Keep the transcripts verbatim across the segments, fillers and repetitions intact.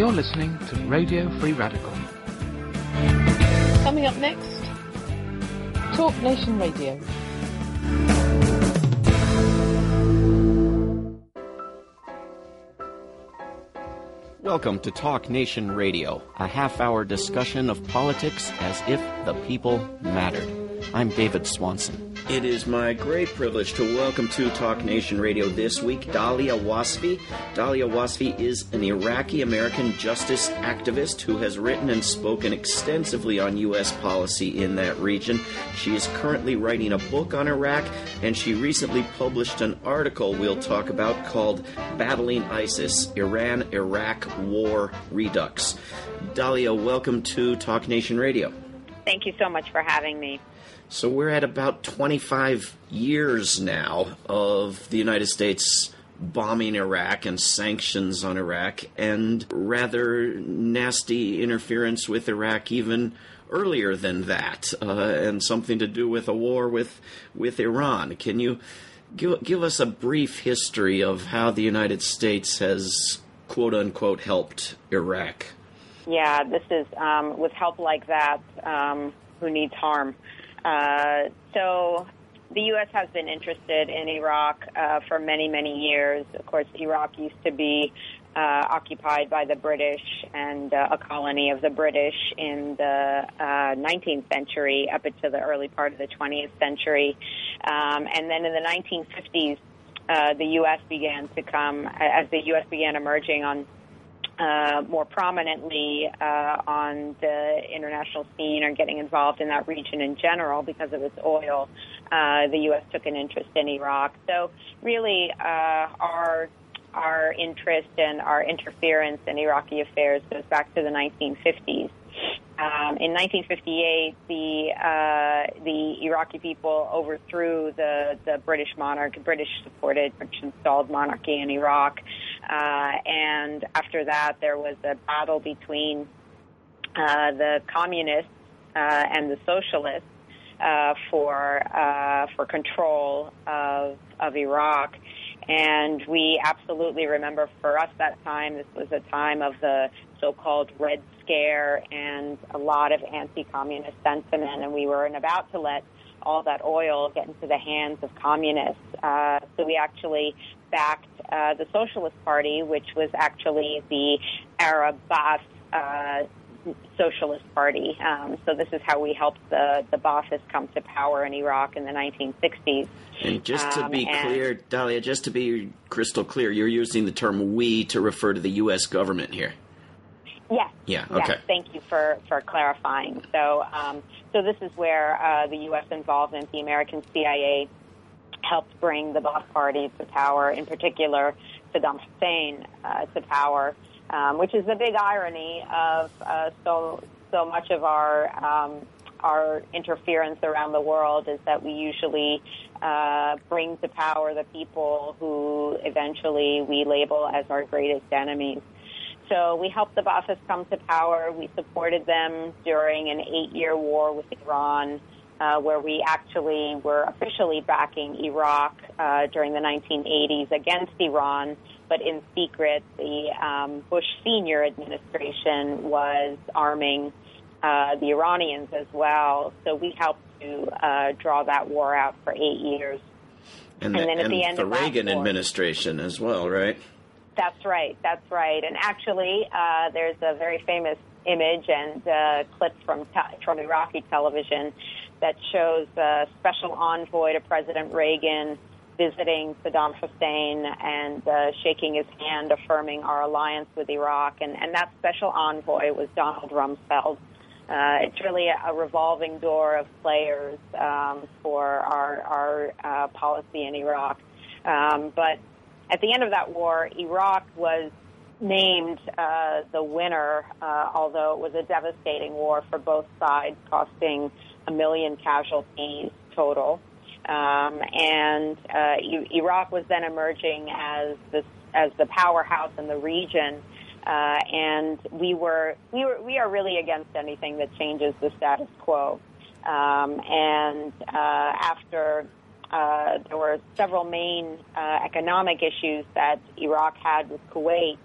You're listening to Radio Free Radical. Coming up next, Talk Nation Radio. Welcome to Talk Nation Radio, a half-hour discussion of politics as if the people mattered. I'm David Swanson. It is my great privilege to welcome to Talk Nation Radio this week Dalia Wasfi. Dalia Wasfi is an Iraqi-American justice activist who has written and spoken extensively on U S policy in that region. She is currently writing a book on Iraq, and she recently published an article we'll talk about called Battling ISIS, Iran-Iraq War Redux. Dalia, welcome to Talk Nation Radio. Thank you so much for having me. So we're at about twenty-five years now of the United States bombing Iraq and sanctions on Iraq, and rather nasty interference with Iraq even earlier than that, uh, and something to do with a war with with Iran. Can you give, give us a brief history of how the United States has, quote-unquote, helped Iraq? Yeah, this is, um, with help like that, um, who needs harm? Uh, so the U S has been interested in Iraq uh, for many, many years. Of course, Iraq used to be uh, occupied by the British and uh, a colony of the British in the uh, nineteenth century up into the early part of the twentieth century. Um, and then in the nineteen fifties, uh, the U S began to come, as the U S began emerging on Uh, more prominently uh, on the international scene or getting involved in that region in general because of its oil, uh, the U S took an interest in Iraq. So really uh, our our interest and our interference in Iraqi affairs goes back to the nineteen fifties. Um, in nineteen fifty-eight, the uh, the Iraqi people overthrew the, the British monarch, British-supported, British-installed monarchy in Iraq. Uh, and after that, there was a battle between uh, the communists uh, and the socialists uh, for uh, for control of of Iraq. And we absolutely remember, for us that time, this was a time of the so-called Red Scare and a lot of anti-communist sentiment, and we were about to let all that oil get into the hands of communists. Uh, so we actually backed uh, the Socialist Party, which was actually the Arab Ba'ath uh, Socialist Party. Um, so this is how we helped the, the Ba'athists come to power in Iraq in the nineteen sixties. And just to um, be clear, Dalia, just to be crystal clear, you're using the term we to refer to the U S government here. Yes. Yeah, okay. Yes, thank you for, for clarifying. So um, so this is where uh, the U S involvement, the American C I A, helped bring the Ba'ath Party to power, in particular Saddam Hussein uh, to power, um, which is the big irony of uh, so so much of our um, our interference around the world is that we usually uh, bring to power the people who eventually we label as our greatest enemies. So we helped the Ba'athists come to power. We supported them during an eight-year war with Iran, uh, where we actually were officially backing Iraq uh, during the nineteen eighties against Iran, but in secret, the um, Bush senior administration was arming uh, the Iranians as well. So we helped to uh, draw that war out for eight years. And, and the, then at and the end the of Reagan that war, administration as well, right? That's right. That's right. And actually, uh, there's a very famous image and uh, clip from te- from Iraqi television that shows a special envoy to President Reagan visiting Saddam Hussein and uh, shaking his hand, affirming our alliance with Iraq. And, and that special envoy was Donald Rumsfeld. Uh, it's really a, a revolving door of players um, for our, our uh, policy in Iraq. Um, but at the end of that war, Iraq was named uh, the winner, uh, although it was a devastating war for both sides, costing a million casualties total. Um, and uh, Iraq was then emerging as this, as the powerhouse in the region. Uh, and we were we were we are really against anything that changes the status quo. Um, and uh, after uh, there were several main uh, economic issues that Iraq had with Kuwait,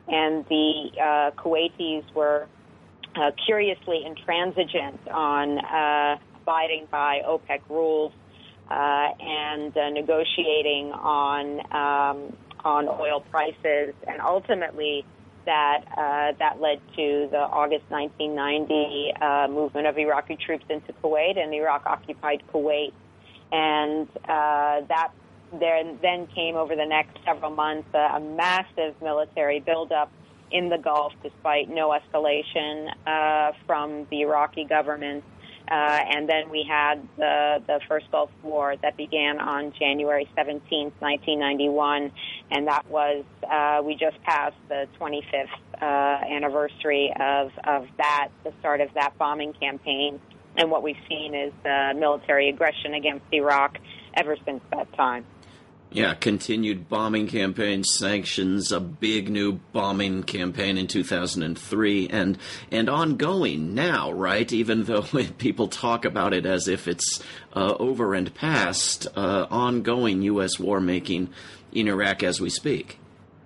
and the uh, Kuwaitis were uh, curiously intransigent on uh, abiding by OPEC rules uh, and uh, negotiating on um, on oil prices, and ultimately that uh, that led to the August nineteen ninety uh, movement of Iraqi troops into Kuwait, and Iraq occupied Kuwait, and uh, that there then came over the next several months uh, a massive military buildup in the Gulf, despite no escalation uh, from the Iraqi government. Uh, and then we had the, the first Gulf War that began on January seventeenth, nineteen ninety-one, and that was, uh, we just passed the twenty-fifth uh, anniversary of, of that, the start of that bombing campaign, and what we've seen is uh, military aggression against Iraq ever since that time. Yeah, continued bombing campaigns, sanctions, a big new bombing campaign in two thousand three, and and ongoing now, right? Even though people talk about it as if it's uh, over and past, uh, ongoing U S war making in Iraq as we speak.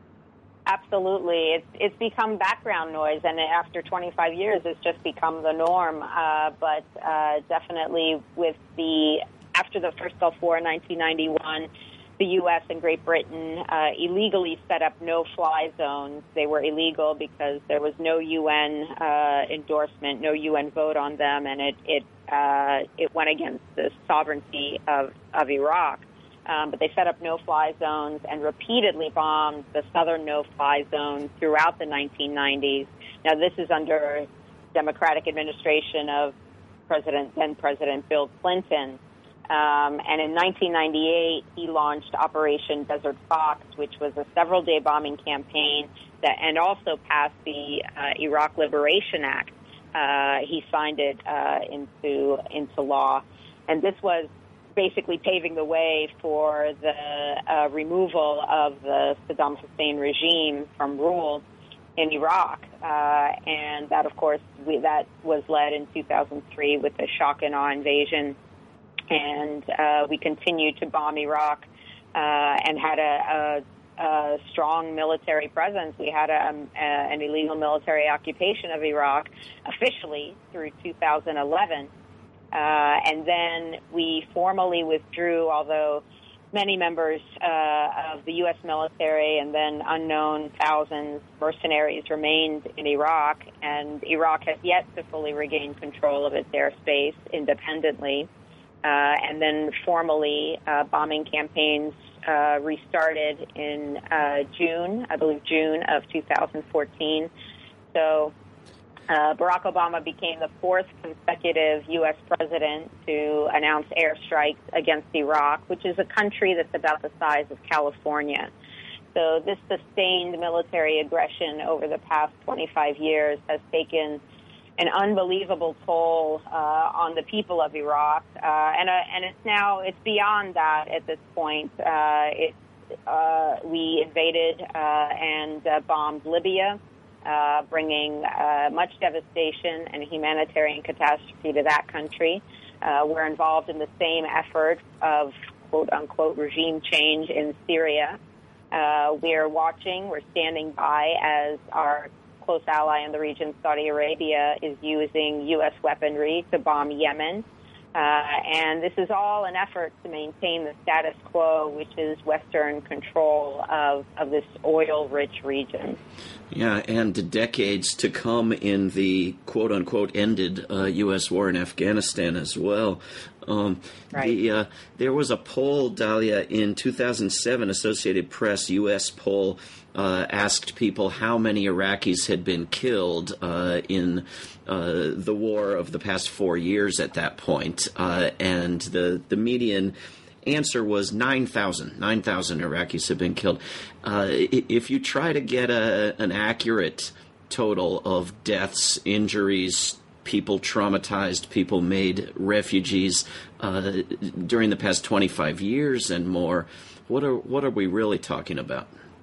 Absolutely. It's, it's become background noise, and after twenty-five years, it's just become the norm. Uh, but uh, definitely with the, after the first Gulf War in nineteen ninety-one, the U S and Great Britain uh, illegally set up no-fly zones. They were illegal because there was no U N uh, endorsement, no U N vote on them, and it it uh, it went against the sovereignty of, of Iraq. Um, but they set up no-fly zones and repeatedly bombed the southern no-fly zone throughout the nineteen nineties. Now, this is under Democratic administration of President then President Bill Clinton. Um, and in nineteen ninety-eight, he launched Operation Desert Fox, which was a several-day bombing campaign that, and also passed the uh, Iraq Liberation Act. Uh, he signed it uh, into into law, and this was basically paving the way for the uh, removal of the Saddam Hussein regime from rule in Iraq. Uh, and that, of course, we, that was led in two thousand three with the shock and awe invasion. And uh, we continued to bomb Iraq uh, and had a, a, a strong military presence. We had a, a, an illegal military occupation of Iraq officially through two thousand eleven. Uh, and then we formally withdrew, although many members uh, of the U S military and then unknown thousands mercenaries remained in Iraq, and Iraq has yet to fully regain control of its airspace independently. Uh, and then formally, uh, bombing campaigns uh, restarted in uh, June, I believe June of two thousand fourteen. So uh, Barack Obama became the fourth consecutive U S president to announce airstrikes against Iraq, which is a country that's about the size of California. So this sustained military aggression over the past twenty-five years has taken an unbelievable toll uh, on the people of Iraq, uh, and uh, and it's now it's beyond that at this point. Uh, it, uh, we invaded uh, and uh, bombed Libya, uh, bringing uh, much devastation and humanitarian catastrophe to that country. Uh, we're involved in the same effort of quote unquote regime change in Syria. Uh, we're watching, we're standing by as our close ally in the region, Saudi Arabia, is using U S weaponry to bomb Yemen. Uh, and this is all an effort to maintain the status quo, which is Western control of, of this oil-rich region. Yeah, and decades to come in the quote-unquote ended uh, U S war in Afghanistan as well. Um, right. the, uh, there was a poll, Dahlia, in two thousand seven, Associated Press U S poll, uh, asked people how many Iraqis had been killed uh, in uh, the war of the past four years at that point. Uh, and the, the median answer was nine thousand. nine thousand Iraqis have been killed. Uh, if you try to get a, an accurate total of deaths, injuries, people traumatized, people made refugees uh, during the past twenty-five years and more, what are what are we really talking about?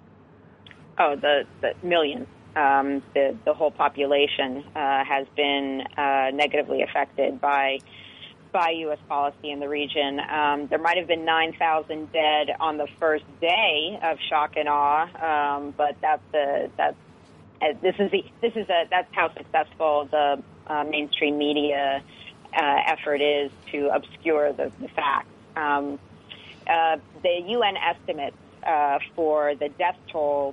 Oh, the, the millions. Um, the, the whole population uh, has been uh, negatively affected by by U S policy in the region. Um, there might have been nine thousand dead on the first day of shock and awe, um, but that's the, that's uh, this is the this is a that's how successful the uh, mainstream media uh, effort is to obscure the, the facts. Um, uh, the U N estimates uh, for the death toll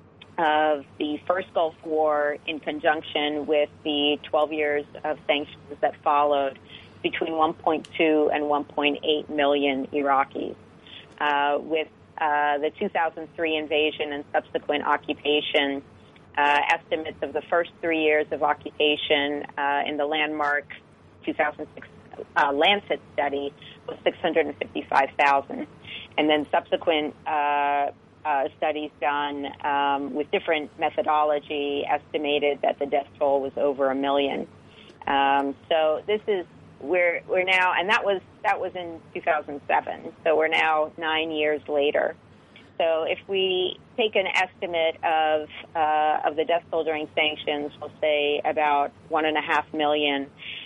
of the first Gulf War in conjunction with the twelve years of sanctions that followed, between one point two and one point eight million Iraqis. Uh, with uh, the two thousand three invasion and subsequent occupation, uh, estimates of the first three years of occupation uh, in the landmark two thousand six uh, Lancet study was six hundred fifty-five thousand. And then subsequent uh, uh, studies done um, with different methodology estimated that the death toll was over a million. Um, so this is we're we're now, and that was that was in two thousand seven. So we're now nine years later. So if we take an estimate of uh, of the death toll during sanctions, we'll say about one and a half million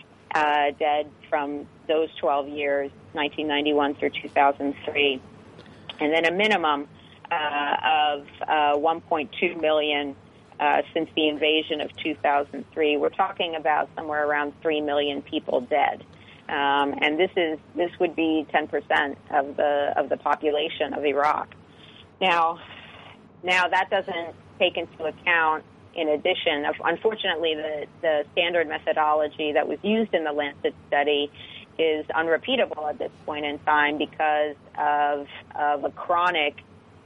uh, dead from those twelve years, nineteen ninety-one through two thousand three. And then a minimum uh, of uh, one point two million uh, since the invasion of two thousand three. We're talking about somewhere around three million people dead, um, and this is this would be ten percent of the of the population of Iraq. Now, now that doesn't take into account, in addition, of, unfortunately, the the standard methodology that was used in the Lancet study is unrepeatable at this point in time because of, of a chronic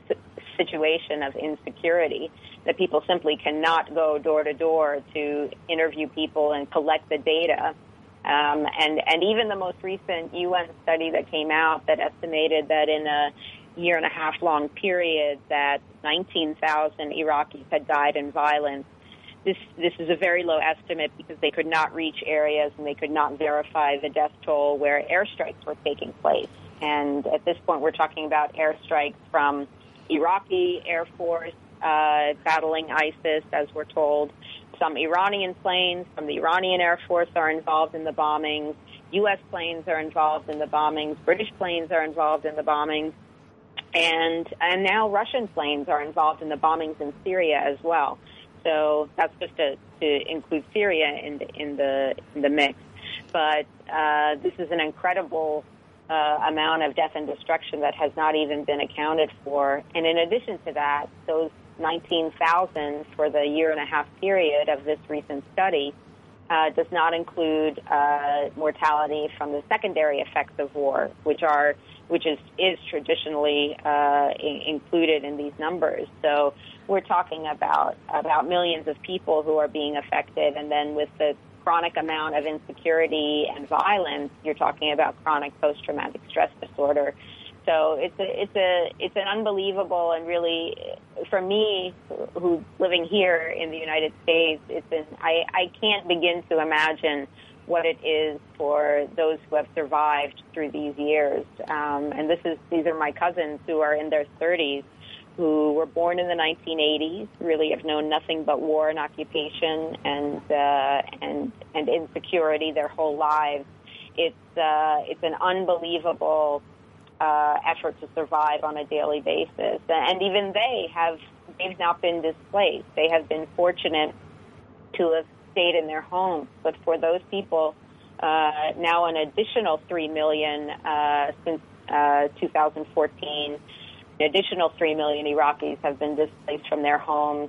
situation of insecurity, that people simply cannot go door to door to interview people and collect the data. Um, and, and even the most recent U N study that came out that estimated that in a year and a half long period that nineteen thousand Iraqis had died in violence. This this is a very low estimate because they could not reach areas and they could not verify the death toll where airstrikes were taking place. And at this point, we're talking about airstrikes from Iraqi Air Force uh, battling ISIS, as we're told. Some Iranian planes from the Iranian Air Force are involved in the bombings. U S planes are involved in the bombings. British planes are involved in the bombings. And and now Russian planes are involved in the bombings in Syria as well. So that's just to, to include Syria in the, in the in the mix. But uh, this is an incredible uh, amount of death and destruction that has not even been accounted for. And in addition to that, those nineteen thousand for the year and a half period of this recent study uh, does not include uh, mortality from the secondary effects of war, which are which is, is traditionally uh, in, included in these numbers. So we're talking about about millions of people who are being affected, and then with the chronic amount of insecurity and violence, you're talking about chronic post-traumatic stress disorder. So it's a, it's a it's an unbelievable, and really, for me, who's living here in the United States, it's an, I, I can't begin to imagine what it is for those who have survived through these years. Um, and this is these are my cousins who are in their thirties, who were born in the nineteen eighties, really have known nothing but war and occupation and uh, and and insecurity their whole lives. It's uh, it's an unbelievable uh, effort to survive on a daily basis, and even they have they've not been displaced. They have been fortunate to have stayed in their homes, but for those people, uh, now an additional three million uh, since uh, two thousand fourteen. An additional three million Iraqis have been displaced from their homes,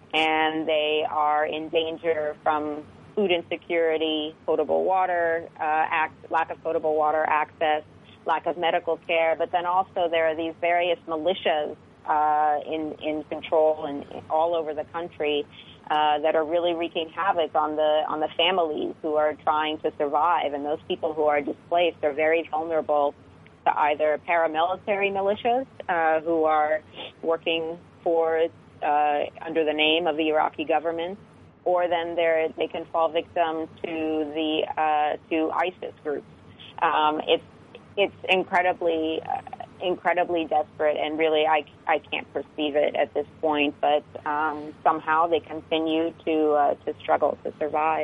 and they are in danger from food insecurity, potable water, uh, act, lack of potable water access, lack of medical care. But then also there are these various militias uh, in in control and all over the country uh, that are really wreaking havoc on the on the families who are trying to survive. And those people who are displaced are very vulnerable to either paramilitary militias uh, who are working for uh, under the name of the Iraqi government, or then they they can fall victim to the uh, to ISIS groups. Um, it's it's incredibly uh, incredibly desperate, and really I, I can't perceive it at this point. But um, somehow they continue to uh, to struggle to survive.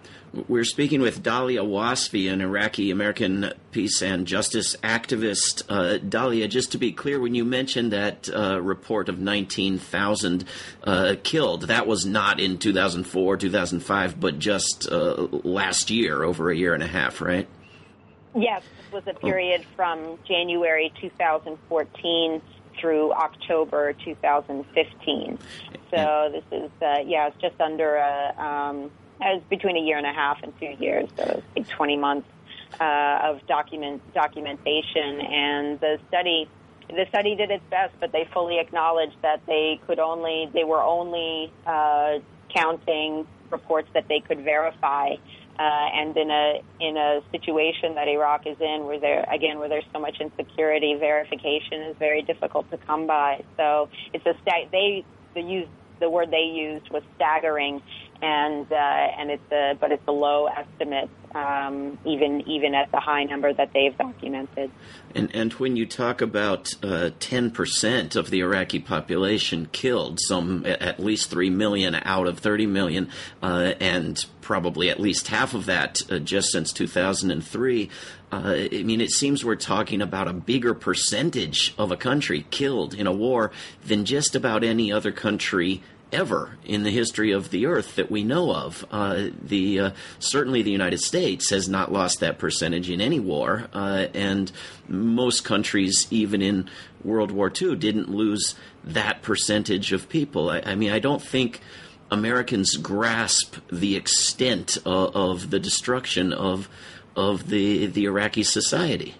We're speaking with Dalia Wasfi, an Iraqi-American peace and justice activist. Uh, Dalia, just to be clear, when you mentioned that uh, report of nineteen thousand uh, killed, that was not in two thousand four, two thousand five, but just uh, last year, over a year and a half, right? Yes, it was a period oh. from January two thousand fourteen through October two thousand fifteen. So this is, uh, yeah, it's just under a... Um, It was between a year and a half and two years, so it was like twenty months uh, of document documentation. And the study, the study did its best, but they fully acknowledged that they could only, they were only uh, counting reports that they could verify. Uh, and in a in a situation that Iraq is in, where there again where there's so much insecurity, verification is very difficult to come by. So it's a sta- they the use the word they used was staggering. And uh, and it's a but it's a low estimate, um, even even at the high number that they've documented. And and when you talk about ten uh, percent of the Iraqi population killed, some at least three million out of thirty million, uh, and probably at least half of that uh, just since two thousand three. Uh, I mean, it seems we're talking about a bigger percentage of a country killed in a war than just about any other country ever in the history of the earth that we know of. Uh, the uh, certainly the United States has not lost that percentage in any war, uh, and most countries, even in World War Two, didn't lose that percentage of people. I, I mean, I don't think Americans grasp the extent of, of the destruction of of the the Iraqi society.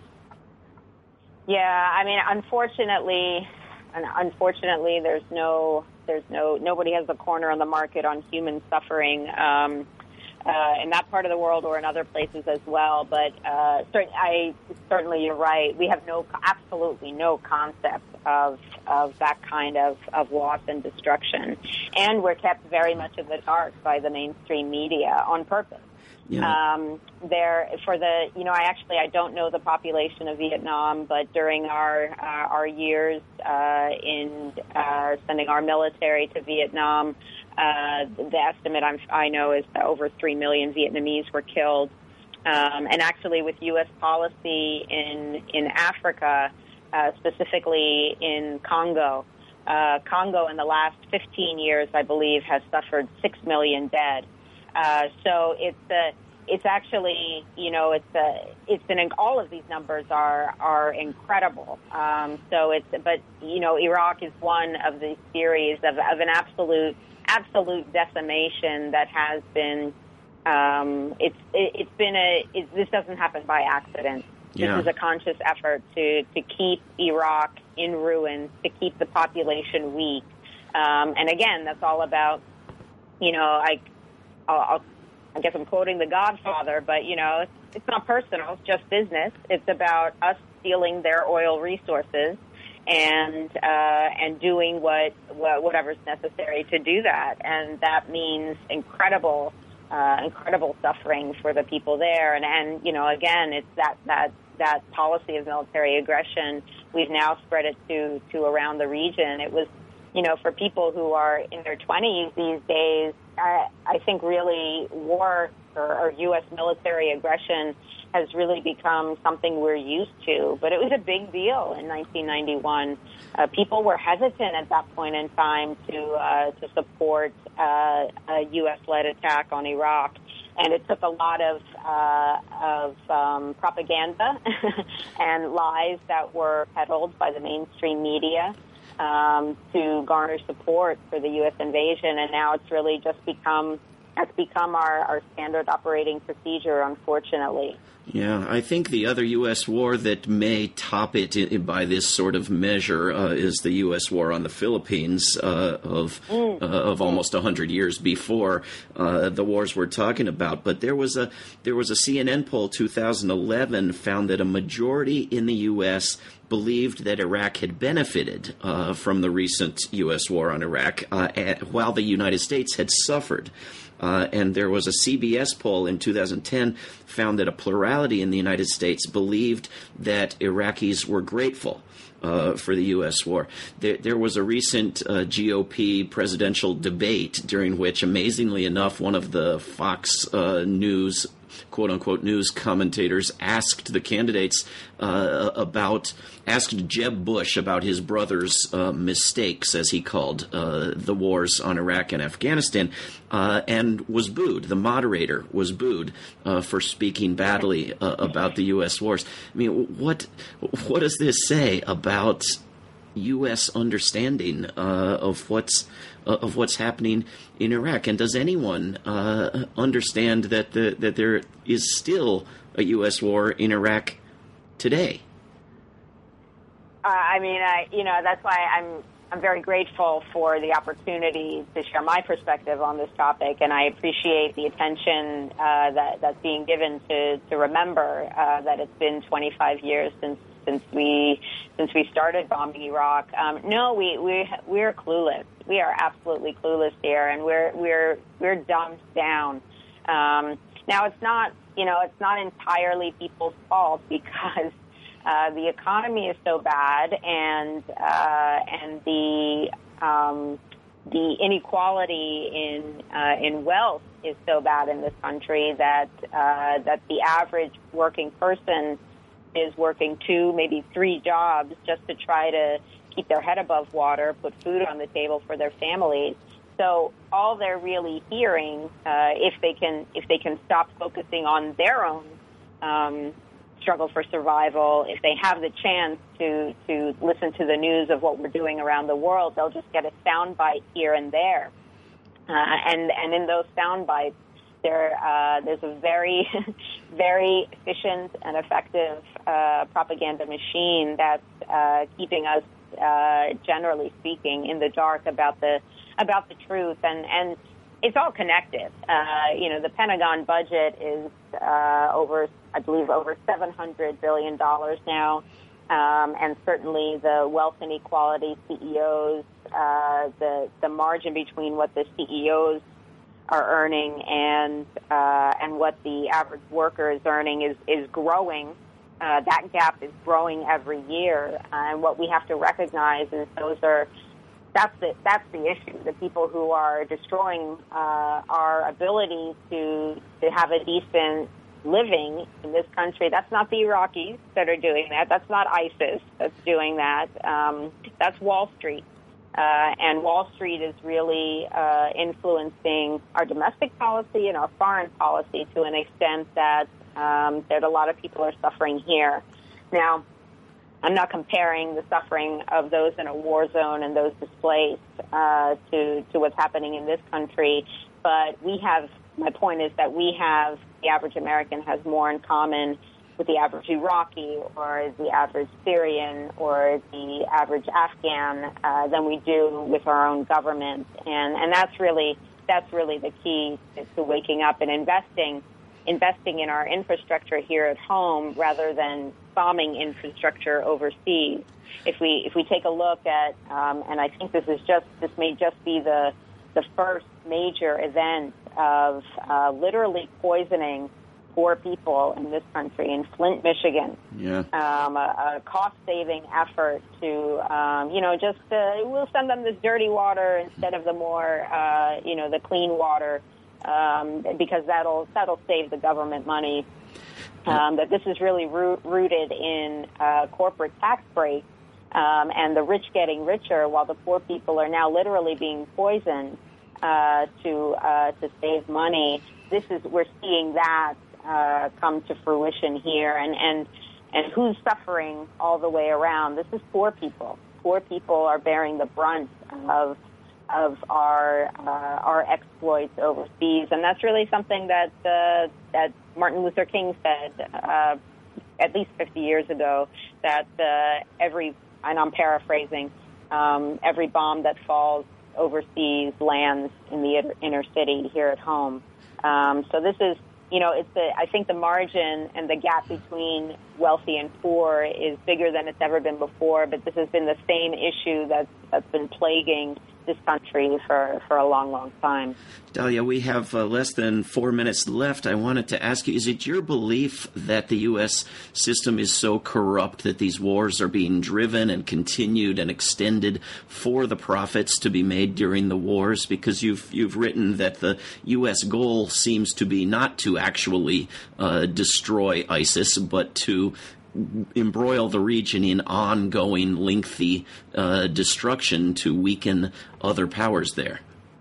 Yeah, I mean, unfortunately, and unfortunately, there's no. There's no nobody has the corner on the market on human suffering um, uh, in that part of the world or in other places as well. But uh, cert- I certainly you're right. We have no absolutely no concept of of that kind of, of loss and destruction, and we're kept very much in the dark by the mainstream media on purpose. Yeah. Um, there for the, you know, I actually, I don't know the population of Vietnam, but during our, uh, our years, uh, in, uh, sending our military to Vietnam, uh, the estimate I'm, I know is that over three million Vietnamese were killed. Um, and actually with U S policy in, in Africa, uh, specifically in Congo, uh, Congo in the last fifteen years, I believe, has suffered six million dead. Uh, so it's a, it's actually, you know, it's a, it's an, all of these numbers are, are incredible. Um, so it's, but, you know, Iraq is one of the series of, of an absolute, absolute decimation that has been, um, it's, it, it's been a, it, this doesn't happen by accident. Yeah. This is a conscious effort to, to keep Iraq in ruins, to keep the population weak. Um, and again, that's all about, you know, I, I'll, I guess I'm quoting The Godfather, but, you know, it's, it's not personal. It's just business. It's about us stealing their oil resources and uh, and doing what, what whatever's necessary to do that. And that means incredible, uh, incredible suffering for the people there. And, and you know, again, it's that, that, that policy of military aggression. We've now spread it to, to around the region. It was, you know, for people who are in their twenties these days, I, I think really war or, or U S military aggression has really become something we're used to. But it was a big deal in nineteen ninety-one. Uh, people were hesitant at that point in time to uh, to support uh, a U S-led attack on Iraq. And it took a lot of uh, of um, propaganda and lies that were peddled by the mainstream media Um, to garner support for the U S invasion, and now it's really just become it's become our, our standard operating procedure, unfortunately. Yeah, I think the other U S war that may top it in, by this sort of measure uh, is the U S war on the Philippines uh, of mm. uh, of almost a hundred years before uh, the wars we're talking about. But there was a there was a C N N poll two thousand eleven found that a majority in the U S believed that Iraq had benefited uh, from the recent U S war on Iraq, uh, at, while the United States had suffered. Uh, and there was a C B S poll in two thousand ten found that a plurality in the United States believed that Iraqis were grateful Uh, for the U S war. There, there was a recent uh, G O P presidential debate during which, amazingly enough, one of the Fox uh, News, quote-unquote, news commentators asked the candidates uh, about, asked Jeb Bush about his brother's uh, mistakes, as he called uh, the wars on Iraq and Afghanistan, uh, and was booed. The moderator was booed uh, for speaking badly uh, about the U S wars. I mean, what what does this say about U S understanding uh, of what's uh, of what's happening in Iraq? And does anyone uh, understand that the that there is still a U S war in Iraq today? Uh, I mean, I, you know, that's why I'm I'm very grateful for the opportunity to share my perspective on this topic, and I appreciate the attention uh, that that's being given to to remember uh, that it's been twenty-five years since since we since we started bombing Iraq. Um, no, we we we're clueless. We are absolutely clueless here, and we're we're we're dumbed down. Um, now, it's not you know it's not entirely people's fault, because Uh, the economy is so bad, and uh, and the um, the inequality in uh, in wealth is so bad in this country that uh, that the average working person is working two, maybe three jobs just to try to keep their head above water, put food on the table for their families. So all they're really hearing, uh, if they can if they can stop focusing on their own Um, struggle for survival, if they have the chance to to listen to the news of what we're doing around the world, they'll just get a soundbite here and there. Uh, and and in those sound bites, there uh, there's a very, very efficient and effective uh, propaganda machine that's uh, keeping us, uh, generally speaking, in the dark about the about the truth. And and it's all connected. Uh, you know, the Pentagon budget is uh, over, I believe, over seven hundred billion dollars now. Um, and certainly the wealth inequality, C E Os, uh, the, the margin between what the C E Os are earning and uh, and what the average worker is earning is, is growing. Uh, that gap is growing every year. Uh, and what we have to recognize is those are That's the that's the issue. The people who are destroying uh, our ability to to have a decent living in this country. That's not the Iraqis that are doing that. That's not ISIS that's doing that. Um, that's Wall Street, uh, and Wall Street is really uh, influencing our domestic policy and our foreign policy to an extent that um, that a lot of people are suffering here now. I'm not comparing the suffering of those in a war zone and those displaced uh, to, to what's happening in this country, but we have, my point is that we have, the average American has more in common with the average Iraqi or the average Syrian or the average Afghan uh, than we do with our own government. And, and that's really, that's really the key to, to waking up and investing investing in our infrastructure here at home rather than bombing infrastructure overseas. If we if we take a look at, um, and I think this is just this may just be the the first major event of uh, literally poisoning poor people in this country in Flint, Michigan. Yeah. Um, a, a cost-saving effort to, um, you know, just uh, we'll send them this dirty water instead of the more, uh, you know, the clean water. Um, because that'll that'll save the government money. Um, that this is really root, rooted in uh, corporate tax breaks um, and the rich getting richer, while the poor people are now literally being poisoned uh, to uh, to save money. This is we're seeing that uh, come to fruition here, and and and who's suffering all the way around? This is poor people. Poor people are bearing the brunt of. of our uh, our exploits overseas, and that's really something that uh, that Martin Luther King said uh, at least fifty years ago. That uh, every, and I'm paraphrasing, um, every bomb that falls overseas lands in the inner city here at home. Um, so this is you know, it's the, I think the margin and the gap between wealthy and poor is bigger than it's ever been before, but this has been the same issue that's, that's been plaguing this country for, for a long, long time. Dalia, we have uh, less than four minutes left. I wanted to ask you, is it your belief that the U S system is so corrupt that these wars are being driven and continued and extended for the profits to be made during the wars? Because you've you've written that the U S goal seems to be not to actually uh, destroy ISIS, but to embroil the region in ongoing, lengthy uh, destruction to weaken other powers there.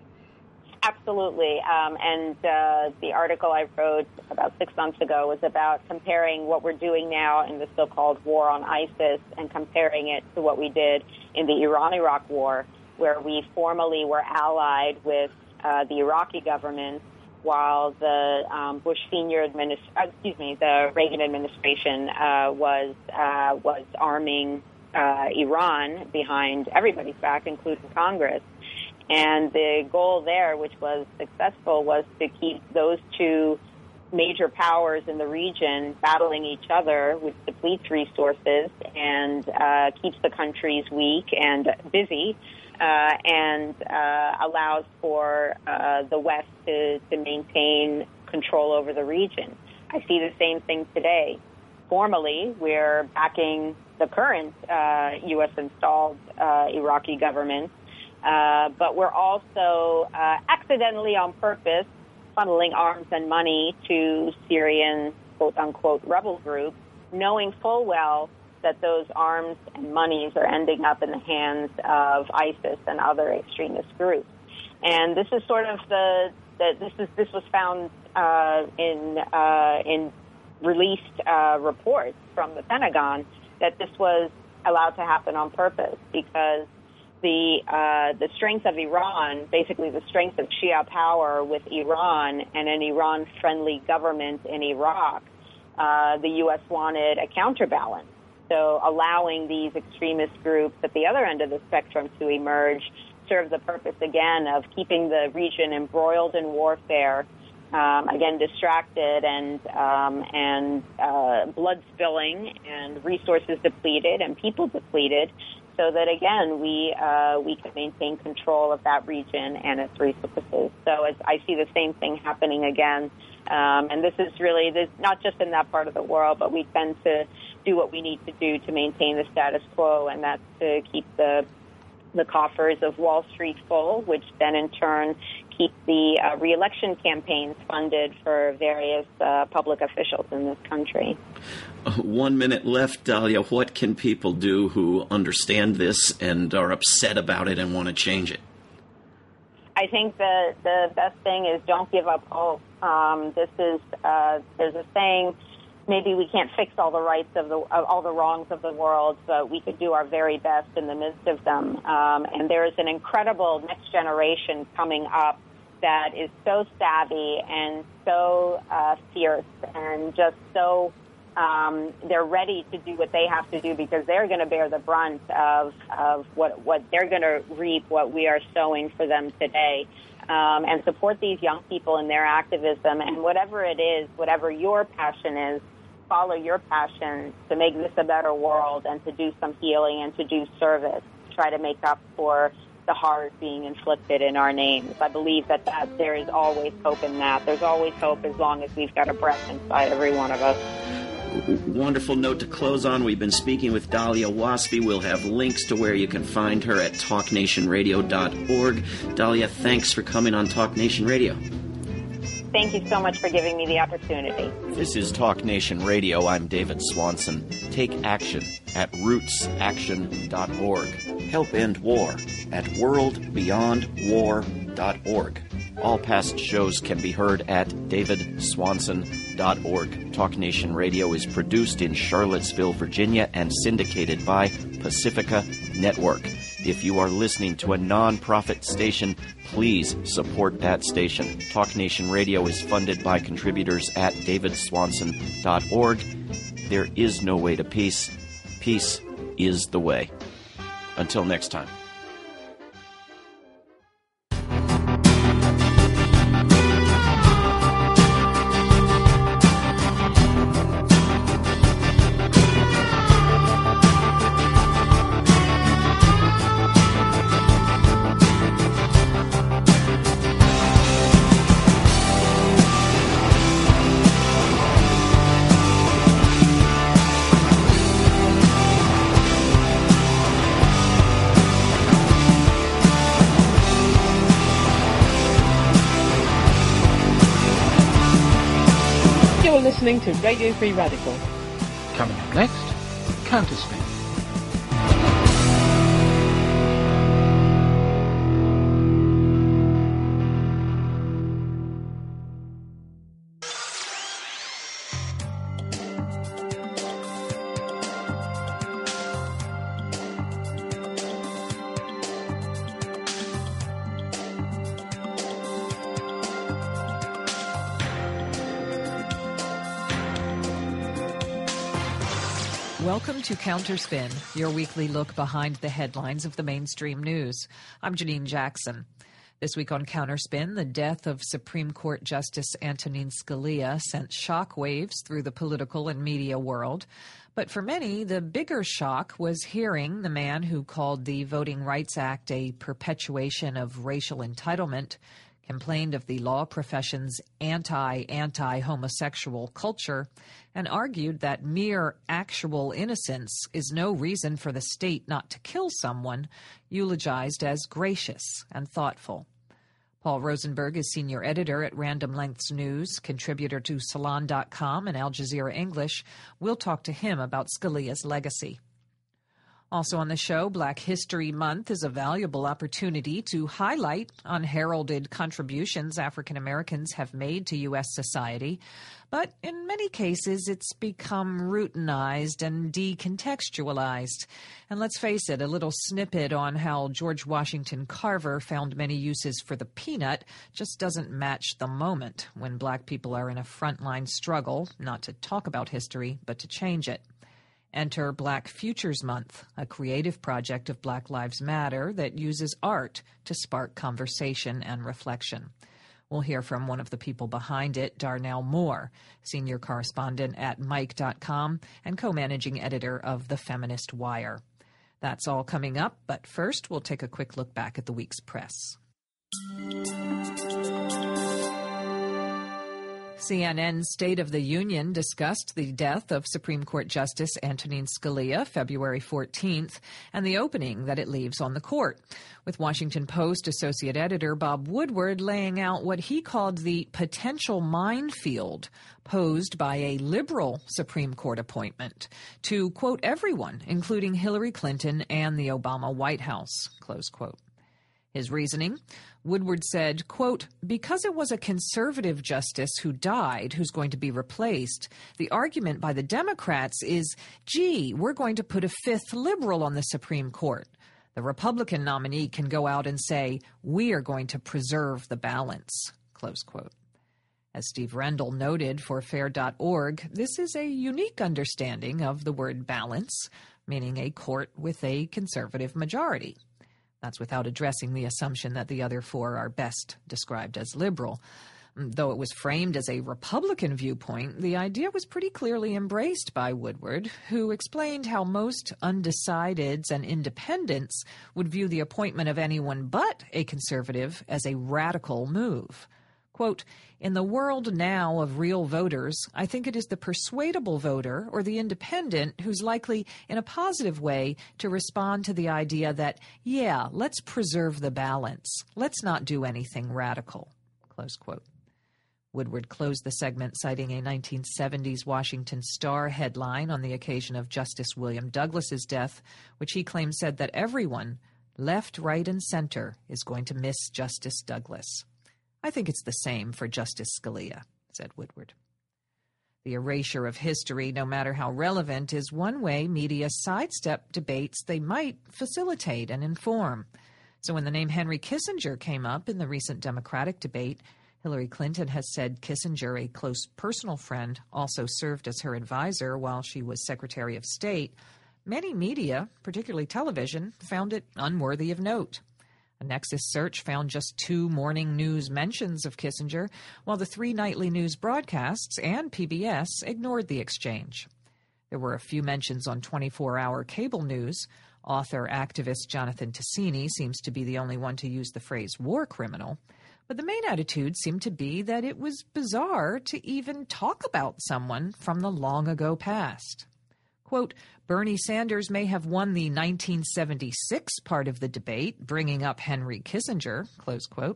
Absolutely. Um, and uh, the article I wrote about six months ago was about comparing what we're doing now in the so-called war on ISIS and comparing it to what we did in the Iran-Iraq war, where we formally were allied with uh, the Iraqi government while the um, Bush senior administration, uh, excuse me, the Reagan administration uh, was uh, was arming uh, Iran behind everybody's back, including Congress. And the goal there, which was successful, was to keep those two major powers in the region battling each other, which depletes resources and uh, keeps the countries weak and busy. Uh, and uh, allows for uh, the West to, to maintain control over the region. I see the same thing today. Formally, we're backing the current uh, U S-installed uh, Iraqi government, uh, but we're also uh, accidentally, on purpose, funneling arms and money to Syrian, quote-unquote, rebel groups, knowing full well that those arms and monies are ending up in the hands of ISIS and other extremist groups. And this is sort of the, the this is this was found uh, in uh, in released uh, reports from the Pentagon that this was allowed to happen on purpose because the uh, the strength of Iran, basically the strength of Shia power with Iran and an Iran-friendly government in Iraq, uh, the U S wanted a counterbalance. So allowing these extremist groups at the other end of the spectrum to emerge serves the purpose, again, of keeping the region embroiled in warfare, um, again, distracted and um, and uh, blood spilling and resources depleted and people depleted so that, again, we uh, we can maintain control of that region and its resources. So it's, I see the same thing happening again. Um, and this is really, this, not just in that part of the world, but we tend to do what we need to do to maintain the status quo, and that's to keep the the coffers of Wall Street full, which then in turn keep the uh, re-election campaigns funded for various uh, public officials in this country. Uh, one minute left, Dalia. What can people do who understand this and are upset about it and want to change it? I think the the best thing is don't give up hope. Um, this is uh, there's a saying, maybe we can't fix all the rights of the of all the wrongs of the world, but we could do our very best in the midst of them. Um, and there is an incredible next generation coming up that is so savvy and so uh, fierce and just so um, they're ready to do what they have to do because they're going to bear the brunt of of what what they're going to reap what we are sowing for them today. Um, and support these young people in their activism. And whatever it is, whatever your passion is, follow your passion to make this a better world and to do some healing and to do service, try to make up for the horrors being inflicted in our names. I believe that, that there is always hope in that. There's always hope as long as we've got a breath inside every one of us. Wonderful note to close on. We've been speaking with Dalia Waspy. We'll have links to where you can find her at talk nation radio dot org. Dalia, thanks for coming on Talk Nation Radio. Thank you so much for giving me the opportunity. This is Talk Nation Radio. I'm David Swanson. Take action at roots action dot org. Help end war at world beyond war dot org. All past shows can be heard at david swanson dot org. Talk Nation Radio is produced in Charlottesville, Virginia, and syndicated by Pacifica Network. If you are listening to a non-profit station, please support that station. Talk Nation Radio is funded by contributors at david swanson dot org. There is no way to peace. Peace is the way. Until next time. listening to Radio Free Radical. Coming up next, Counterspin. Welcome to Counterspin, your weekly look behind the headlines of the mainstream news. I'm Janine Jackson. This week on Counterspin, the death of Supreme Court Justice Antonin Scalia sent shockwaves through the political and media world. But for many, the bigger shock was hearing the man who called the Voting Rights Act a perpetuation of racial entitlement, complained of the law profession's anti-anti-homosexual culture, and argued that mere actual innocence is no reason for the state not to kill someone, eulogized as gracious and thoughtful. Paul Rosenberg is senior editor at Random Lengths News, contributor to Salon dot com and Al Jazeera English. We'll talk to him about Scalia's legacy. Also on the show, Black History Month is a valuable opportunity to highlight unheralded contributions African Americans have made to U S society, but in many cases it's become routinized and decontextualized. And let's face it, a little snippet on how George Washington Carver found many uses for the peanut just doesn't match the moment when Black people are in a frontline struggle, not to talk about history, but to change it. Enter Black Futures Month, a creative project of Black Lives Matter that uses art to spark conversation and reflection. We'll hear from one of the people behind it, Darnell Moore, senior correspondent at Mic dot com and co-managing editor of The Feminist Wire. That's all coming up, but first we'll take a quick look back at the week's press. C N N's State of the Union discussed the death of Supreme Court Justice Antonin Scalia February fourteenth and the opening that it leaves on the court, with Washington Post associate editor Bob Woodward laying out what he called the potential minefield posed by a liberal Supreme Court appointment to, quote, everyone, including Hillary Clinton and the Obama White House, close quote. His reasoning? Woodward said, quote, because it was a conservative justice who died who's going to be replaced, the argument by the Democrats is, gee, we're going to put a fifth liberal on the Supreme Court. The Republican nominee can go out and say, we are going to preserve the balance, close quote. As Steve Rendell noted for fair dot org, this is a unique understanding of the word balance, meaning a court with a conservative majority. That's without addressing the assumption that the other four are best described as liberal. Though it was framed as a Republican viewpoint, the idea was pretty clearly embraced by Woodward, who explained how most undecideds and independents would view the appointment of anyone but a conservative as a radical move. Quote, in the world now of real voters, I think it is the persuadable voter or the independent who's likely, in a positive way, to respond to the idea that, yeah, let's preserve the balance. Let's not do anything radical, close quote. Woodward closed the segment citing a nineteen seventies Washington Star headline on the occasion of Justice William Douglas's death, which he claimed said that everyone, left, right, and center, is going to miss Justice Douglas. I think it's the same for Justice Scalia, said Woodward. The erasure of history, no matter how relevant, is one way media sidestep debates they might facilitate and inform. So when the name Henry Kissinger came up in the recent Democratic debate, Hillary Clinton has said Kissinger, a close personal friend, also served as her advisor while she was Secretary of State. Many media, particularly television, found it unworthy of note. A Nexus search found just two morning news mentions of Kissinger, while the three nightly news broadcasts and P B S ignored the exchange. There were a few mentions on twenty-four hour cable news. Author-activist Jonathan Tassini seems to be the only one to use the phrase war criminal. But the main attitude seemed to be that it was bizarre to even talk about someone from the long-ago past. Quote, Bernie Sanders may have won the nineteen seventy-six part of the debate, bringing up Henry Kissinger, close quote.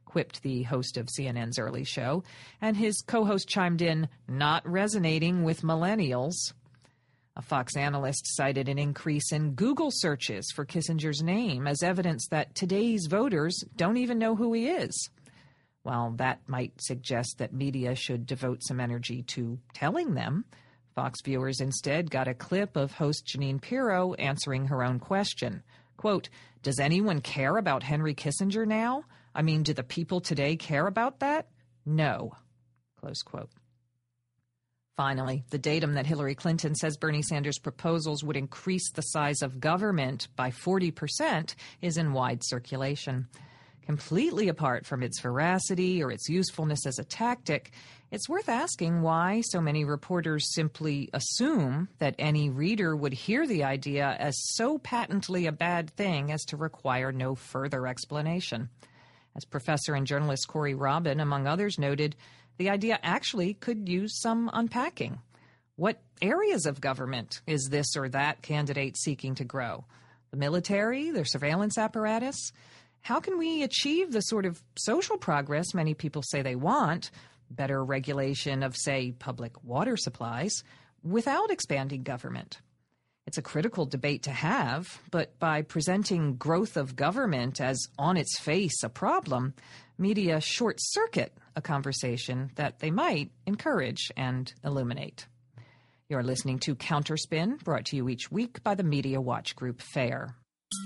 quipped the host of C N N's Early Show, and his co-host chimed in, not resonating with millennials. A Fox analyst cited an increase in Google searches for Kissinger's name as evidence that today's voters don't even know who he is. While that might suggest that media should devote some energy to telling them, Fox viewers instead got a clip of host Jeanine Pirro answering her own question. Quote, does anyone care about Henry Kissinger now? I mean, do the people today care about that? No. Close quote. Finally, the datum that Hillary Clinton says Bernie Sanders' proposals would increase the size of government by forty percent is in wide circulation. Completely apart from its veracity or its usefulness as a tactic, it's worth asking why so many reporters simply assume that any reader would hear the idea as so patently a bad thing as to require no further explanation. As professor and journalist Corey Robin, among others, noted, the idea actually could use some unpacking. What areas of government is this or that candidate seeking to grow? The military, their surveillance apparatus? How can we achieve the sort of social progress many people say they want, better regulation of, say, public water supplies, without expanding government? It's a critical debate to have, but by presenting growth of government as on its face a problem, media short-circuit a conversation that they might encourage and illuminate. You're listening to Counterspin, brought to you each week by the Media Watch Group FAIR.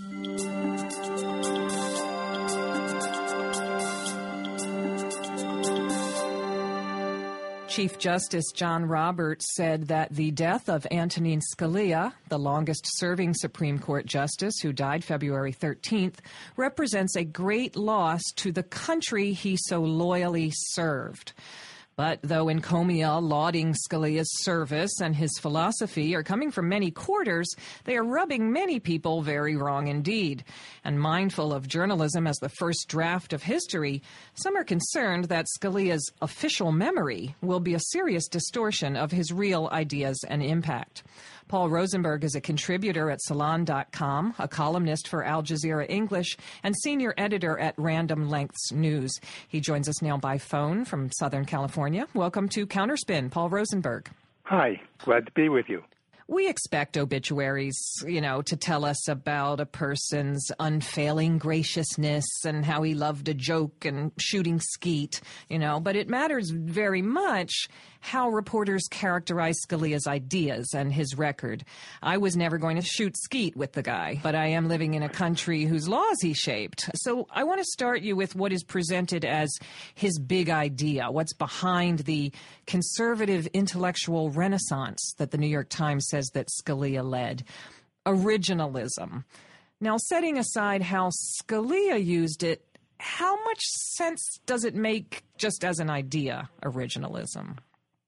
Chief Justice John Roberts said that the death of Antonin Scalia, the longest-serving Supreme Court justice who died February thirteenth, represents a great loss to the country he so loyally served. But though encomia lauding Scalia's service and his philosophy are coming from many quarters, they are rubbing many people very wrong indeed. And mindful of journalism as the first draft of history, some are concerned that Scalia's official memory will be a serious distortion of his real ideas and impact. Paul Rosenberg is a contributor at Salon dot com, a columnist for Al Jazeera English, and senior editor at Random Lengths News. He joins us now by phone from Southern California. Welcome to Counterspin, Paul Rosenberg. Hi, glad to be with you. We expect obituaries, you know, to tell us about a person's unfailing graciousness and how he loved a joke and shooting skeet, you know, but it matters very much how reporters characterize Scalia's ideas and his record. I was never going to shoot skeet with the guy, but I am living in a country whose laws he shaped. So I want to start you with what is presented as his big idea, what's behind the conservative intellectual renaissance that the New York Times says that Scalia led. Originalism. Now, setting aside how Scalia used it, how much sense does it make just as an idea, originalism?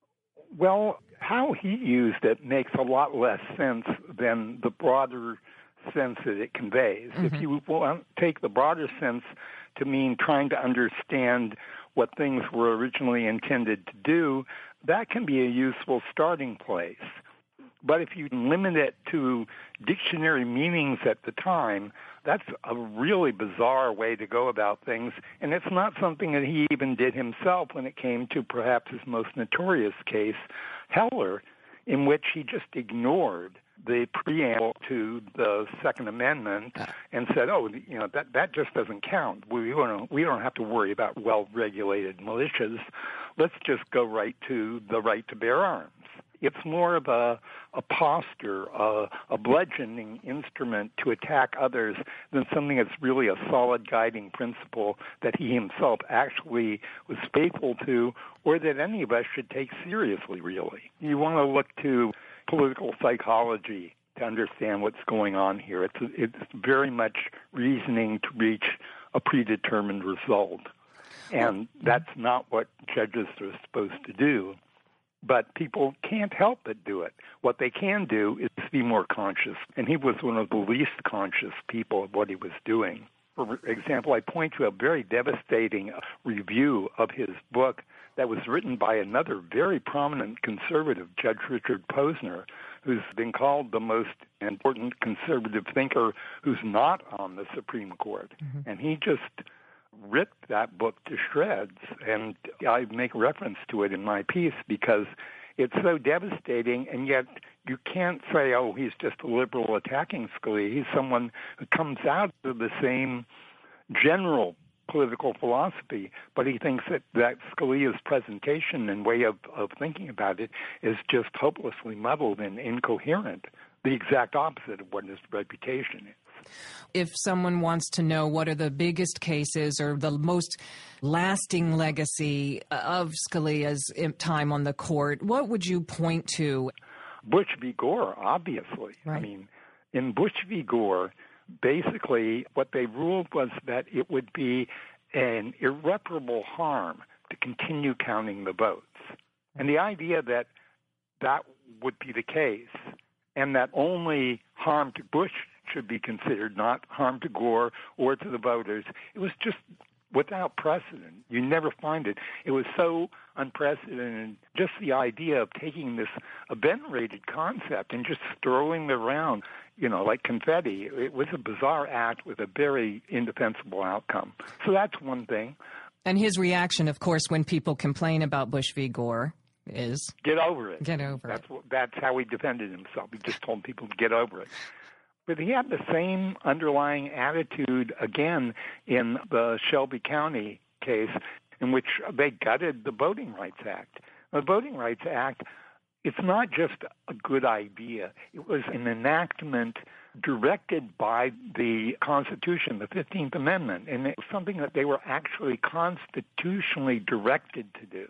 Well, how he used it makes a lot less sense than the broader sense that it conveys. Mm-hmm. If you want to take the broader sense to mean trying to understand what things were originally intended to do, that can be a useful starting place. But if you limit it to dictionary meanings at the time, that's a really bizarre way to go about things, and it's not something that he even did himself when it came to perhaps his most notorious case, Heller, in which he just ignored the preamble to the Second Amendment and said, oh, you know, that, that just doesn't count. We don't, we don't have to worry about well-regulated militias. Let's just go right to the right to bear arms. It's more of a, a posture, a, a bludgeoning instrument to attack others than something that's really a solid guiding principle that he himself actually was faithful to, or that any of us should take seriously, really. You want to look to political psychology to understand what's going on here. It's, it's very much reasoning to reach a predetermined result. And that's not what judges are supposed to do. But people can't help but do it. What they can do is be more conscious. And he was one of the least conscious people of what he was doing. For example, I point to a very devastating review of his book that was written by another very prominent conservative, Judge Richard Posner, who's been called the most important conservative thinker who's not on the Supreme Court. Mm-hmm. And he just ripped that book to shreds, and I make reference to it in my piece because it's so devastating, and yet you can't say, oh, he's just a liberal attacking Scalia. He's someone who comes out of the same general political philosophy, but he thinks that, that Scalia's presentation and way of, of thinking about it is just hopelessly muddled and incoherent, the exact opposite of what his reputation is. If someone wants to know what are the biggest cases or the most lasting legacy of Scalia's time on the court, what would you point to? Bush v. Gore, obviously. Right. I mean, in Bush v. Gore, basically what they ruled was that it would be an irreparable harm to continue counting the votes. And the idea that that would be the case and that only harm to Bush should be considered, not harm to Gore or to the voters, it was just without precedent. You never find it. It was so unprecedented. Just the idea of taking this a venerated concept and just throwing it around, you know, like confetti. It was a bizarre act with a very indefensible outcome. So that's one thing. And his reaction, of course, when people complain about Bush v. Gore is? Get over it. Get over that's it. What, that's how he defended himself. He just told people to get over it. But he had the same underlying attitude, again, in the Shelby County case, in which they gutted the Voting Rights Act. The Voting Rights Act, it's not just a good idea. It was an enactment directed by the Constitution, the fifteenth Amendment, and it was something that they were actually constitutionally directed to do.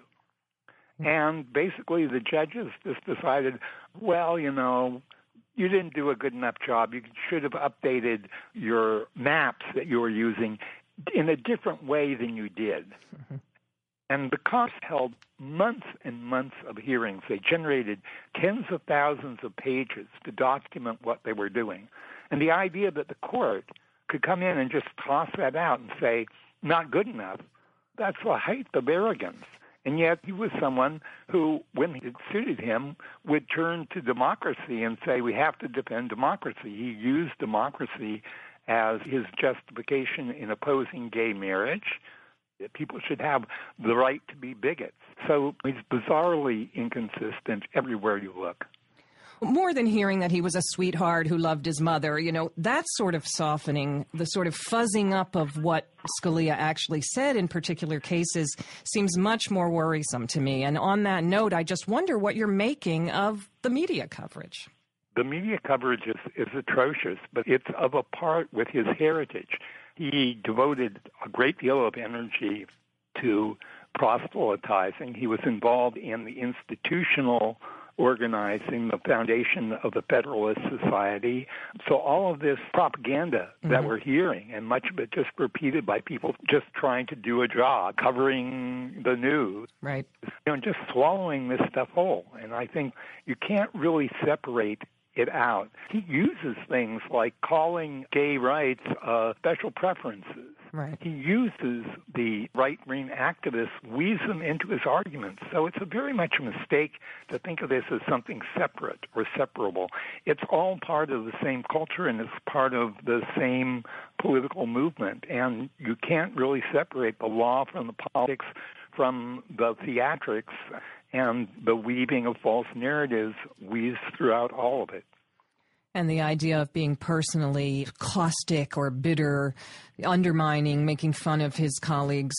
And basically the judges just decided, well, you know, you didn't do a good enough job. You should have updated your maps that you were using in a different way than you did. Mm-hmm. And the cops held months and months of hearings. They generated tens of thousands of pages to document what they were doing. And the idea that the court could come in and just toss that out and say, not good enough, that's the height of arrogance. And yet he was someone who, when it suited him, would turn to democracy and say, we have to defend democracy. He used democracy as his justification in opposing gay marriage. People should have the right to be bigots. So he's bizarrely inconsistent everywhere you look. More than hearing that he was a sweetheart who loved his mother, you know, that sort of softening, the sort of fuzzing up of what Scalia actually said in particular cases seems much more worrisome to me. And on that note, I just wonder what you're making of the media coverage. The media coverage is, is atrocious, but it's of a part with his heritage. He devoted a great deal of energy to proselytizing. He was involved in the institutional organizing, the foundation of the Federalist Society. So all of this propaganda mm-hmm. that we're hearing, and much of it just repeated by people just trying to do a job, covering the news, right? You know, just swallowing this stuff whole. And I think you can't really separate it out. He uses things like calling gay rights uh, special preferences. Right. He uses the right-wing activists, weaves them into his arguments. So it's a very much a mistake to think of this as something separate or separable. It's all part of the same culture and it's part of the same political movement. And you can't really separate the law from the politics, from the theatrics, and the weaving of false narratives weaves throughout all of it. And the idea of being personally caustic or bitter, undermining, making fun of his colleagues'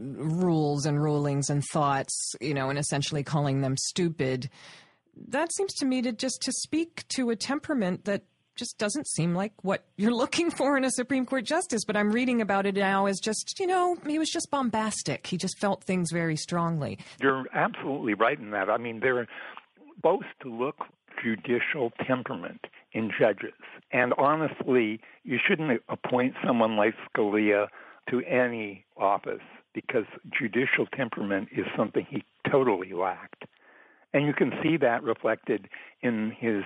rules and rulings and thoughts, you know, and essentially calling them stupid, that seems to me to just to speak to a temperament that just doesn't seem like what you're looking for in a Supreme Court justice. But I'm reading about it now as just, you know, he was just bombastic. He just felt things very strongly. You're absolutely right in that. I mean, they're supposed to look judicial temperament in judges. And honestly, you shouldn't appoint someone like Scalia to any office because judicial temperament is something he totally lacked. And you can see that reflected in his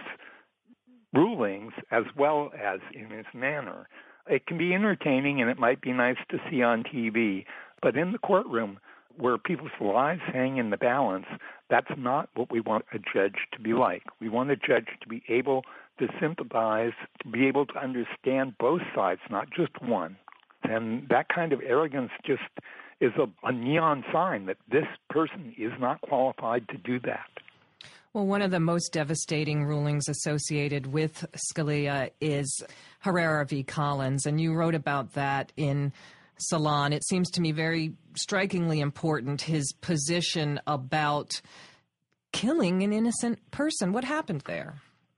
rulings as well as in his manner. It can be entertaining and it might be nice to see on T V, but in the courtroom where people's lives hang in the balance, that's not what we want a judge to be like. We want a judge to be able to sympathize, to be able to understand both sides, not just one. And that kind of arrogance just is a, a neon sign that this person is not qualified to do that. Well, one of the most devastating rulings associated with Scalia is Herrera v. Collins, and you wrote about that in Salon. It seems to me very strikingly important, his position about killing an innocent person. What happened there?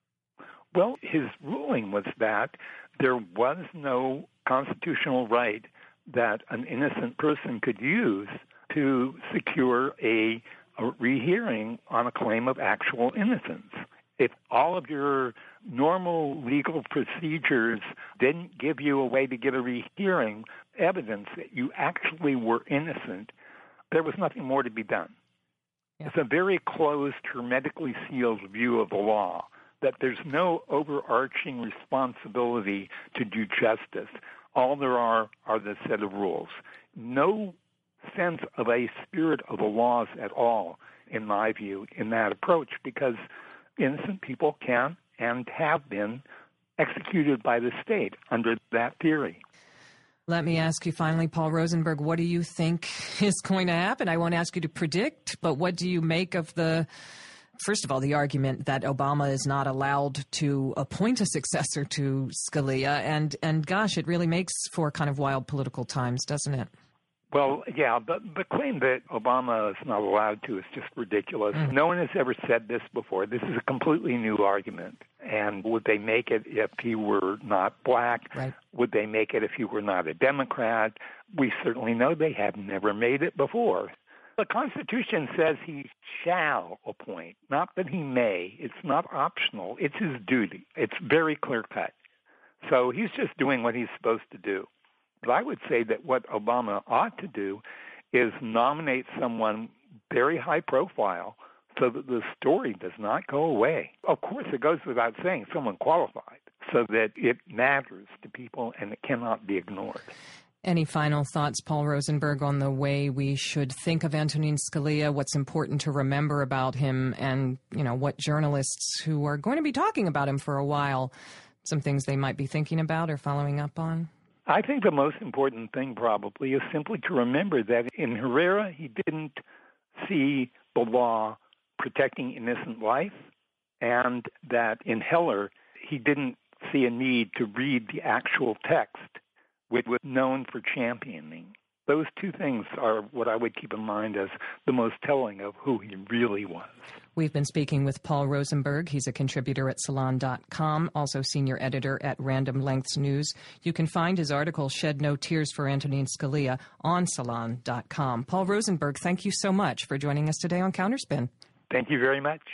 Well, his ruling was that there was no constitutional right that an innocent person could use to secure a, a rehearing on a claim of actual innocence. If all of your normal legal procedures didn't give you a way to get a rehearing, evidence that you actually were innocent, there was nothing more to be done. Yeah. It's a very closed, hermetically sealed view of the law, that there's no overarching responsibility to do justice. All there are are the set of rules. No sense of a spirit of the laws at all, in my view, in that approach, because innocent people can and have been executed by the state under that theory. Let me ask you finally, Paul Rosenberg, what do you think is going to happen? I won't ask you to predict, but what do you make of the, first of all, the argument that Obama is not allowed to appoint a successor to Scalia? And, and gosh, it really makes for kind of wild political times, doesn't it? Well, yeah, the, the claim that Obama is not allowed to is just ridiculous. Mm. No one has ever said this before. This is a completely new argument. And would they make it if he were not black? Right. Would they make it if he were not a Democrat? We certainly know they have never made it before. The Constitution says he shall appoint, not that he may. It's not optional. It's his duty. It's very clear-cut. So he's just doing what he's supposed to do. But I would say that what Obama ought to do is nominate someone very high profile so that the story does not go away. Of course, it goes without saying someone qualified so that it matters to people and it cannot be ignored. Any final thoughts, Paul Rosenberg, on the way we should think of Antonin Scalia, what's important to remember about him, and, you know, what journalists who are going to be talking about him for a while, some things they might be thinking about or following up on? I think the most important thing probably is simply to remember that in Herrera, he didn't see the law protecting innocent life, and that in Heller, he didn't see a need to read the actual text, which was known for championing. Those two things are what I would keep in mind as the most telling of who he really was. We've been speaking with Paul Rosenberg. He's a contributor at Salon dot com, also senior editor at Random Lengths News. You can find his article, Shed No Tears for Antonin Scalia, on Salon dot com. Paul Rosenberg, thank you so much for joining us today on Counterspin. Thank you very much.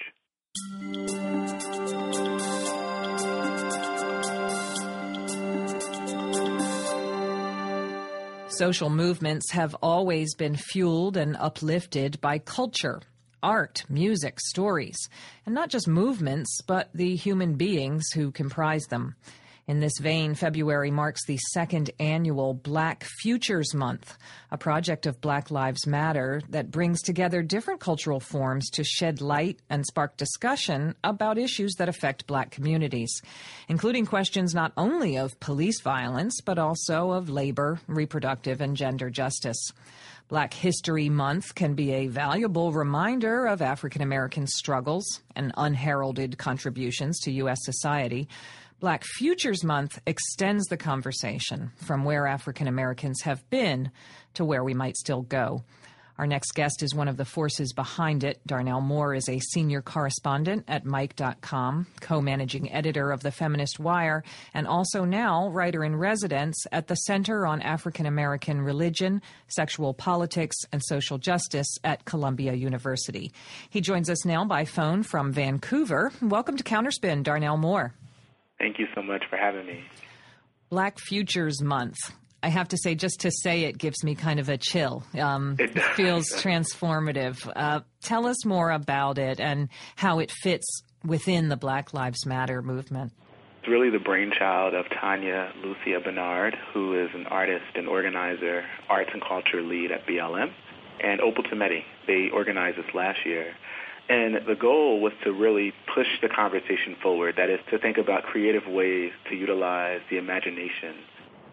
Social movements have always been fueled and uplifted by culture, art, music, stories, and not just movements, but the human beings who comprise them. In this vein, February marks the second annual Black Futures Month, a project of Black Lives Matter that brings together different cultural forms to shed light and spark discussion about issues that affect Black communities, including questions not only of police violence, but also of labor, reproductive, and gender justice. Black History Month can be a valuable reminder of African American struggles and unheralded contributions to U S society. Black Futures Month extends the conversation from where African Americans have been to where we might still go. Our next guest is one of the forces behind it. Darnell Moore is a senior correspondent at Mic dot com, co-managing editor of The Feminist Wire, and also now writer-in-residence at the Center on African American Religion, Sexual Politics, and Social Justice at Columbia University. He joins us now by phone from Vancouver. Welcome to Counterspin, Darnell Moore. Thank you so much for having me. Black Futures Month. I have to say, just to say it gives me kind of a chill. Um, it feels transformative. Uh, tell us more about it and how it fits within the Black Lives Matter movement. It's really the brainchild of Tanya Lucia Bernard, who is an artist and organizer, arts and culture lead at B L M, and Opal Tometi. They organized this last year. And the goal was to really push the conversation forward, that is, to think about creative ways to utilize the imagination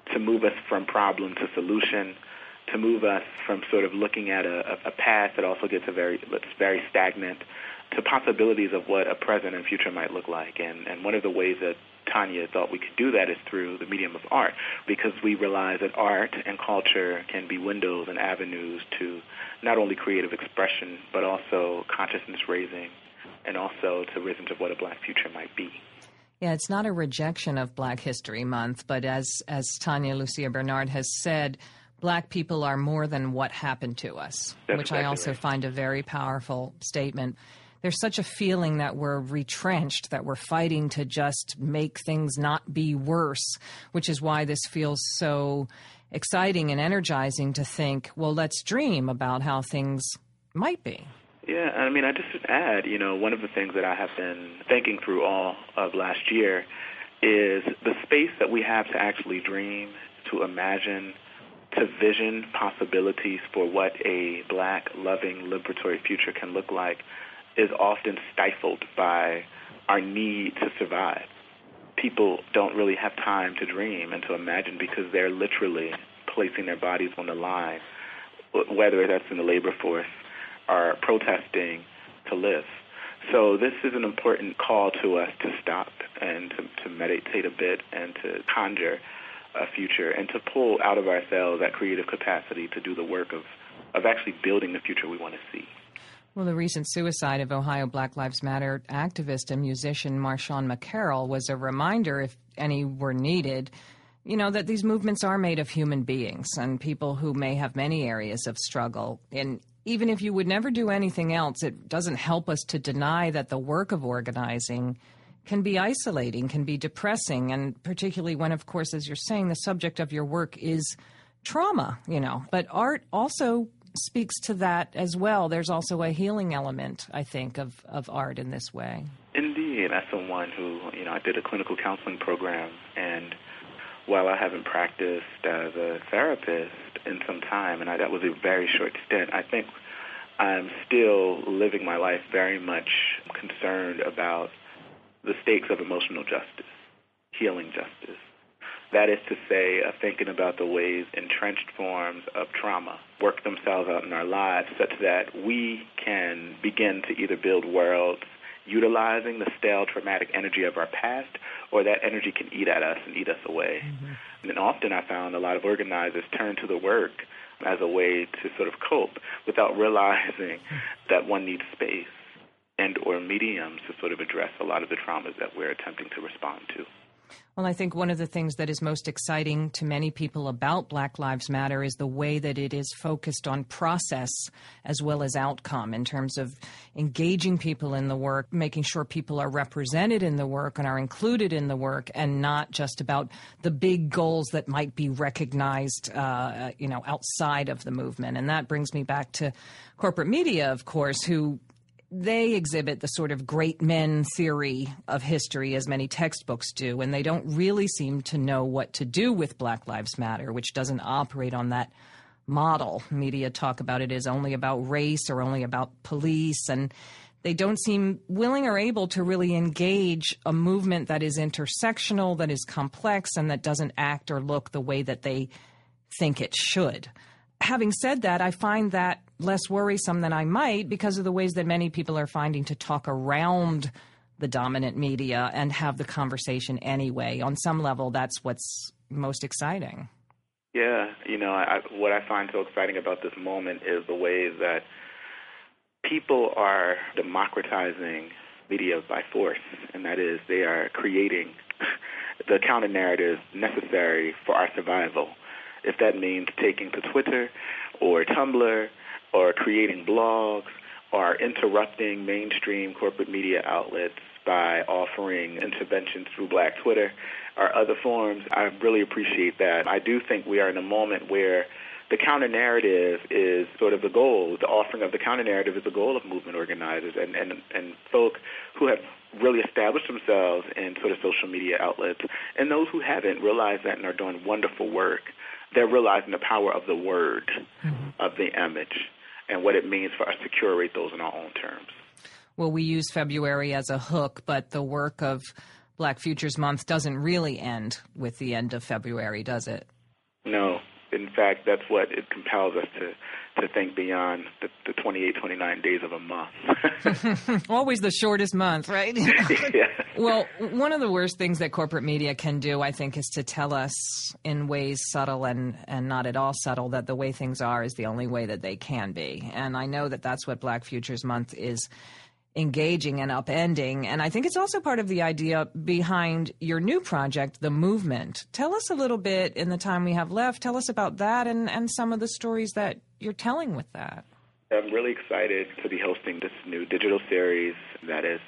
to move us from problem to solution, to move us from sort of looking at a, a path that also gets a very, that's very stagnant, to possibilities of what a present and future might look like. And, and one of the ways that Tanya thought we could do that is through the medium of art, because we realize that art and culture can be windows and avenues to not only creative expression, but also consciousness raising, and also to visions of what a black future might be. Yeah, it's not a rejection of Black History Month, but as, as Tanya Lucia Bernard has said, Black people are more than what happened to us, That's which exactly I also right. find a very powerful statement. There's such a feeling that we're retrenched, that we're fighting to just make things not be worse, which is why this feels so exciting and energizing to think, well, let's dream about how things might be. Yeah, I mean, I just would add, you know, one of the things that I have been thinking through all of last year is the space that we have to actually dream, to imagine, to vision possibilities for what a black, loving, liberatory future can look like is often stifled by our need to survive. People don't really have time to dream and to imagine because they're literally placing their bodies on the line, whether that's in the labor force or protesting to live. So this is an important call to us to stop and to, to meditate a bit and to conjure a future and to pull out of ourselves that creative capacity to do the work of, of actually building the future we want to see. Well, the recent suicide of Ohio Black Lives Matter activist and musician Marshawn McCarroll was a reminder, if any were needed, you know, that these movements are made of human beings and people who may have many areas of struggle. And even if you would never do anything else, it doesn't help us to deny that the work of organizing can be isolating, can be depressing, and particularly when, of course, as you're saying, the subject of your work is trauma, you know. But art also speaks to that as well. There's also a healing element, I think, of, of art in this way. Indeed. As someone who, you know, I did a clinical counseling program, and while I haven't practiced as a therapist in some time, and I, that was a very short stint, I think I'm still living my life very much concerned about the stakes of emotional justice, healing justice. That is to say, uh, thinking about the ways entrenched forms of trauma work themselves out in our lives such that we can begin to either build worlds utilizing the stale traumatic energy of our past, or that energy can eat at us and eat us away. Mm-hmm. And often I found a lot of organizers turn to the work as a way to sort of cope without realizing that one needs space and or mediums to sort of address a lot of the traumas that we're attempting to respond to. Well, I think one of the things that is most exciting to many people about Black Lives Matter is the way that it is focused on process as well as outcome in terms of engaging people in the work, making sure people are represented in the work and are included in the work, and not just about the big goals that might be recognized, uh, you know, outside of the movement. And that brings me back to corporate media, of course, who they exhibit the sort of great men theory of history, as many textbooks do, and they don't really seem to know what to do with Black Lives Matter, which doesn't operate on that model. Media talk about it as only about race or only about police, and they don't seem willing or able to really engage a movement that is intersectional, that is complex, and that doesn't act or look the way that they think it should. Having said that, I find that less worrisome than I might because of the ways that many people are finding to talk around the dominant media and have the conversation anyway. On some level, that's what's most exciting. Yeah, you know, I, what I find so exciting about this moment is the ways that people are democratizing media by force, and that is they are creating the counter-narrative necessary for our survival. If that means taking to Twitter or Tumblr or creating blogs or interrupting mainstream corporate media outlets by offering interventions through Black Twitter or other forms, I really appreciate that. I do think we are in a moment where the counter-narrative is sort of the goal. The offering of the counter-narrative is the goal of movement organizers and, and, and folk who have really established themselves in sort of social media outlets. And those who haven't realized that and are doing wonderful work. They're realizing the power of the word, mm-hmm. of the image, and what it means for us to curate those in our own terms. Well, we use February as a hook, but the work of Black Futures Month doesn't really end with the end of February, does it? No. In fact, that's what it compels us to, to think beyond the, the twenty-eight, twenty-nine days of a month. Always the shortest month, right? Yeah. Well, one of the worst things that corporate media can do, I think, is to tell us in ways subtle and, and not at all subtle that the way things are is the only way that they can be. And I know that that's what Black Futures Month is engaging and upending. And I think it's also part of the idea behind your new project, The Movement. Tell us a little bit in the time we have left. Tell us about that and, and some of the stories that you're telling with that. I'm really excited to be hosting this new digital series that is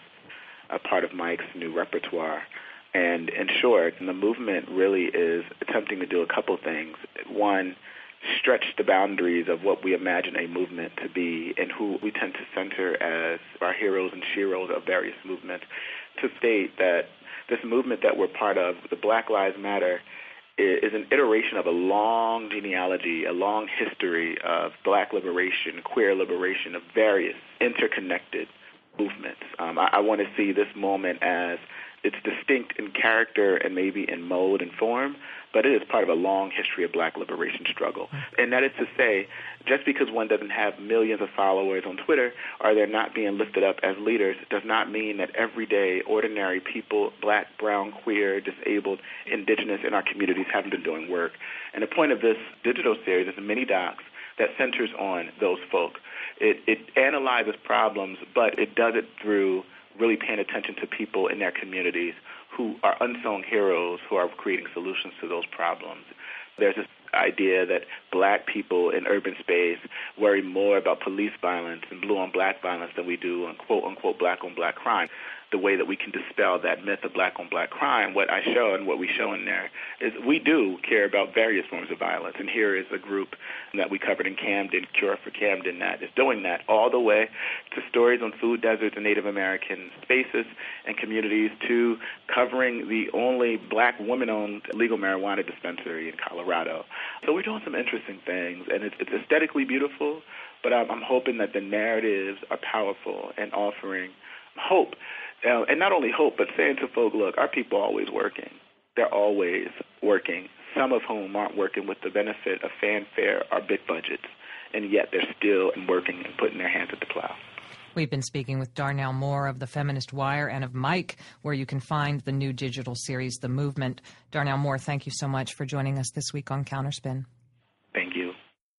a part of Mike's new repertoire. And in short, The Movement really is attempting to do a couple things. One, stretch the boundaries of what we imagine a movement to be and who we tend to center as our heroes and sheroes of various movements, to state that this movement that we're part of, the Black Lives Matter, is an iteration of a long genealogy, a long history of black liberation, queer liberation, of various interconnected movements. Um, I, I want to see this moment as it's distinct in character and maybe in mode and form, but it is part of a long history of black liberation struggle. And that is to say, just because one doesn't have millions of followers on Twitter or they're not being lifted up as leaders does not mean that everyday, ordinary people, black, brown, queer, disabled, indigenous in our communities haven't been doing work. And the point of this digital series is a mini-docs that centers on those folk. It, it analyzes problems, but it does it through really paying attention to people in their communities who are unsung heroes who are creating solutions to those problems. There's this idea that black people in urban space worry more about police violence and blue-on-black violence than we do on quote-unquote black-on-black crime. The way that we can dispel that myth of black-on-black crime, what I show and what we show in there is we do care about various forms of violence. And here is a group that we covered in Camden, Cure for Camden, that is doing that all the way to stories on food deserts and Native American spaces and communities, to covering the only black woman-owned legal marijuana dispensary in Colorado. So we're doing some interesting things, and it's, it's aesthetically beautiful, but I'm, I'm hoping that the narratives are powerful and offering hope. Uh, and not only hope, but saying to folk, look, our people are always working. They're always working, some of whom aren't working with the benefit of fanfare or big budgets, and yet they're still working and putting their hands at the plow. We've been speaking with Darnell Moore of the Feminist Wire and of Mike, where you can find the new digital series, The Movement. Darnell Moore, thank you so much for joining us this week on Counterspin. Thank you.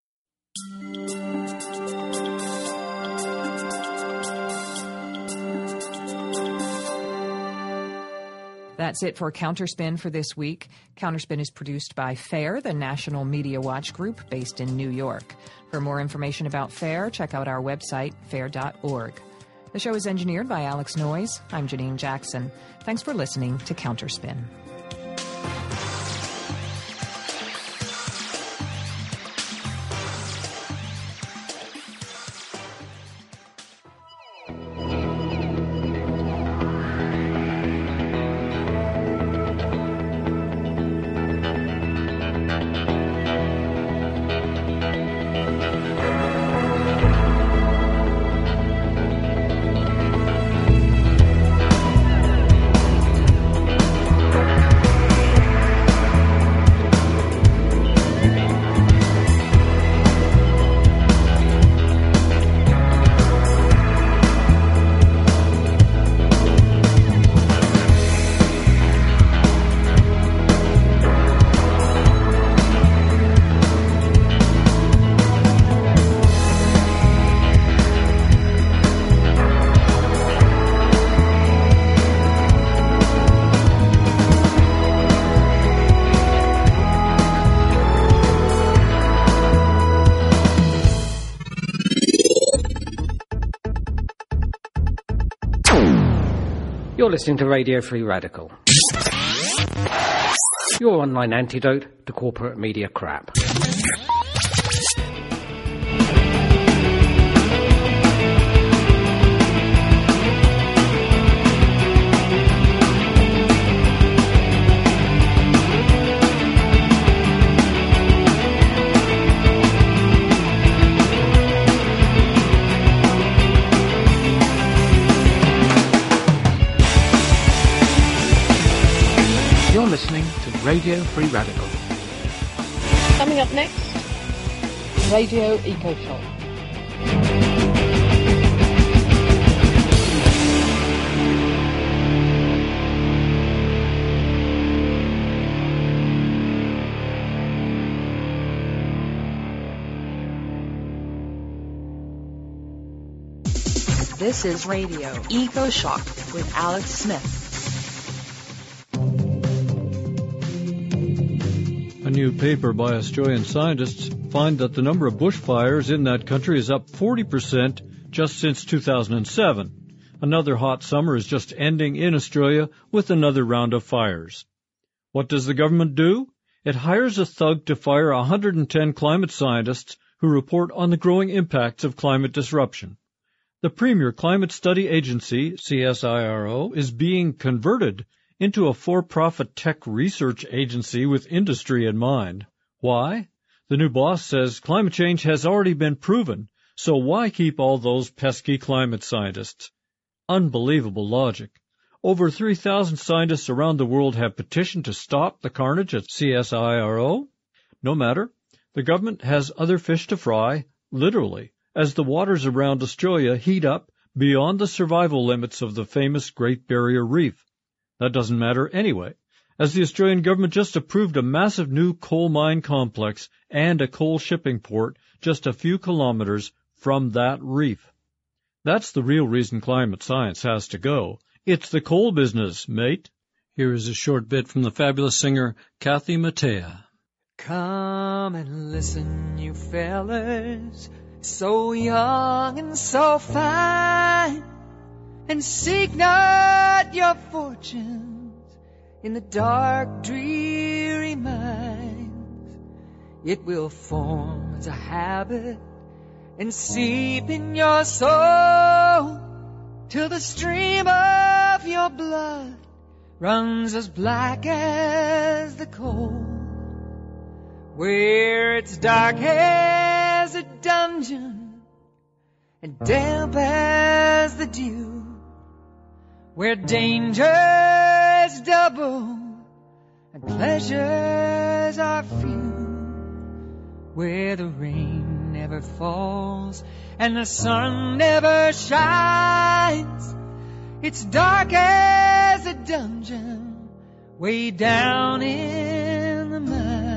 That's it for Counterspin for this week. Counterspin is produced by FAIR, the National Media Watch Group based in New York. For more information about FAIR, check out our website, fair dot org. The show is engineered by Alex Noyes. I'm Janine Jackson. Thanks for listening to Counterspin. You're listening to Radio Free Radical, your online antidote to corporate media crap. You're listening to Radio Free Radical. Coming up next, Radio EcoShock. This is Radio EcoShock with Alex Smith. A new paper by Australian scientists find that the number of bushfires in that country is up forty percent just since two thousand seven. Another hot summer is just ending in Australia with another round of fires. What does the government do? It hires a thug to fire one hundred ten climate scientists who report on the growing impacts of climate disruption. The Premier Climate Study Agency, C S I R O, is being converted into a for-profit tech research agency with industry in mind. Why? The new boss says climate change has already been proven, so why keep all those pesky climate scientists? Unbelievable logic. Over three thousand scientists around the world have petitioned to stop the carnage at C S I R O. No matter. The government has other fish to fry, literally, as the waters around Australia heat up beyond the survival limits of the famous Great Barrier Reef. That doesn't matter anyway, as the Australian government just approved a massive new coal mine complex and a coal shipping port just a few kilometers from that reef. That's the real reason climate science has to go. It's the coal business, mate. Here is a short bit from the fabulous singer Kathy Mattea. Come and listen, you fellas, so young and so fine, and seek not your fortunes in the dark, dreary mines. It will form as a habit and seep in your soul till the stream of your blood runs as black as the coal. Where it's dark as a dungeon and damp as the dew, where danger is double and pleasures are few, where the rain never falls and the sun never shines. It's dark as a dungeon way down in the mine.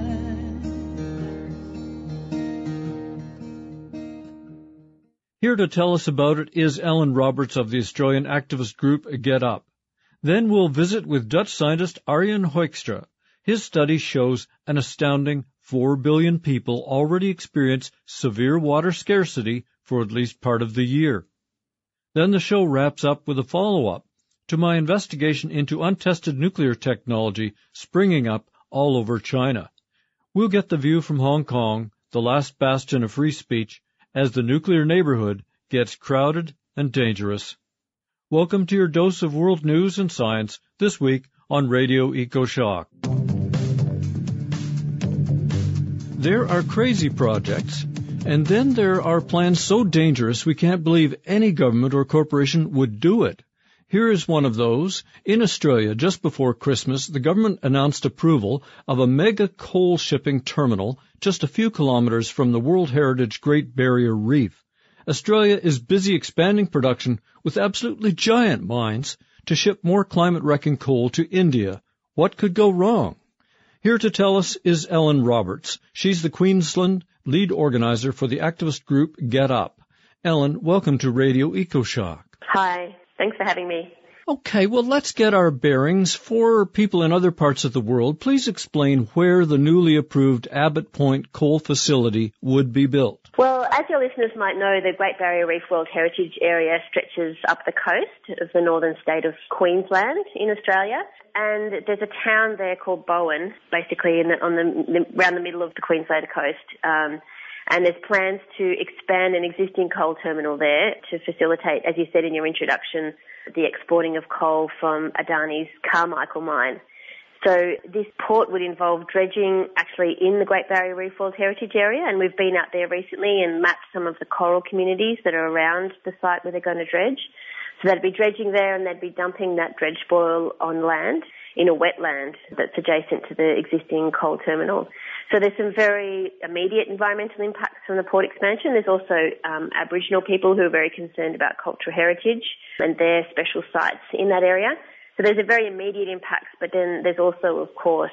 Here to tell us about it is Ellen Roberts of the Australian activist group Get Up. Then we'll visit with Dutch scientist Arjen Hoekstra. His study shows an astounding four billion people already experience severe water scarcity for at least part of the year. Then the show wraps up with a follow-up to my investigation into untested nuclear technology springing up all over China. We'll get the view from Hong Kong, the last bastion of free speech, as the nuclear neighborhood gets crowded and dangerous. Welcome to your dose of world news and science this week on Radio EcoShock. There are crazy projects, and then there are plans so dangerous we can't believe any government or corporation would do it. Here is one of those. In Australia, just before Christmas, the government announced approval of a mega coal shipping terminal just a few kilometers from the World Heritage Great Barrier Reef. Australia is busy expanding production with absolutely giant mines to ship more climate-wrecking coal to India. What could go wrong? Here to tell us is Ellen Roberts. She's the Queensland lead organizer for the activist group Get Up. Ellen, welcome to Radio EcoShock. Hi. Thanks for having me. Okay, well, let's get our bearings. For people in other parts of the world, please explain where the newly approved Abbott Point coal facility would be built. Well, as your listeners might know, the Great Barrier Reef World Heritage Area stretches up the coast of the northern state of Queensland in Australia. And there's a town there called Bowen, basically in the, on the, around the middle of the Queensland coast. Um, And there's plans to expand an existing coal terminal there to facilitate, as you said in your introduction, the exporting of coal from Adani's Carmichael mine. So this port would involve dredging actually in the Great Barrier Reef World Heritage Area, and we've been out there recently and mapped some of the coral communities that are around the site where they're going to dredge. So they'd be dredging there and they'd be dumping that dredge spoil on land in a wetland that's adjacent to the existing coal terminal. So there's some very immediate environmental impacts from the port expansion. There's also um, Aboriginal people who are very concerned about cultural heritage and their special sites in that area. So there's a very immediate impacts, but then there's also, of course,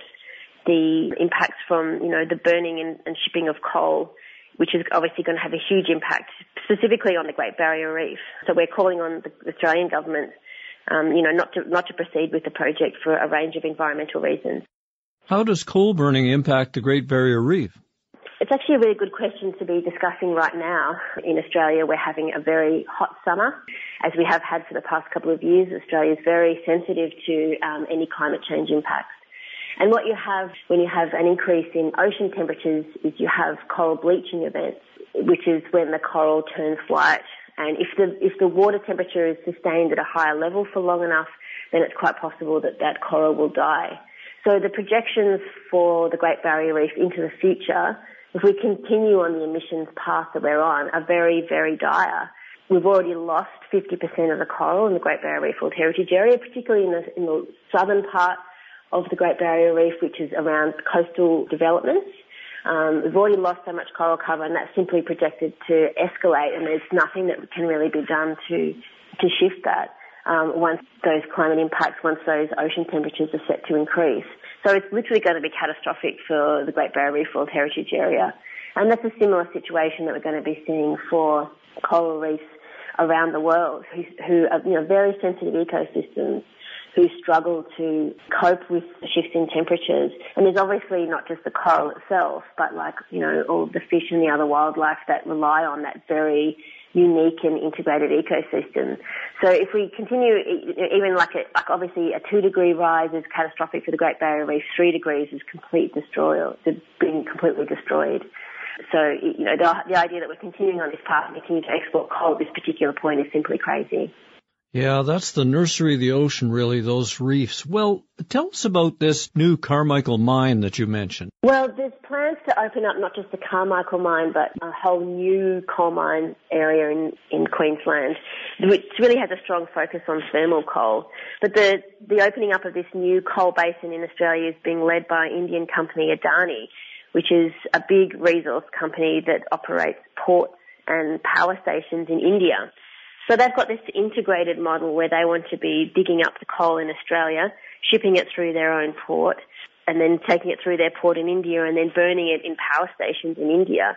the impacts from, you know, the burning and, and shipping of coal, which is obviously going to have a huge impact, specifically on the Great Barrier Reef. So we're calling on the Australian government, um, you know, not to not to proceed with the project for a range of environmental reasons. How does coal burning impact the Great Barrier Reef? It's actually a really good question to be discussing right now. In Australia, we're having a very hot summer, as we have had for the past couple of years. Australia is very sensitive to um, any climate change impacts. And what you have when you have an increase in ocean temperatures is you have coral bleaching events, which is when the coral turns white. And if the if the water temperature is sustained at a higher level for long enough, then it's quite possible that that coral will die. So the projections for the Great Barrier Reef into the future, if we continue on the emissions path that we're on, are very, very dire. We've already lost fifty percent of the coral in the Great Barrier Reef World Heritage Area, particularly in the, in the southern part of the Great Barrier Reef, which is around coastal developments. Um, we've already lost so much coral cover, and that's simply projected to escalate, and there's nothing that can really be done to to shift that um, once those climate impacts, once those ocean temperatures are set to increase. So it's literally going to be catastrophic for the Great Barrier Reef World Heritage Area. And that's a similar situation that we're going to be seeing for coral reefs around the world, who, who are, you know, very sensitive ecosystems who struggle to cope with the shifts in temperatures. And there's obviously not just the coral itself, but like, you know, all the fish and the other wildlife that rely on that very unique and integrated ecosystem. So if we continue, even like, a, like obviously a two degree rise is catastrophic for the Great Barrier Reef, three degrees is complete destroy, being completely destroyed. So, you know, the, the idea that we're continuing on this path and continue to export coal at this particular point is simply crazy. Yeah, that's the nursery of the ocean, really, those reefs. Well, tell us about this new Carmichael mine that you mentioned. Well, there's plans to open up not just the Carmichael mine, but a whole new coal mine area in, in Queensland, which really has a strong focus on thermal coal. But the, the opening up of this new coal basin in Australia is being led by Indian company Adani, which is a big resource company that operates ports and power stations in India. So they've got this integrated model where they want to be digging up the coal in Australia, shipping it through their own port, and then taking it through their port in India and then burning it in power stations in India.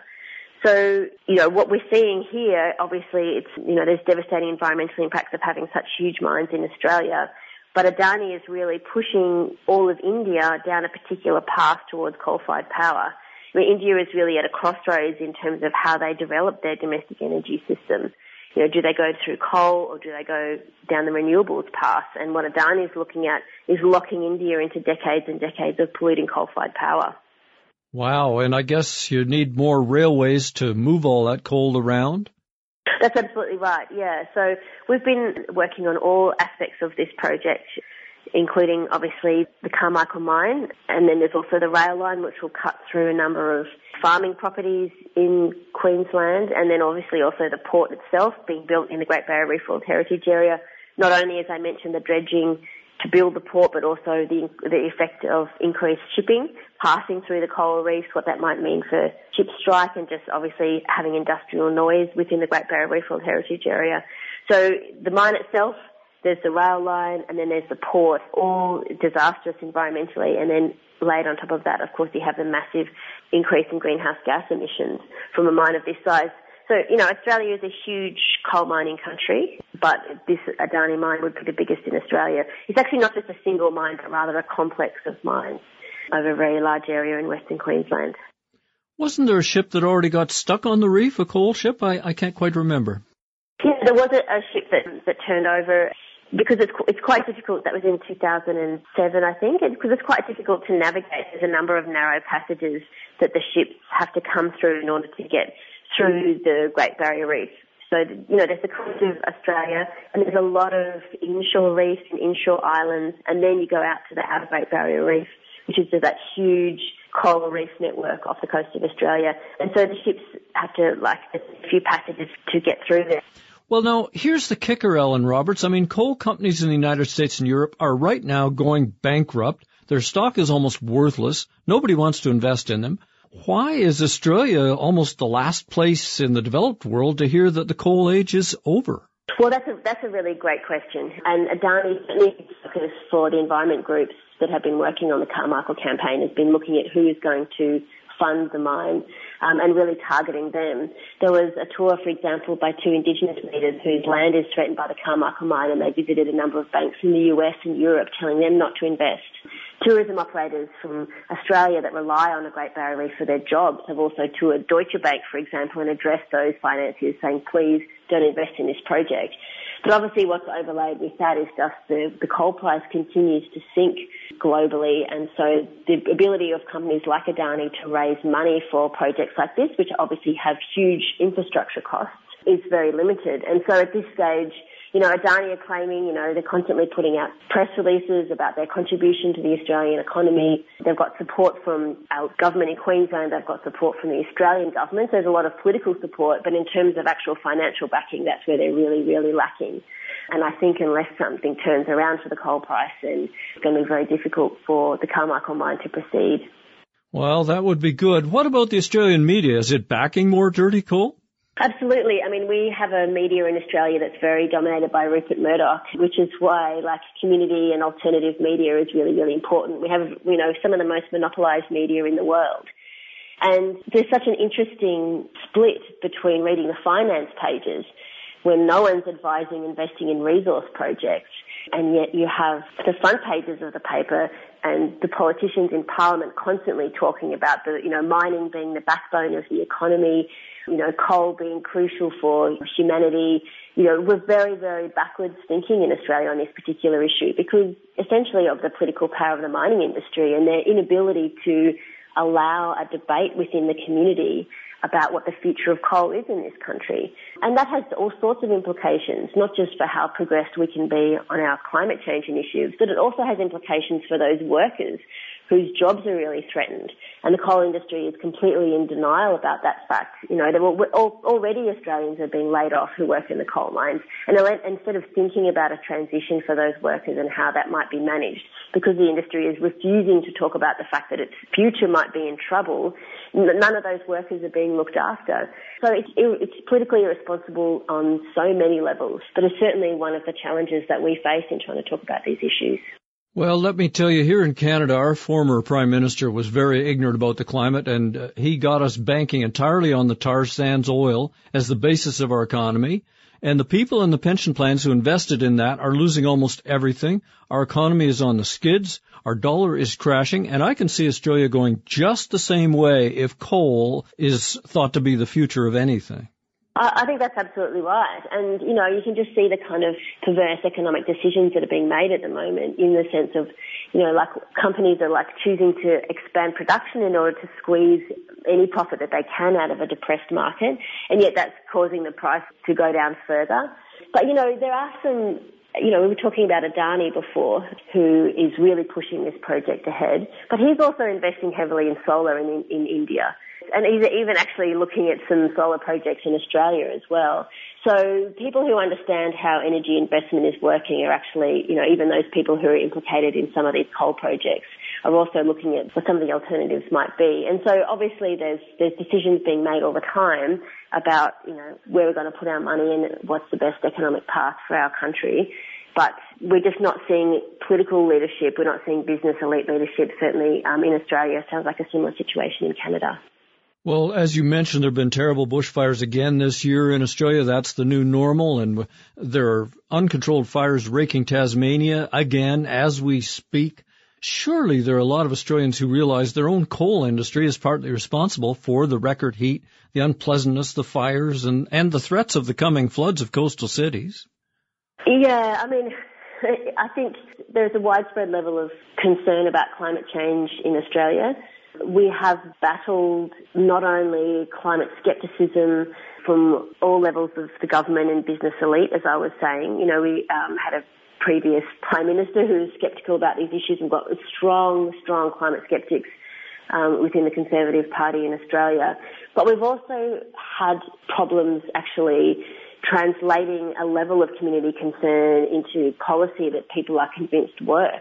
So, you know, what we're seeing here, obviously, it's, you know, there's devastating environmental impacts of having such huge mines in Australia. But Adani is really pushing all of India down a particular path towards coal-fired power. I mean, India is really at a crossroads in terms of how they develop their domestic energy system. You know, do they go through coal or do they go down the renewables path? And what Adani is looking at is locking India into decades and decades of polluting coal-fired power. Wow, and I guess you need more railways to move all that coal around? That's absolutely right, yeah. So we've been working on all aspects of this project, including obviously the Carmichael mine, and then there's also the rail line which will cut through a number of farming properties in Queensland, and then obviously also the port itself being built in the Great Barrier Reef World Heritage Area. Not only, as I mentioned, the dredging to build the port, but also the the effect of increased shipping passing through the coral reefs, what that might mean for ship strike, and just obviously having industrial noise within the Great Barrier Reef World Heritage Area. So the mine itself, there's the rail line, and then there's the port, all disastrous environmentally. And then laid on top of that, of course, you have the massive increase in greenhouse gas emissions from a mine of this size. So, you know, Australia is a huge coal mining country, but this Adani mine would be the biggest in Australia. It's actually not just a single mine, but rather a complex of mines over a very large area in Western Queensland. Wasn't there a ship that already got stuck on the reef, a coal ship? I, I can't quite remember. Yeah, there was a, a ship that, that turned over. Because it's it's quite difficult. That was in two thousand seven, I think. Because it's quite difficult to navigate. There's a number of narrow passages that the ships have to come through in order to get through the Great Barrier Reef. So, you know, there's the coast of Australia, and there's a lot of inshore reefs and inshore islands, and then you go out to the outer Great Barrier Reef, which is that huge coral reef network off the coast of Australia. And so the ships have to, like, a few passages to get through there. Well, now, here's the kicker, Ellen Roberts. I mean, coal companies in the United States and Europe are right now going bankrupt. Their stock is almost worthless. Nobody wants to invest in them. Why is Australia almost the last place in the developed world to hear that the coal age is over? Well, that's a, that's a really great question. And Adani, certainly focus for the environment groups that have been working on the Carmichael campaign, has been looking at who is going to fund the mine um, and really targeting them. There was a tour, for example, by two Indigenous leaders whose land is threatened by the Carmichael mine, and they visited a number of banks in the U S and Europe telling them not to invest. Tourism operators from Australia that rely on the Great Barrier Reef for their jobs have also toured Deutsche Bank, for example, and addressed those financiers saying, please don't invest in this project. But obviously what's overlaid with that is just the, the coal price continues to sink globally, and so the ability of companies like Adani to raise money for projects like this, which obviously have huge infrastructure costs, is very limited. And so at this stage, you know, Adani are claiming, you know, they're constantly putting out press releases about their contribution to the Australian economy. They've got support from our government in Queensland. They've got support from the Australian government. There's a lot of political support, but in terms of actual financial backing, that's where they're really, really lacking. And I think unless something turns around for the coal price, then it's going to be very difficult for the Carmichael mine to proceed. Well, that would be good. What about the Australian media? Is it backing more dirty coal? Absolutely. I mean, we have a media in Australia that's very dominated by Rupert Murdoch, which is why, like, community and alternative media is really, really important. We have, you know, some of the most monopolised media in the world. And there's such an interesting split between reading the finance pages when no one's advising investing in resource projects, and yet you have the front pages of the paper and the politicians in Parliament constantly talking about the, you know, mining being the backbone of the economy, you know, coal being crucial for humanity. You know, we're very, very backwards thinking in Australia on this particular issue because essentially of the political power of the mining industry and their inability to allow a debate within the community about what the future of coal is in this country. And that has all sorts of implications, not just for how progressed we can be on our climate change initiatives, but it also has implications for those workers whose jobs are really threatened. And the coal industry is completely in denial about that fact. You know, there were, already Australians are being laid off who work in the coal mines. And instead of thinking about a transition for those workers and how that might be managed, because the industry is refusing to talk about the fact that its future might be in trouble, none of those workers are being looked after. So it's, it's politically irresponsible on so many levels, but it's certainly one of the challenges that we face in trying to talk about these issues. Well, let me tell you, here in Canada, our former Prime Minister was very ignorant about the climate, and uh, he got us banking entirely on the tar sands oil as the basis of our economy. And the people in the pension plans who invested in that are losing almost everything. Our economy is on the skids. Our dollar is crashing. And I can see Australia going just the same way if coal is thought to be the future of anything. I think that's absolutely right. And, you know, you can just see the kind of perverse economic decisions that are being made at the moment in the sense of, you know, like companies are like choosing to expand production in order to squeeze any profit that they can out of a depressed market. And yet that's causing the price to go down further. But, you know, there are some, you know, we were talking about Adani before, who is really pushing this project ahead. But he's also investing heavily in solar in, in India. And he's even actually looking at some solar projects in Australia as well. So people who understand how energy investment is working are actually, you know, even those people who are implicated in some of these coal projects are also looking at what some of the alternatives might be. And so obviously there's there's decisions being made all the time about, you know, where we're going to put our money and what's the best economic path for our country. But we're just not seeing political leadership. We're not seeing business elite leadership, certainly um, in Australia. It sounds like a similar situation in Canada. Well, as you mentioned, there have been terrible bushfires again this year in Australia. That's the new normal, and there are uncontrolled fires raking Tasmania again as we speak. Surely there are a lot of Australians who realize their own coal industry is partly responsible for the record heat, the unpleasantness, the fires, and, and the threats of the coming floods of coastal cities. Yeah, I mean, I think there's a widespread level of concern about climate change in Australia. We have battled not only climate scepticism from all levels of the government and business elite, as I was saying. You know, we um, had a previous Prime Minister who was sceptical about these issues. We've got strong, strong climate skeptics um, within the Conservative Party in Australia. But we've also had problems actually translating a level of community concern into policy that people are convinced works.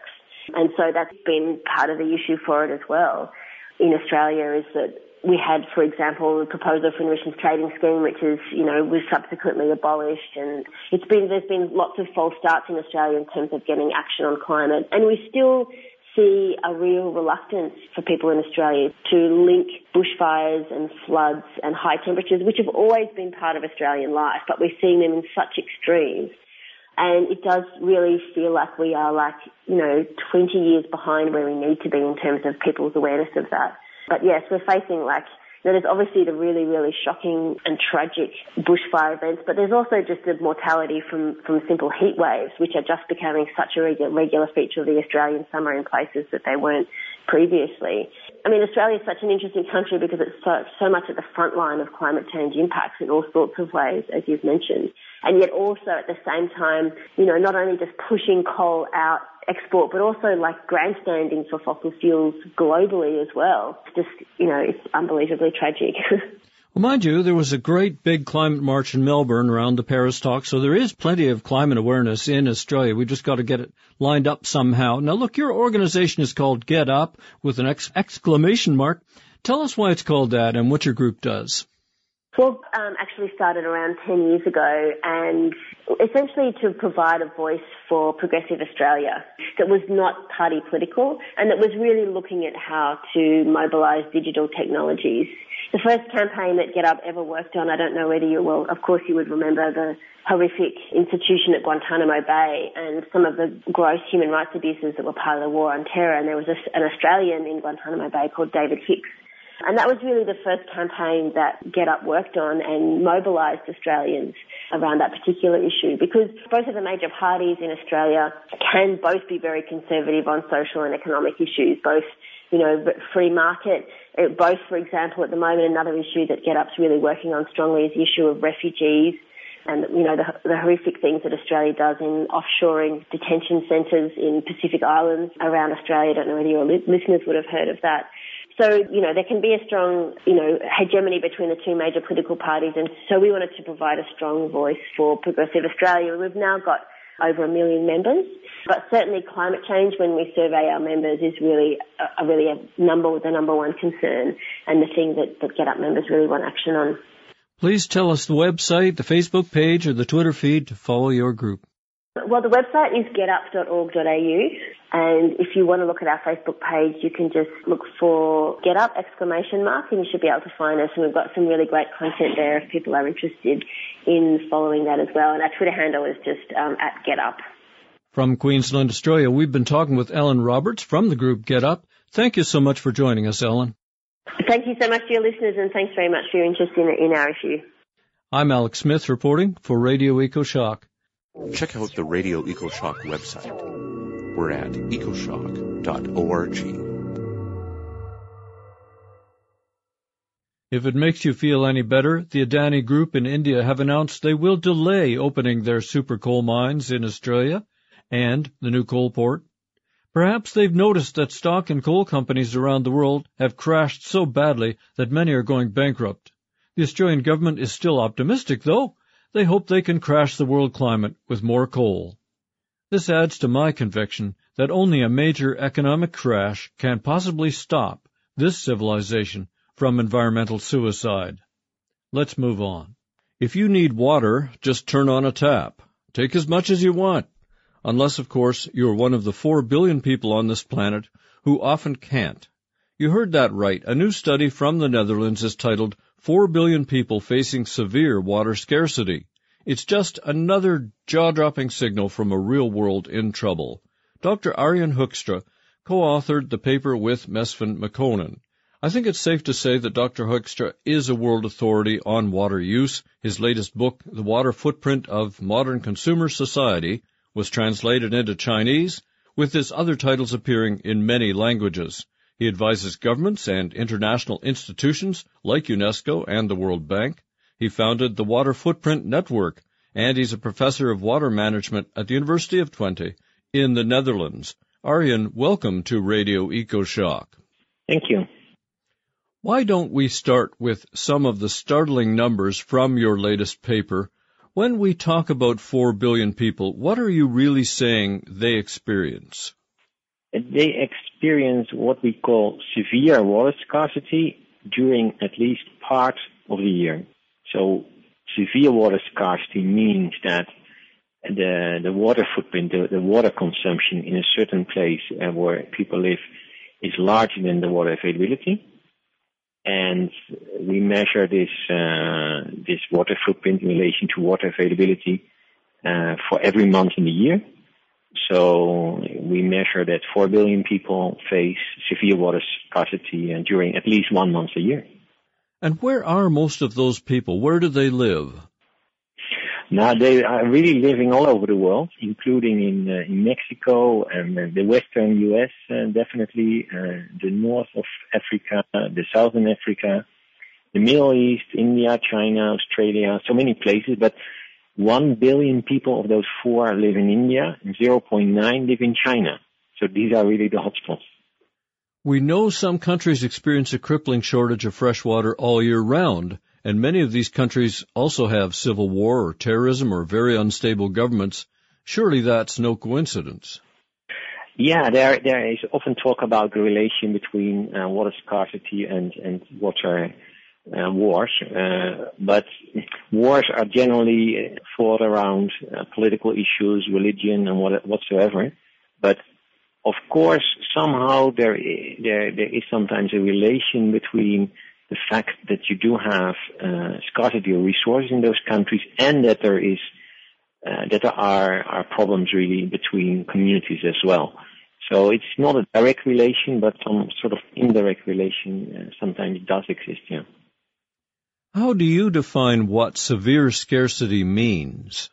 And so that's been part of the issue for it as well. In Australia is that we had, for example, the proposal for an emissions trading scheme, which is, you know, was subsequently abolished, and it's been, there's been lots of false starts in Australia in terms of getting action on climate, and we still see a real reluctance for people in Australia to link bushfires and floods and high temperatures, which have always been part of Australian life, but we're seeing them in such extremes. And it does really feel like we are like, you know, twenty years behind where we need to be in terms of people's awareness of that. But yes, we're facing like, you know, there's obviously the really, really shocking and tragic bushfire events, but there's also just the mortality from, from simple heat waves, which are just becoming such a regular, regular feature of the Australian summer in places that they weren't previously. I mean, Australia is such an interesting country because it's so, so much at the front line of climate change impacts in all sorts of ways, as you've mentioned. And yet also at the same time, you know, not only just pushing coal out export, but also like grandstanding for fossil fuels globally as well. It's just, you know, it's unbelievably tragic. Well, mind you, there was a great big climate march in Melbourne around the Paris talk, so there is plenty of climate awareness in Australia. We just got to get it lined up somehow. Now, look, your organization is called Get Up with an ex- exclamation mark. Tell us why it's called that and what your group does. Well, um, actually started around ten years ago, and essentially to provide a voice for progressive Australia that was not party political and that was really looking at how to mobilise digital technologies. The first campaign that Get Up ever worked on, I don't know whether you will, of course you would remember the horrific institution at Guantanamo Bay and some of the gross human rights abuses that were part of the war on terror. And there was a, an Australian in Guantanamo Bay called David Hicks. And that was really the first campaign that Get Up worked on and mobilised Australians around that particular issue, because both of the major parties in Australia can both be very conservative on social and economic issues, both, you know, free market, both, for example, at the moment, another issue that Get Up's really working on strongly is the issue of refugees and, you know, the, the horrific things that Australia does in offshoring detention centres in Pacific Islands around Australia. I don't know whether your li- listeners would have heard of that. So, you know, there can be a strong, you know, hegemony between the two major political parties, and so we wanted to provide a strong voice for progressive Australia. We've now got over a million members, but certainly climate change, when we survey our members, is really a, a really a number, the number one concern, and the thing that, that Get Up members really want action on. Please tell us the website, the Facebook page, or the Twitter feed to follow your group. Well, the website is get up dot org dot a u, and if you want to look at our Facebook page, you can just look for Get Up, exclamation mark, and you should be able to find us, and we've got some really great content there if people are interested in following that as well, and our Twitter handle is just um, at Get Up. From Queensland, Australia, we've been talking with Ellen Roberts from the group Get Up. Thank you so much for joining us, Ellen. Thank you so much to your listeners, and thanks very much for your interest in, in our issue. I'm Alex Smith reporting for Radio EcoShock. Check out the Radio EcoShock website. We're at ecoshock dot org. If it makes you feel any better, the Adani Group in India have announced they will delay opening their super coal mines in Australia and the new coal port. Perhaps they've noticed that stock and coal companies around the world have crashed so badly that many are going bankrupt. The Australian government is still optimistic, though. They hope they can crash the world climate with more coal. This adds to my conviction that only a major economic crash can possibly stop this civilization from environmental suicide. Let's move on. If you need water, just turn on a tap. Take as much as you want. Unless, of course, you're one of the four billion people on this planet who often can't. You heard that right. A new study from the Netherlands is titled Four billion people facing severe water scarcity. It's just another jaw-dropping signal from a real world in trouble. Doctor Arjen Hoekstra co-authored the paper with Mesfin Makonnen. I think it's safe to say that Doctor Hoekstra is a world authority on water use. His latest book, The Water Footprint of Modern Consumer Society, was translated into Chinese, with his other titles appearing in many languages. He advises governments and international institutions like UNESCO and the World Bank. He founded the Water Footprint Network, and he's a professor of water management at the University of Twente in the Netherlands. Arjen, welcome to Radio EcoShock. Thank you. Why don't we start with some of the startling numbers from your latest paper? When we talk about four billion people, what are you really saying they experience? they experience what we call severe water scarcity during at least part of the year. So severe water scarcity means that the the water footprint, the, the water consumption in a certain place uh, where people live is larger than the water availability. And we measure this uh, this water footprint in relation to water availability uh, for every month in the year. So we measure that four billion people face severe water scarcity uh, during at least one month a year. And where are most of those people? Where do they live? Now, they are really living all over the world, including in, uh, in Mexico and uh, the western U S, uh, definitely, uh, the north of Africa, the southern Africa, the Middle East, India, China, Australia, so many places. But one billion people of those four live in India, and zero point nine live in China. So these are really the hotspots. We know some countries experience a crippling shortage of fresh water all year round. And many of these countries also have civil war or terrorism or very unstable governments. Surely that's no coincidence. Yeah, there there is often talk about the relation between uh, water scarcity and, and water uh, wars. Uh, but wars are generally fought around uh, political issues, religion, and what, whatsoever. But of course, somehow there there there is sometimes a relation between the fact that you do have uh, scarcity of resources in those countries, and that there is uh, that there are, are problems really between communities as well. So it's not a direct relation, but some sort of indirect relation uh, sometimes does exist. Yeah. How do you define what severe scarcity means?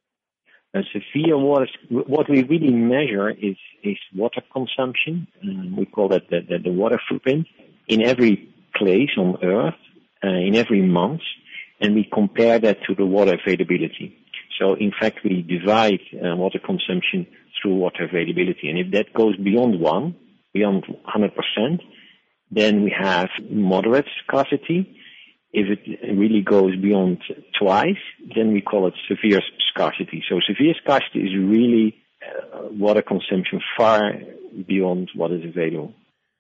Uh, severe water, what we really measure is is water consumption. Um, we call that the, the, the water footprint in every place on Earth uh, in every month, and we compare that to the water availability. So in fact, we divide uh, water consumption through water availability, and if that goes beyond one, beyond one hundred percent, then we have moderate scarcity. If it really goes beyond twice, then we call it severe scarcity. So severe scarcity is really uh, water consumption far beyond what is available.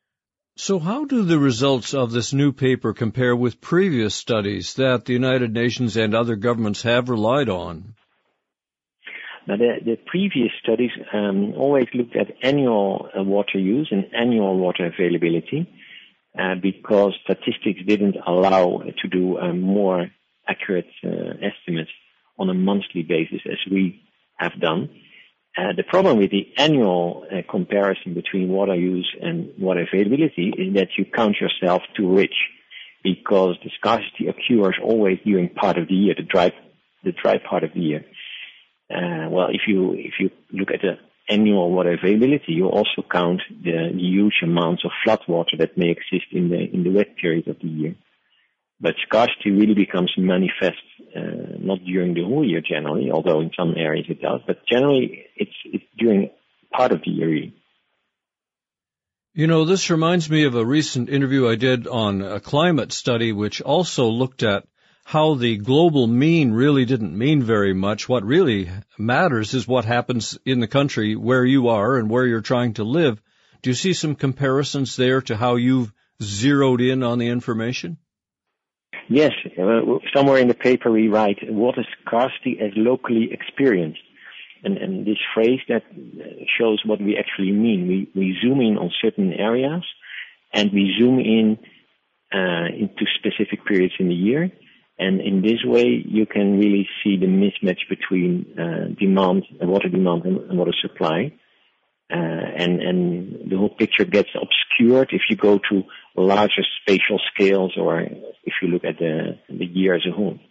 So how do the results of this new paper compare with previous studies that the United Nations and other governments have relied on? Now, the, the previous studies um, always looked at annual uh, water use and annual water availability uh, because statistics didn't allow to do uh, more accurate uh, estimates on a monthly basis as we have done. Uh, the problem with the annual uh, comparison between water use and water availability is that you count yourself too rich, because the scarcity occurs always during part of the year, the dry, the dry part of the year. Uh, well, if you if you look at the annual water availability, you also count the, the huge amounts of flood water that may exist in the in the wet period of the year. But scarcity really becomes manifest uh, not during the whole year generally, although in some areas it does, but generally it's, it's during part of the year really. You know, this reminds me of a recent interview I did on a climate study which also looked at how the global mean really didn't mean very much. What really matters is what happens in the country where you are and where you're trying to live. Do you see some comparisons there to how you've zeroed in on the information? Yes, uh, somewhere in the paper we write water scarcity as locally experienced. And, and this phrase that shows what we actually mean. We, we zoom in on certain areas, and we zoom in uh, into specific periods in the year. And in this way, you can really see the mismatch between uh, demand, water demand and, and water supply. Uh, and, and the whole picture gets obscured if you go to larger spatial scales or if you look at the, the year as a whole.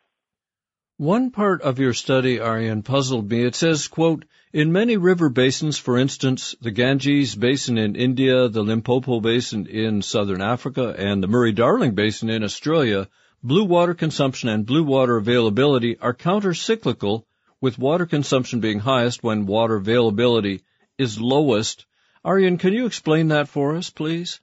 One part of your study, Arjen, puzzled me. It says, quote, in many river basins, for instance, the Ganges Basin in India, the Limpopo Basin in southern Africa, and the Murray-Darling Basin in Australia, blue water consumption and blue water availability are counter-cyclical, with water consumption being highest when water availability is lowest. Arjen, can you explain that for us, please?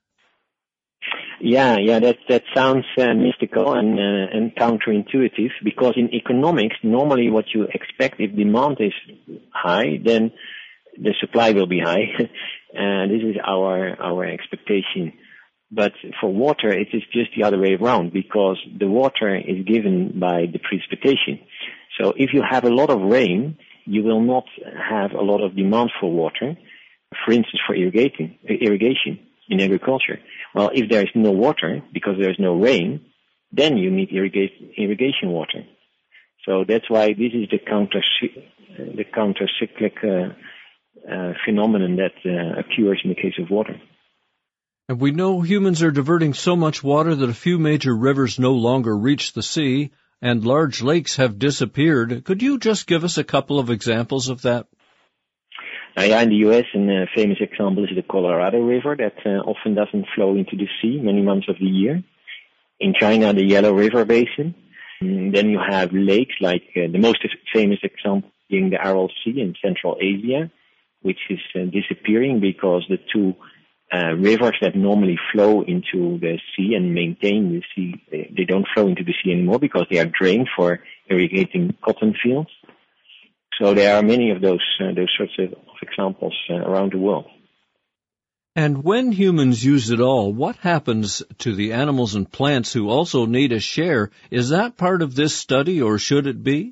Yeah, yeah, that that sounds uh, mystical and uh, and counterintuitive, because in economics, normally what you expect, if demand is high, then the supply will be high. and this is our our expectation. But for water, it is just the other way around, because the water is given by the precipitation. So if you have a lot of rain, you will not have a lot of demand for water, for instance, for irrigating, irrigation in agriculture. Well, if there is no water, because there is no rain, then you need irrigate, irrigation water. So that's why this is the counter the counter-cyclic uh, uh, phenomenon that uh, occurs in the case of water. And we know humans are diverting so much water that a few major rivers no longer reach the sea, and large lakes have disappeared. Could you just give us a couple of examples of that? Now, yeah, in the U S, a famous example is the Colorado River that uh, often doesn't flow into the sea many months of the year. In China, the Yellow River Basin. And then you have lakes like uh, the most famous example being the Aral Sea in Central Asia, which is uh, disappearing because the two uh, rivers that normally flow into the sea and maintain the sea, they, they don't flow into the sea anymore because they are drained for irrigating cotton fields. So there are many of those uh, those sorts of, of examples uh, around the world. And when humans use it all, what happens to the animals and plants who also need a share? Is that part of this study, or should it be?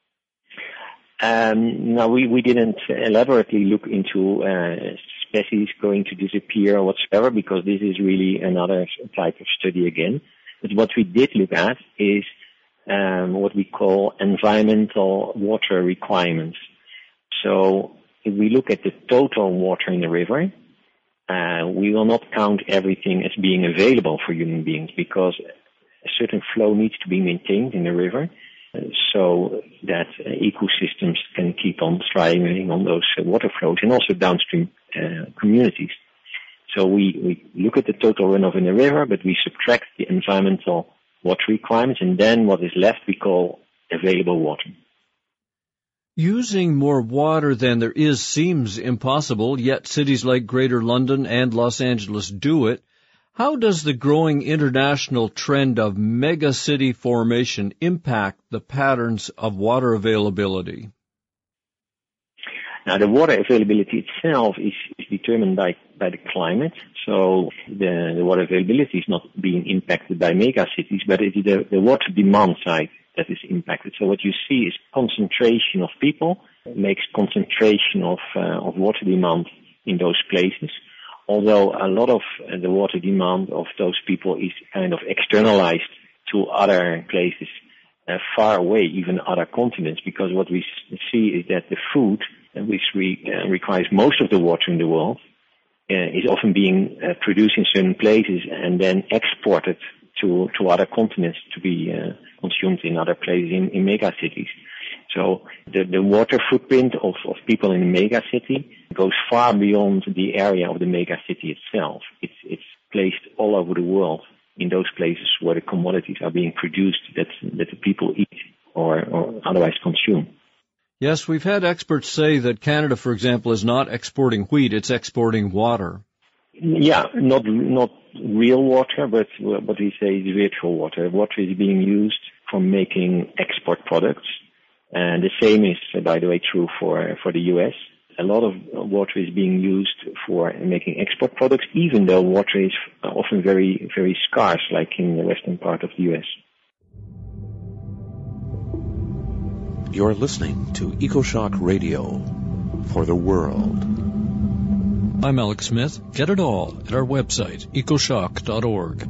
Um, no, we, we didn't elaborately look into uh, species going to disappear or whatsoever, because this is really another type of study again. But what we did look at is um, what we call environmental water requirements. So if we look at the total water in the river, uh, we will not count everything as being available for human beings, because a certain flow needs to be maintained in the river, uh, so that uh, ecosystems can keep on thriving on those uh, water flows, and also downstream uh, communities. So we, we look at the total runoff in the river, but we subtract the environmental water requirements, and then what is left we call available water. Using more water than there is seems impossible, yet cities like Greater London and Los Angeles do it. How does the growing international trend of megacity formation impact the patterns of water availability? Now, the water availability itself is, is determined by, by the climate. So the, the water availability is not being impacted by megacities, but it is the, the water demand side that is impacted. So what you see is concentration of people makes concentration of uh, of water demand in those places. Although a lot of uh, the water demand of those people is kind of externalized to other places uh, far away, even other continents, because what we see is that the food, uh, which re, uh, requires most of the water in the world, uh, is often being uh, produced in certain places and then exported to, to other continents to be uh, consumed in other places in, in megacities. So the, the water footprint of, of people in a megacity goes far beyond the area of the megacity itself. It's, it's placed all over the world in those places where the commodities are being produced that, that the people eat or, or otherwise consume. Yes, we've had experts say that Canada, for example, is not exporting wheat, it's exporting water. Yeah, not not real water, but what we say is virtual water. Water is being used for making export products. And the same is, by the way, true for, for the U S. A lot of water is being used for making export products, even though water is often very, very scarce, like in the western part of the U S. You're listening to EcoShock Radio for the world. I'm Alex Smith. Get it all at our website, ecoshock dot org.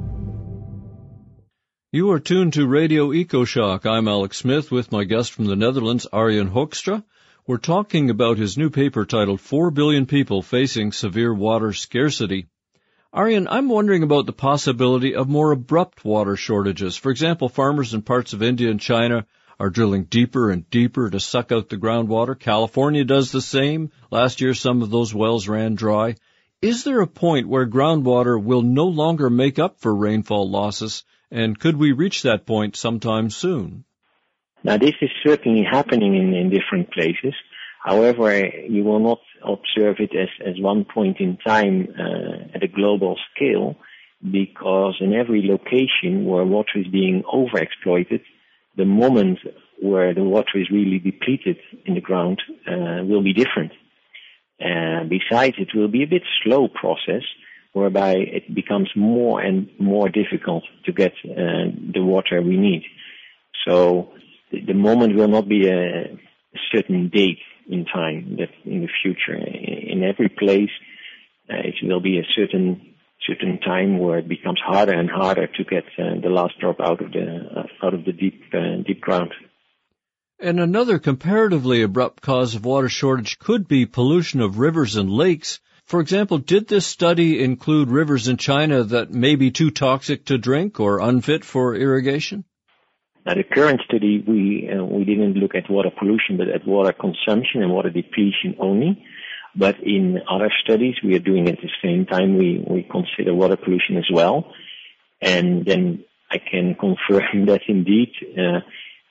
You are tuned to Radio EcoShock. I'm Alex Smith with my guest from the Netherlands, Arjen Hoekstra. We're talking about his new paper titled Four Billion People Facing Severe Water Scarcity. Arjen, I'm wondering about the possibility of more abrupt water shortages. For example, farmers in parts of India and China are drilling deeper and deeper to suck out the groundwater. California does the same. Last year, some of those wells ran dry. Is there a point where groundwater will no longer make up for rainfall losses, and could we reach that point sometime soon? Now, this is certainly happening in, in different places. However, you will not observe it as, as one point in time uh, at a global scale, because in every location where water is being overexploited, the moment where the water is really depleted in the ground uh, will be different. Uh, besides, it will be a bit slow process, whereby it becomes more and more difficult to get uh, the water we need. So the, the moment will not be a, a certain date in time that in the future. In every place, uh, it will be a certain certain time where it becomes harder and harder to get uh, the last drop out of the uh, out of the deep uh, deep ground. And another comparatively abrupt cause of water shortage could be pollution of rivers and lakes. For example, did this study include rivers in China that may be too toxic to drink or unfit for irrigation? Now, the current study, we uh, we didn't look at water pollution, but at water consumption and water depletion only. But in other studies, we are doing at the same time, we, we consider water pollution as well. And then I can confirm that indeed uh,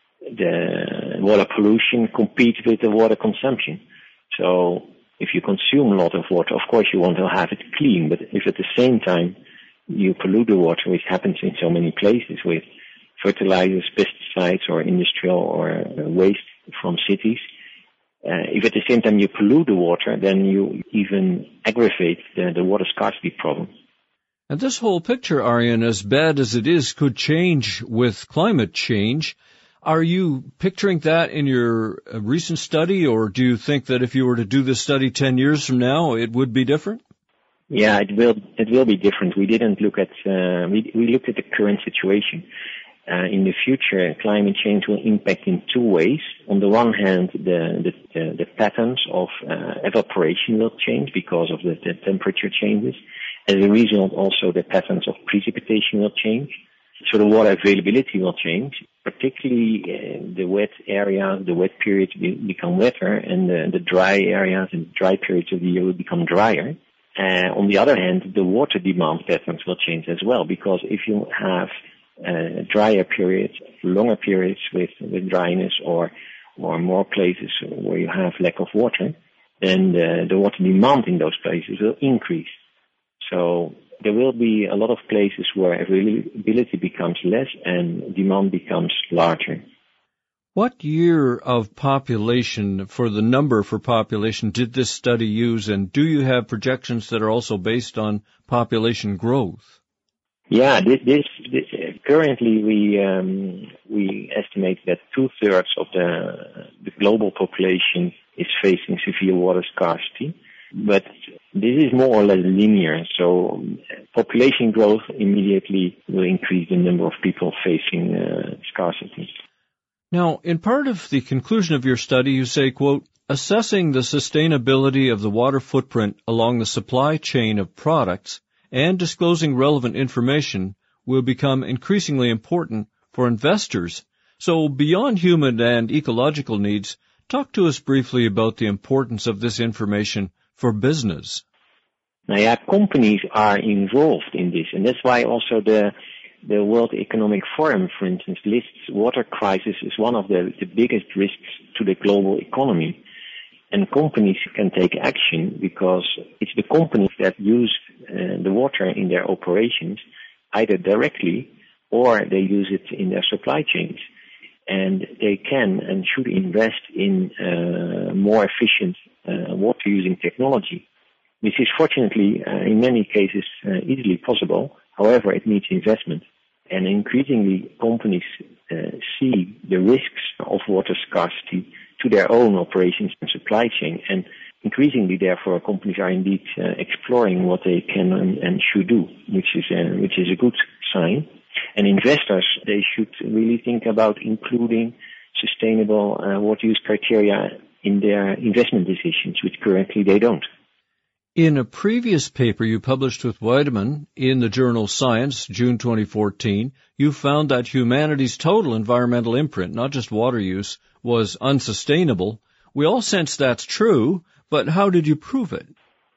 the water pollution competes with the water consumption. So if you consume a lot of water, of course you want to have it clean. But if at the same time you pollute the water, which happens in so many places with fertilizers, pesticides, or industrial or waste from cities, uh, if at the same time you pollute the water, then you even aggravate the, the water scarcity problem. And this whole picture, Arjen, as bad as it is, could change with climate change. Are you picturing that in your recent study, or do you think that if you were to do this study ten years from now, it would be different? Yeah, it will. It will be different. We didn't look at. Uh, we we looked at the current situation. Uh, in the future, climate change will impact in two ways. On the one hand, the the, the, the patterns of uh, evaporation will change because of the, the temperature changes. As a result, also the patterns of precipitation will change. So the water availability will change. Particularly uh, the wet areas, the wet periods will become wetter, and the, the dry areas and dry periods of the year will become drier. Uh, on the other hand, the water demand patterns will change as well, because if you have uh, drier periods, longer periods with, with dryness, or or more places where you have lack of water, then the, the water demand in those places will increase. So there will be a lot of places where availability becomes less and demand becomes larger. What year of population, for the number for population, did this study use, and do you have projections that are also based on population growth? Yeah, this, this, this currently we um, we estimate that two thirds of the the global population is facing severe water scarcity. But this is more or less linear, so population growth immediately will increase the number of people facing uh, scarcity. Now, in part of the conclusion of your study, you say, quote, assessing the sustainability of the water footprint along the supply chain of products and disclosing relevant information will become increasingly important for investors. So beyond human and ecological needs, talk to us briefly about the importance of this information for business. Now, yeah, companies are involved in this, and that's why also the the World Economic Forum, for instance, lists water crisis as one of the, the biggest risks to the global economy. And companies can take action because it's the companies that use uh, the water in their operations, either directly or they use it in their supply chains. And they can and should invest in uh, more efficient uh, water-using technology, which is fortunately, uh, in many cases, uh, easily possible. However, it needs investment. And increasingly, companies uh, see the risks of water scarcity to their own operations and supply chain. And increasingly, therefore, companies are indeed uh, exploring what they can and, and should do, which is uh, which is a good sign. And investors, they should really think about including sustainable uh, water use criteria in their investment decisions, which currently they don't. In a previous paper you published with Weidemann in the journal Science, June twenty fourteen, you found that humanity's total environmental imprint, not just water use, was unsustainable. We all sense that's true, but how did you prove it?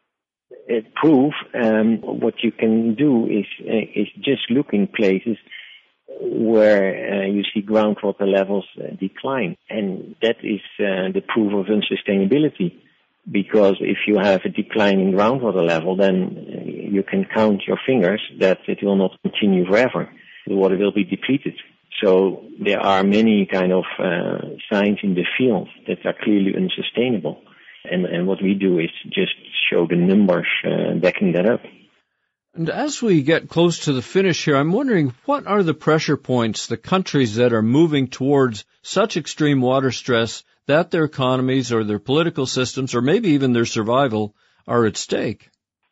Uh, prove um, what you can do is uh, is just look in places where uh, you see groundwater levels uh, decline, and that is uh, the proof of unsustainability. Because if you have a declining groundwater level, then you can count your fingers that it will not continue forever. The water will be depleted. So there are many kind of uh, signs in the field that are clearly unsustainable. And, and what we do is just show the numbers uh, backing that up. And as we get close to the finish here, I'm wondering, what are the pressure points, the countries that are moving towards such extreme water stress that their economies or their political systems or maybe even their survival are at stake?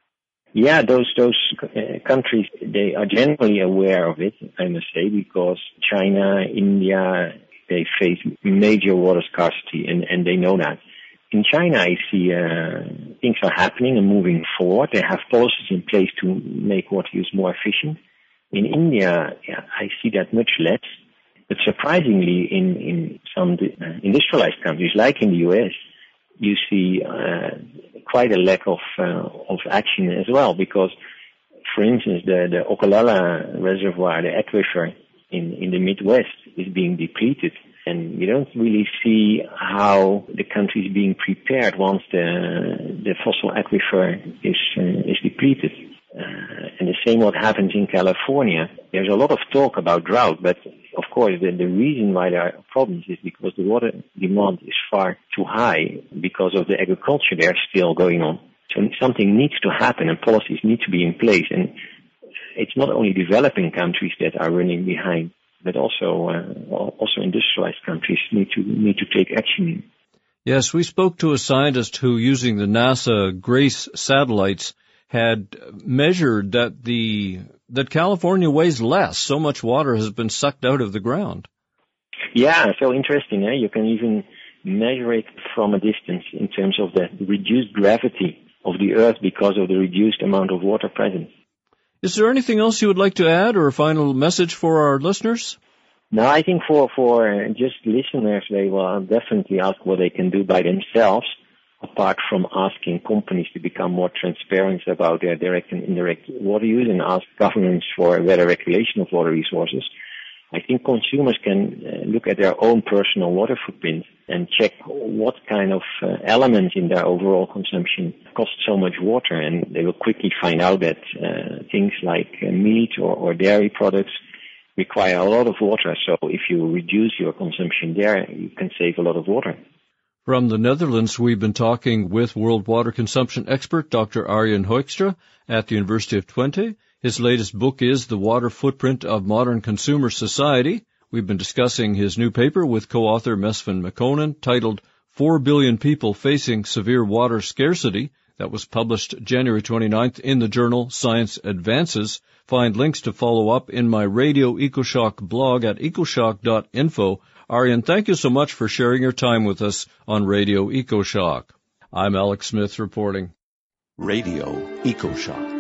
Yeah, those those uh, countries, they are generally aware of it, I must say, because China, India, they face major water scarcity, and, and they know that. In China, I see uh, things are happening and moving forward. They have policies in place to make water use more efficient. In India, yeah, I see that much less. But surprisingly, in, in some industrialized countries, like in the U S, you see uh, quite a lack of uh, of action as well. Because, for instance, the, the Okolala Reservoir, the aquifer in, in the Midwest, is being depleted. And you don't really see how the country is being prepared once the the fossil aquifer is uh, is depleted. Uh, and the same what happens in California. There's a lot of talk about drought, but of course the, the reason why there are problems is because the water demand is far too high because of the agriculture there still going on. So something needs to happen and policies need to be in place. And it's not only developing countries that are running behind, but also uh, also industrialized countries need to need to take action. Yes, we spoke to a scientist who, using the NASA GRACE satellites, had measured that the that California weighs less. So much water has been sucked out of the ground. Yeah, so interesting. Eh? You can even measure it from a distance in terms of the reduced gravity of the Earth because of the reduced amount of water present. Is there anything else you would like to add or a final message for our listeners? No, I think for, for just listeners, they will definitely ask what they can do by themselves, apart from asking companies to become more transparent about their direct and indirect water use and ask governments for better regulation of water resources. I think consumers can uh, look at their own personal water footprint and check what kind of uh, elements in their overall consumption cost so much water, and they will quickly find out that uh, things like uh, meat or, or dairy products require a lot of water. So if you reduce your consumption there, you can save a lot of water. From the Netherlands, we've been talking with world water consumption expert Doctor Arjen Hoekstra at the University of Twente. His latest book is The Water Footprint of Modern Consumer Society. We've been discussing his new paper with co-author Mesfin Mekonnen, titled Four Billion People Facing Severe Water Scarcity. That was published January twenty-ninth in the journal Science Advances. Find links to follow up in my Radio EcoShock blog at ecoshock dot info. Arjen, thank you so much for sharing your time with us on Radio EcoShock. I'm Alex Smith reporting. Radio EcoShock.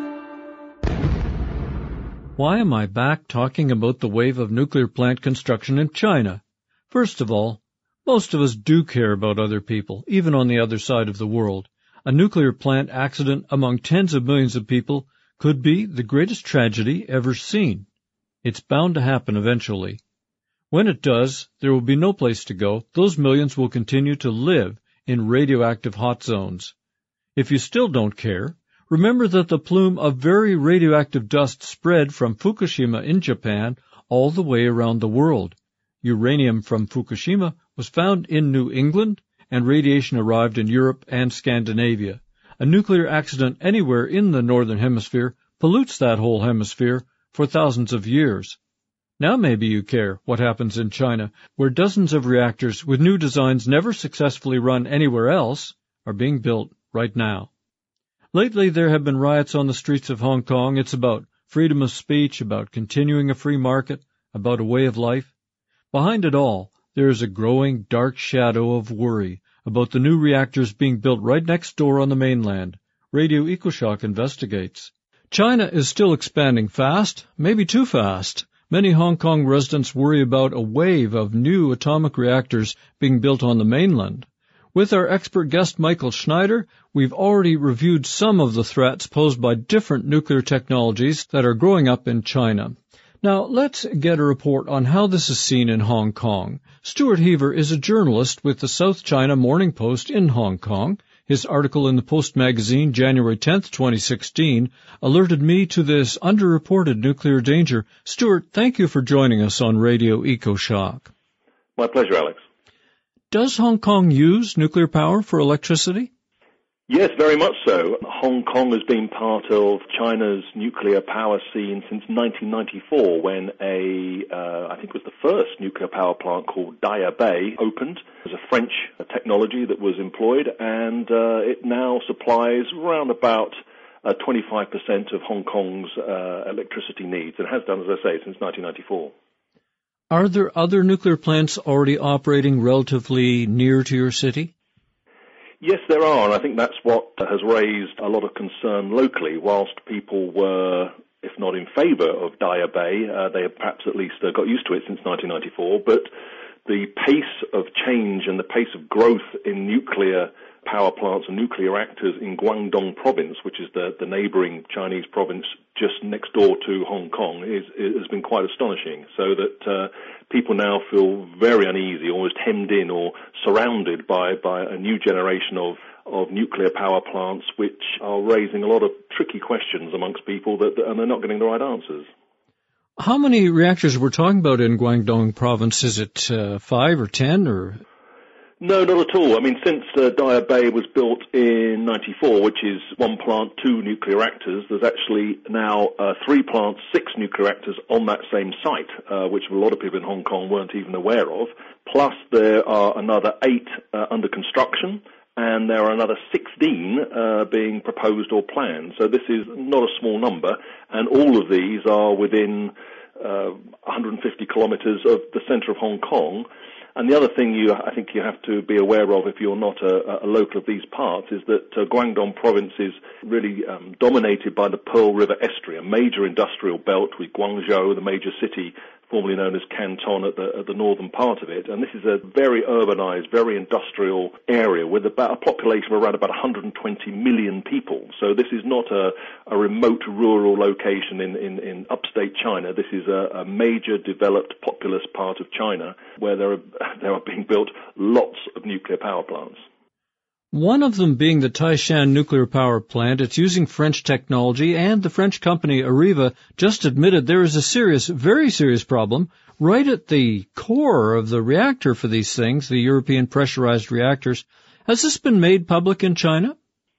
Why am I back talking about the wave of nuclear plant construction in China? First of all, most of us do care about other people, even on the other side of the world. A nuclear plant accident among tens of millions of people could be the greatest tragedy ever seen. It's bound to happen eventually. When it does, there will be no place to go. Those millions will continue to live in radioactive hot zones. If you still don't care, remember that the plume of very radioactive dust spread from Fukushima in Japan all the way around the world. Uranium from Fukushima was found in New England, and radiation arrived in Europe and Scandinavia. A nuclear accident anywhere in the Northern Hemisphere pollutes that whole hemisphere for thousands of years. Now maybe you care what happens in China, where dozens of reactors with new designs never successfully run anywhere else are being built right now. Lately, there have been riots on the streets of Hong Kong. It's about freedom of speech, about continuing a free market, about a way of life. Behind it all, there is a growing dark shadow of worry about the new reactors being built right next door on the mainland. Radio EcoShock investigates. China is still expanding fast, maybe too fast. Many Hong Kong residents worry about a wave of new atomic reactors being built on the mainland. With our expert guest Michael Schneider, we've already reviewed some of the threats posed by different nuclear technologies that are growing up in China. Now, let's get a report on how this is seen in Hong Kong. Stuart Heaver is a journalist with the South China Morning Post in Hong Kong. His article in the Post magazine, January tenth, twenty sixteen, alerted me to this underreported nuclear danger. Stuart, thank you for joining us on Radio EcoShock. My pleasure, Alex. Does Hong Kong use nuclear power for electricity? Yes, very much so. Hong Kong has been part of China's nuclear power scene since nineteen ninety-four, when a, uh, I think it was the first nuclear power plant called Daya Bay opened. It was a French technology that was employed, and uh, it now supplies around about uh, twenty-five percent of Hong Kong's uh, electricity needs, and has done, as I say, since nineteen ninety-four. Are there other nuclear plants already operating relatively near to your city? Yes, there are, and I think that's what has raised a lot of concern locally. Whilst people were, if not in favour of Daya Bay, uh, they have perhaps at least uh, got used to it since nineteen ninety-four, but the pace of change and the pace of growth in nuclear power plants and nuclear reactors in Guangdong province, which is the, the neighbouring Chinese province just next door to Hong Kong, is, is, has been quite astonishing. So that uh, people now feel very uneasy, almost hemmed in or surrounded by, by a new generation of, of nuclear power plants, which are raising a lot of tricky questions amongst people, that, and they're not getting the right answers. How many reactors we're talking about in Guangdong province? Is it uh, five or ten or? No, not at all. I mean, since uh, Daya Bay was built in ninety-four, which is one plant, two nuclear reactors, there's actually now uh, three plants, six nuclear reactors on that same site, uh, which a lot of people in Hong Kong weren't even aware of. Plus, there are another eight uh, under construction, and there are another sixteen uh, being proposed or planned. So this is not a small number, and all of these are within uh, one hundred fifty kilometres of the centre of Hong Kong. And the other thing you, I think you have to be aware of if you're not a, a local of these parts is that uh, Guangdong province is really um, dominated by the Pearl River Estuary, a major industrial belt with Guangzhou, the major city formerly known as Canton, at the, at the northern part of it. And this is a very urbanized, very industrial area with about a population of around about one hundred twenty million people. So this is not a, a remote rural location in, in, in upstate China. This is a, a major developed populous part of China where there are, there are being built lots of nuclear power plants. One of them being the Taishan nuclear power plant. It's using French technology, and the French company Areva just admitted there is a serious, very serious problem right at the core of the reactor for these things, the European pressurized reactors. Has this been made public in China?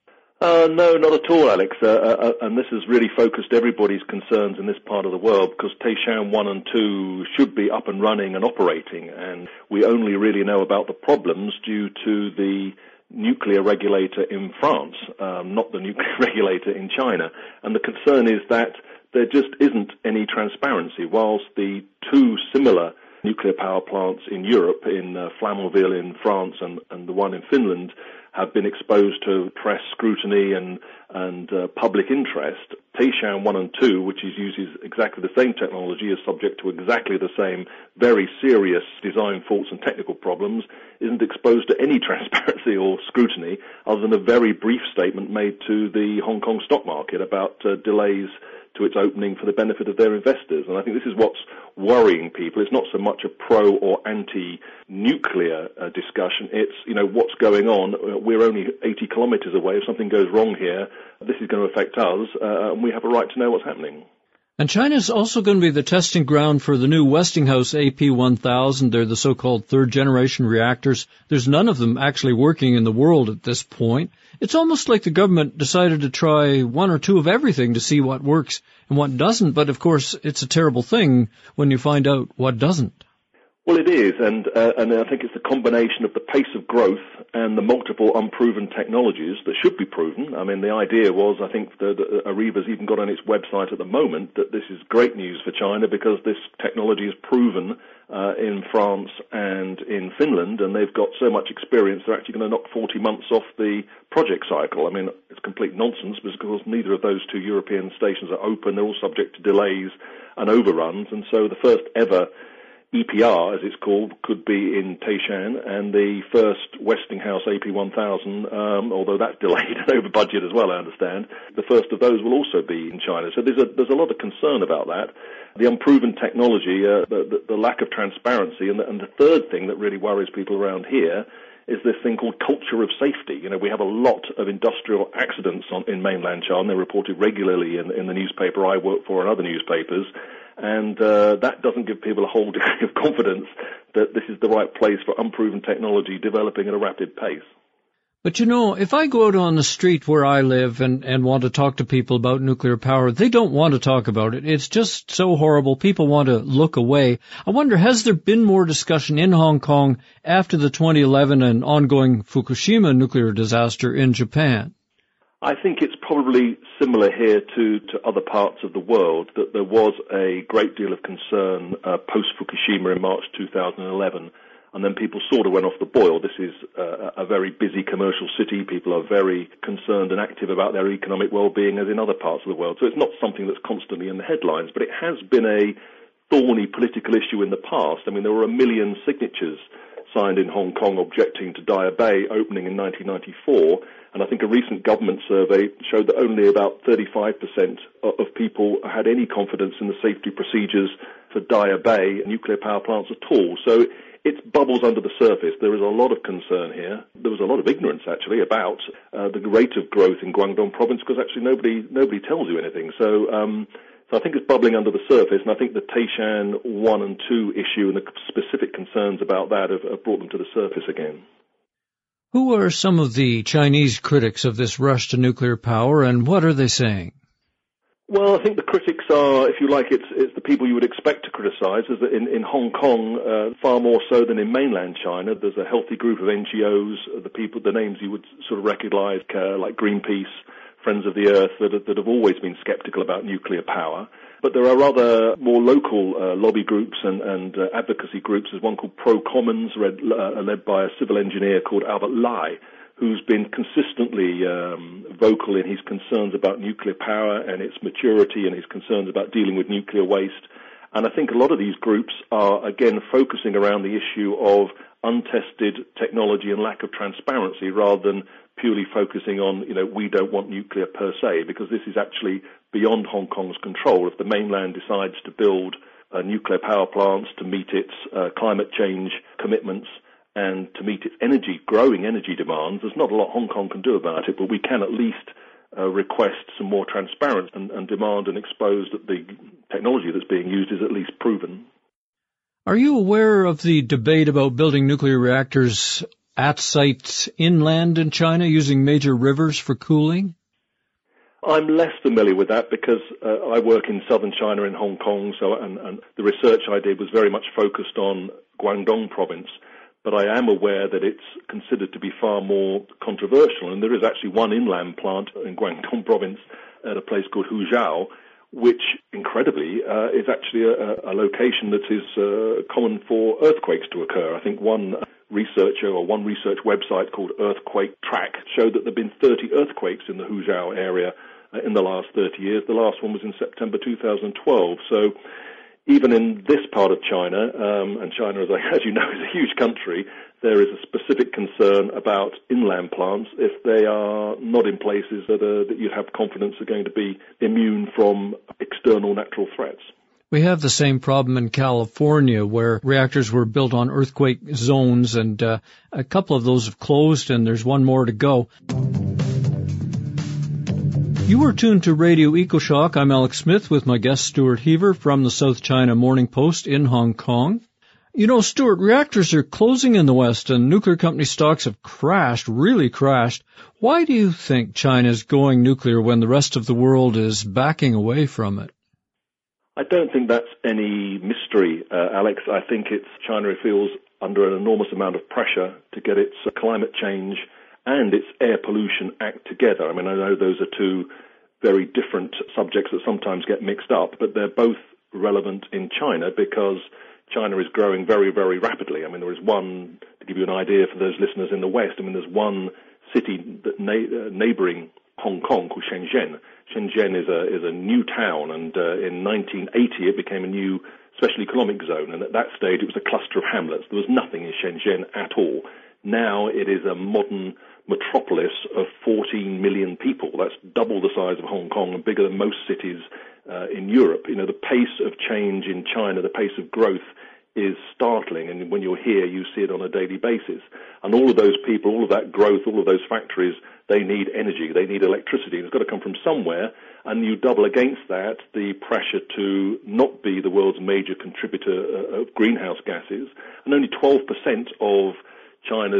Uh, no, not at all, Alex. Uh, uh, and this has really focused everybody's concerns in this part of the world, because Taishan one and two should be up and running and operating, and we only really know about the problems due to the nuclear regulator in France, um, not the nuclear regulator in China. And the concern is that there just isn't any transparency. Whilst the two similar nuclear power plants in Europe, in uh, Flamanville in France and, and the one in Finland, have been exposed to press scrutiny and, and uh, public interest, Taishan one and two, which is, uses exactly the same technology, is subject to exactly the same very serious design faults and technical problems, isn't exposed to any transparency or scrutiny other than a very brief statement made to the Hong Kong stock market about uh, delays to its opening for the benefit of their investors. And I think this is what's worrying people. It's not so much a pro or anti-nuclear uh, discussion. It's, you know, what's going on. Uh, we're only eighty kilometres away. If something goes wrong here, this is going to affect us, uh, and we have a right to know what's happening. And China is also going to be the testing ground for the new Westinghouse A P one thousand. They're the so-called third-generation reactors. There's none of them actually working in the world at this point. It's almost like the government decided to try one or two of everything to see what works and what doesn't. But, of course, it's a terrible thing when you find out what doesn't. Well, it is, and uh, and I think it's the combination of the pace of growth and the multiple unproven technologies that should be proven. I mean, the idea was, I think, that Areva's even got on its website at the moment that this is great news for China because this technology is proven uh, in France and in Finland, and they've got so much experience they're actually going to knock forty months off the project cycle. I mean, it's complete nonsense because neither of those two European stations are open. They're all subject to delays and overruns, and so the first ever E P R, as it's called, could be in Taishan, and the first Westinghouse A P one thousand, um, although that's delayed and over budget as well, I understand, the first of those will also be in China. So there's a, there's a lot of concern about that. The unproven technology, uh, the, the, the lack of transparency, and the, and the third thing that really worries people around here is this thing called culture of safety. You know, we have a lot of industrial accidents on, in mainland China. They're reported regularly in, in the newspaper I work for and other newspapers. And uh, that doesn't give people a whole degree of confidence that this is the right place for unproven technology developing at a rapid pace. But you know, if I go out on the street where I live and, and want to talk to people about nuclear power, they don't want to talk about it. It's just so horrible. People want to look away. I wonder, has there been more discussion in Hong Kong after the twenty eleven and ongoing Fukushima nuclear disaster in Japan? I think it's probably similar here to, to other parts of the world, that there was a great deal of concern uh, post-Fukushima in March two thousand eleven. And then people sort of went off the boil. This is uh, a very busy commercial city. People are very concerned and active about their economic well-being, as in other parts of the world. So it's not something that's constantly in the headlines, but it has been a thorny political issue in the past. I mean, there were a million signatures signed in Hong Kong objecting to Daya Bay opening in nineteen ninety-four, and I think a recent government survey showed that only about thirty-five percent of people had any confidence in the safety procedures for Daya Bay nuclear power plants at all. So it bubbles under the surface. There is a lot of concern here. There was a lot of ignorance, actually, about uh, the rate of growth in Guangdong province, because actually nobody nobody tells you anything. So um, so I think it's bubbling under the surface, and I think the Taishan one and two issue and the specific concerns about that have, have brought them to the surface again. Who are some of the Chinese critics of this rush to nuclear power, and what are they saying? Well, I think the critics are, if you like, it's, it's the people you would expect to criticize. Is that in, in Hong Kong, uh, far more so than in mainland China, there's a healthy group of N G Os, the people, the names you would sort of recognize, uh, like Greenpeace, Friends of the Earth, that, that have always been skeptical about nuclear power. But there are other more local uh, lobby groups and, and uh, advocacy groups. There's one called Pro Commons, led, uh, led by a civil engineer called Albert Lai, who's been consistently um, vocal in his concerns about nuclear power and its maturity and his concerns about dealing with nuclear waste. And I think a lot of these groups are, again, focusing around the issue of untested technology and lack of transparency rather than purely focusing on, you know, we don't want nuclear per se, because this is actually beyond Hong Kong's control. If the mainland decides to build uh, nuclear power plants to meet its uh, climate change commitments, and to meet its energy, growing energy demands, there's not a lot Hong Kong can do about it, but we can at least uh, request some more transparency and, and demand and expose that the technology that's being used is at least proven. Are you aware of the debate about building nuclear reactors at sites inland in China using major rivers for cooling? I'm less familiar with that because uh, I work in southern China in Hong Kong, so and, and the research I did was very much focused on Guangdong province. But I am aware that it's considered to be far more controversial, and there is actually one inland plant in Guangdong province at a place called Huzhou, which, incredibly, uh, is actually a, a location that is uh, common for earthquakes to occur. I think one researcher or one research website called Earthquake Track showed that there have been thirty earthquakes in the Huzhou area uh, in the last thirty years. The last one was in September two thousand twelve. So even in this part of China, um, and China, as, I, as you know, is a huge country, there is a specific concern about inland plants if they are not in places that, are, that you have confidence are going to be immune from external natural threats. We have the same problem in California where reactors were built on earthquake zones, and uh, a couple of those have closed, and there's one more to go. You are tuned to Radio EcoShock. I'm Alex Smith with my guest Stuart Heaver from the South China Morning Post in Hong Kong. You know, Stuart, reactors are closing in the West and nuclear company stocks have crashed, really crashed. Why do you think China is going nuclear when the rest of the world is backing away from it? I don't think that's any mystery, uh, Alex. I think it's China feels under an enormous amount of pressure to get its uh, climate change and its air pollution act together. I mean, I know those are two very different subjects that sometimes get mixed up, but they're both relevant in China because China is growing very, very rapidly. I mean, there is one, to give you an idea for those listeners in the West, I mean, there's one city that na- uh, neighboring Hong Kong called Shenzhen. Shenzhen is a is a new town, and uh, in nineteen eighty it became a new special economic zone, and at that stage it was a cluster of hamlets. There was nothing in Shenzhen at all. Now it is a modern metropolis of fourteen million people. That's double the size of Hong Kong and bigger than most cities uh, in Europe. You know, the pace of change in China, the pace of growth is startling, and when you're here, you see it on a daily basis. And all of those people, all of that growth, all of those factories, they need energy, they need electricity, and it's got to come from somewhere, and you double against that the pressure to not be the world's major contributor of greenhouse gases, and only twelve percent of China's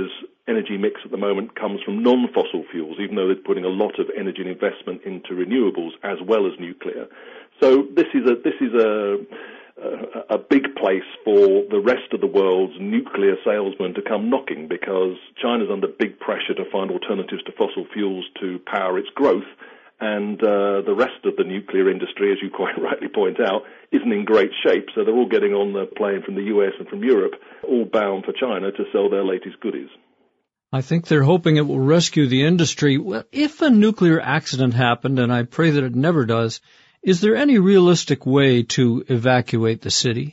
energy mix at the moment comes from non-fossil fuels, even though they're putting a lot of energy and investment into renewables as well as nuclear. So this is a this is a a, a big place for the rest of the world's nuclear salesmen to come knocking, because China's under big pressure to find alternatives to fossil fuels to power its growth. And uh, the rest of the nuclear industry, as you quite rightly point out, isn't in great shape. So they're all getting on the plane from the U S and from Europe, all bound for China to sell their latest goodies. I think they're hoping it will rescue the industry. Well, if a nuclear accident happened, and I pray that it never does, is there any realistic way to evacuate the city?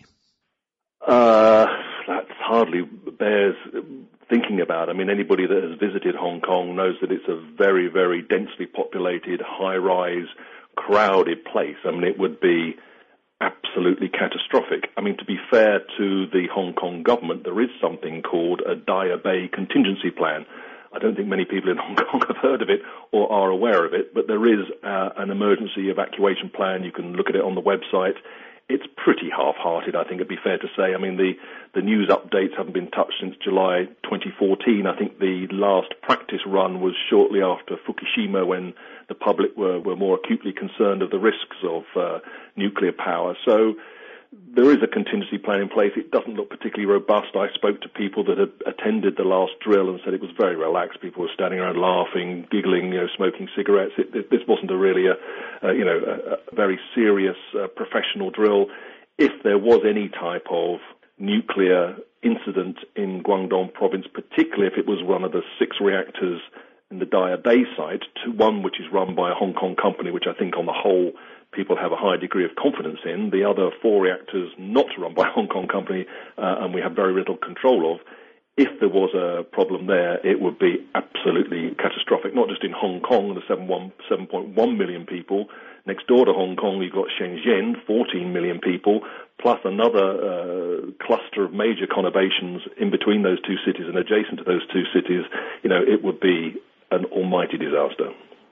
Uh, that hardly bears thinking about. I mean, anybody that has visited Hong Kong knows that it's a very, very densely populated, high-rise, crowded place. I mean, it would be absolutely catastrophic. I mean, to be fair to the Hong Kong government, there is something called a Daya Bay contingency plan. I don't think many people in Hong Kong have heard of it or are aware of it, but there is uh, an emergency evacuation plan. You can look at it on the website. It's pretty half-hearted, I think it'd be fair to say. I mean, the, the news updates haven't been touched since July twenty fourteen. I think the last practice run was shortly after Fukushima, when the public were, were more acutely concerned of the risks of uh, nuclear power. So there is a contingency plan in place. It doesn't look particularly robust. I spoke to people that had attended the last drill and said it was very relaxed. People were standing around laughing, giggling, you know, smoking cigarettes. It, it, this wasn't a really a, a you know, a, a very serious uh, professional drill. If there was any type of nuclear incident in Guangdong province, particularly if it was one of the six reactors in the Daya Bay site, to one which is run by a Hong Kong company, which I think on the whole people have a high degree of confidence in, the other four reactors not run by a Hong Kong company, uh, and we have very little control of, if there was a problem there, it would be absolutely catastrophic, not just in Hong Kong, the seven point one million people. Next door to Hong Kong, you've got Shenzhen, fourteen million people, plus another uh, cluster of major conurbations in between those two cities and adjacent to those two cities. You know, it would be an almighty disaster.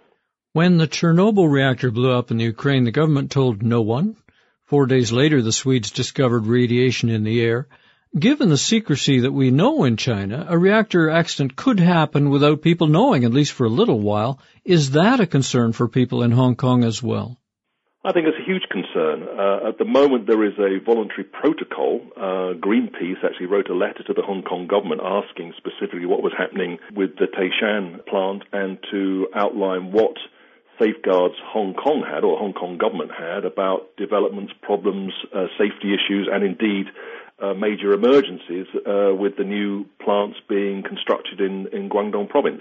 When the Chernobyl reactor blew up in the Ukraine, the government told no one. Four days later, the Swedes discovered radiation in the air. Given the secrecy that we know in China, a reactor accident could happen without people knowing, at least for a little while. Is that a concern for people in Hong Kong as well? I think it's a huge concern. Uh, at the moment, there is a voluntary protocol. Uh, Greenpeace actually wrote a letter to the Hong Kong government asking specifically what was happening with the Taishan plant and to outline what safeguards Hong Kong had, or Hong Kong government had, about developments, problems, uh, safety issues, and indeed uh, major emergencies uh, with the new plants being constructed in, in Guangdong province.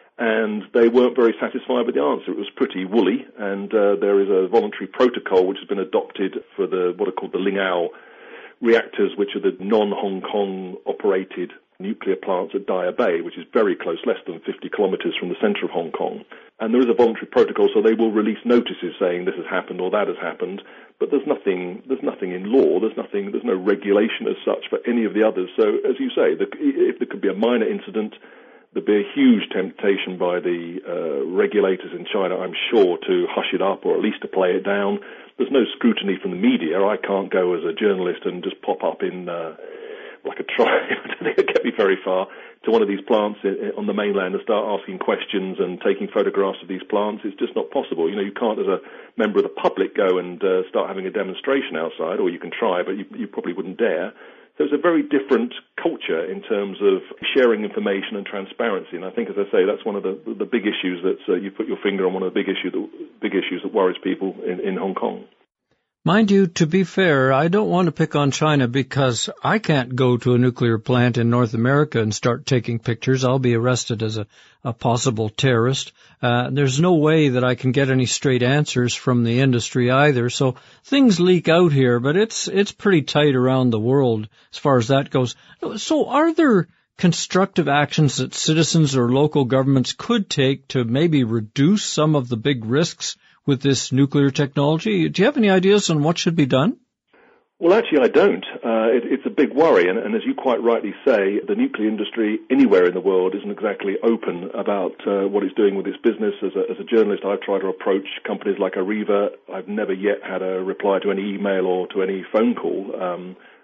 And they weren't very satisfied with the answer. It was pretty woolly, and uh, there is a voluntary protocol which has been adopted for the what are called the Lingao reactors, which are the non-Hong Kong operated nuclear plants at Daya Bay, which is very close, less than fifty kilometres from the centre of Hong Kong. And there is a voluntary protocol, so they will release notices saying this has happened or that has happened. But there's nothing, there's nothing in law. There's nothing, there's no regulation as such for any of the others. So, as you say, the, if there could be a minor incident, there'd be a huge temptation by the uh, regulators in China, I'm sure, to hush it up or at least to play it down. There's no scrutiny from the media. I can't go as a journalist and just pop up in uh, like a try. I don't think it'd get me very far to one of these plants on the mainland and start asking questions and taking photographs of these plants. It's just not possible. You know, you can't, as a member of the public, go and uh, start having a demonstration outside, or you can try, but you, you probably wouldn't dare. So it's a very different culture in terms of sharing information and transparency. And I think, as I say, that's one of the, the big issues that uh, you put your finger on, one of the big, issue that, big issues that worries people in, in Hong Kong. Mind you, to be fair, I don't want to pick on China because I can't go to a nuclear plant in North America and start taking pictures. I'll be arrested as a, a possible terrorist. Uh, there's no way that I can get any straight answers from the industry either. So things leak out here, but it's, it's pretty tight around the world as far as that goes. So are there constructive actions that citizens or local governments could take to maybe reduce some of the big risks with this nuclear technology? Do you have any ideas on what should be done? Well, actually, I don't. Uh, it, it's a big worry, and, and as you quite rightly say, the nuclear industry anywhere in the world isn't exactly open about uh, what it's doing with its business. As a, as a journalist, I've tried to approach companies like Areva. I've never yet had a reply to any email or to any phone call. Um,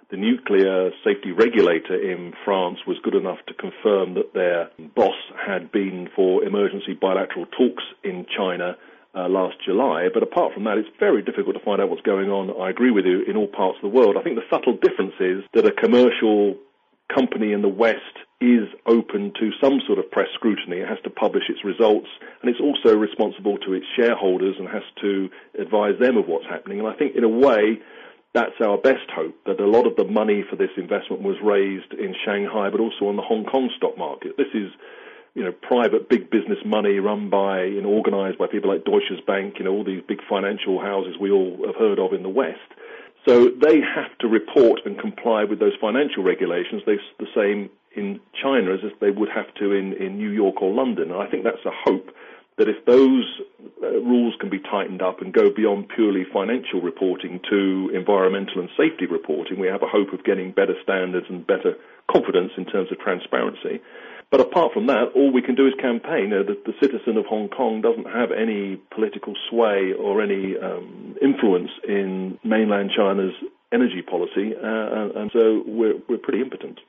the nuclear safety regulator in France was good enough to confirm that their boss had been for emergency bilateral talks in China uh, last July. But apart from that, it's very difficult to find out what's going on, I agree with you, in all parts of the world. I think the subtle difference is that a commercial company in the West is open to some sort of press scrutiny. It has to publish its results, and it's also responsible to its shareholders and has to advise them of what's happening. And I think, in a way, that's our best hope, that a lot of the money for this investment was raised in Shanghai, but also on the Hong Kong stock market. This is, you know, private big business money run by and organized by people like Deutsche Bank, you know, all these big financial houses we all have heard of in the West. So they have to report and comply with those financial regulations. They're the same in China as if they would have to in, in New York or London. And I think that's a hope that if those uh, rules can be tightened up and go beyond purely financial reporting to environmental and safety reporting, we have a hope of getting better standards and better confidence in terms of transparency. But apart from that, all we can do is campaign. Uh, the, the citizen of Hong Kong doesn't have any political sway or any um, influence in mainland China's energy policy, uh, and so we're, we're pretty impotent.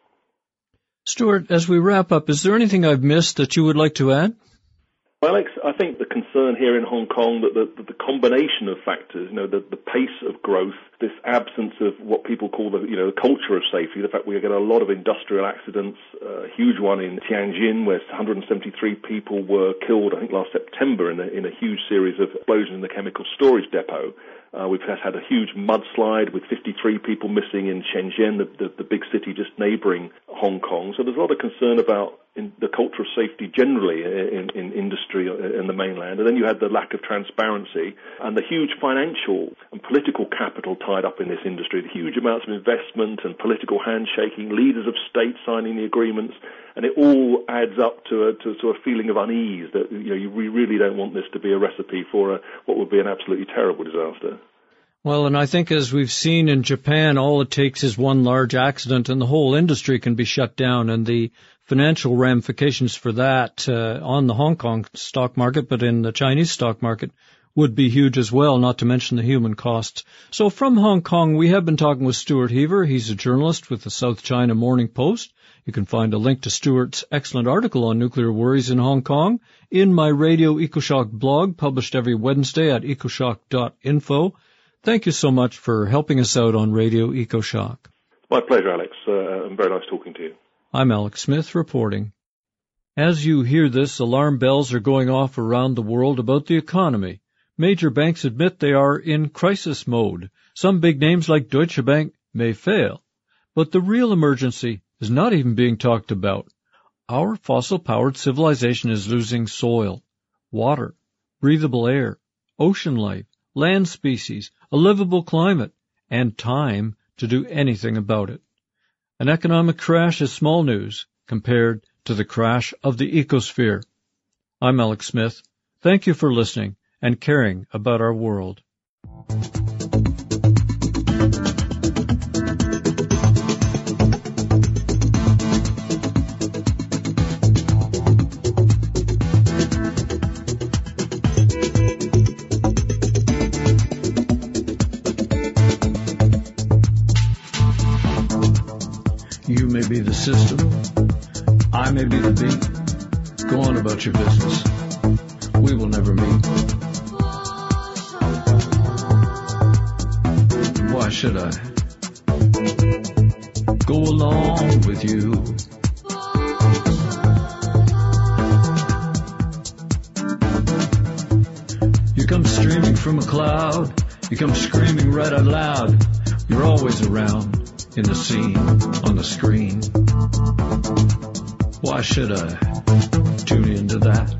Stuart, as we wrap up, is there anything I've missed that you would like to add? Alex, I think the concern here in Hong Kong that the, the combination of factors, you know, the, the pace of growth, this absence of what people call the, you know, the culture of safety, the fact we get a lot of industrial accidents, uh, a huge one in Tianjin where one hundred seventy-three people were killed, I think last September in a, in a huge series of explosions in the chemical storage depot. Uh, we've had a huge mudslide with fifty-three people missing in Shenzhen, the, the, the big city just neighboring Hong Kong. So there's a lot of concern about in the culture of safety generally in, in industry in the mainland. And then you had the lack of transparency and the huge financial and political capital tied up in this industry, the huge amounts of investment and political handshaking, leaders of state signing the agreements, and it all adds up to a, to, to a feeling of unease that, you know, you, we really don't want this to be a recipe for a, what would be an absolutely terrible disaster. Well, and I think as we've seen in Japan, all it takes is one large accident and the whole industry can be shut down, and the financial ramifications for that uh, on the Hong Kong stock market, but in the Chinese stock market, would be huge as well, not to mention the human costs. So from Hong Kong, we have been talking with Stuart Heaver. He's a journalist with the South China Morning Post. You can find a link to Stuart's excellent article on nuclear worries in Hong Kong in my Radio EcoShock blog, published every Wednesday at ecoshock dot info. Thank you so much for helping us out on Radio EcoShock. My pleasure, Alex, uh, and very nice talking to you. I'm Alex Smith reporting. As you hear this, alarm bells are going off around the world about the economy. Major banks admit they are in crisis mode. Some big names like Deutsche Bank may fail. But the real emergency is not even being talked about. Our fossil-powered civilization is losing soil, water, breathable air, ocean life, land species, a livable climate, and time to do anything about it. An economic crash is small news compared to the crash of the ecosphere. I'm Alex Smith. Thank you for listening and caring about our world. You may be the system, I may be the beat. Go on about your business. We will never meet. Why should I go along with you? You come streaming from a cloud, you come screaming right out loud. You're always around. In the scene, on the screen. Why should I tune into that?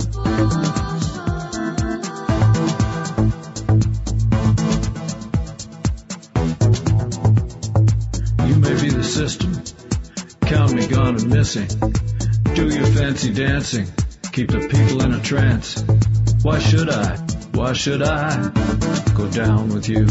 You may be the system, count me gone and missing. Do your fancy dancing, keep the people in a trance. Why should I, why should I go down with you?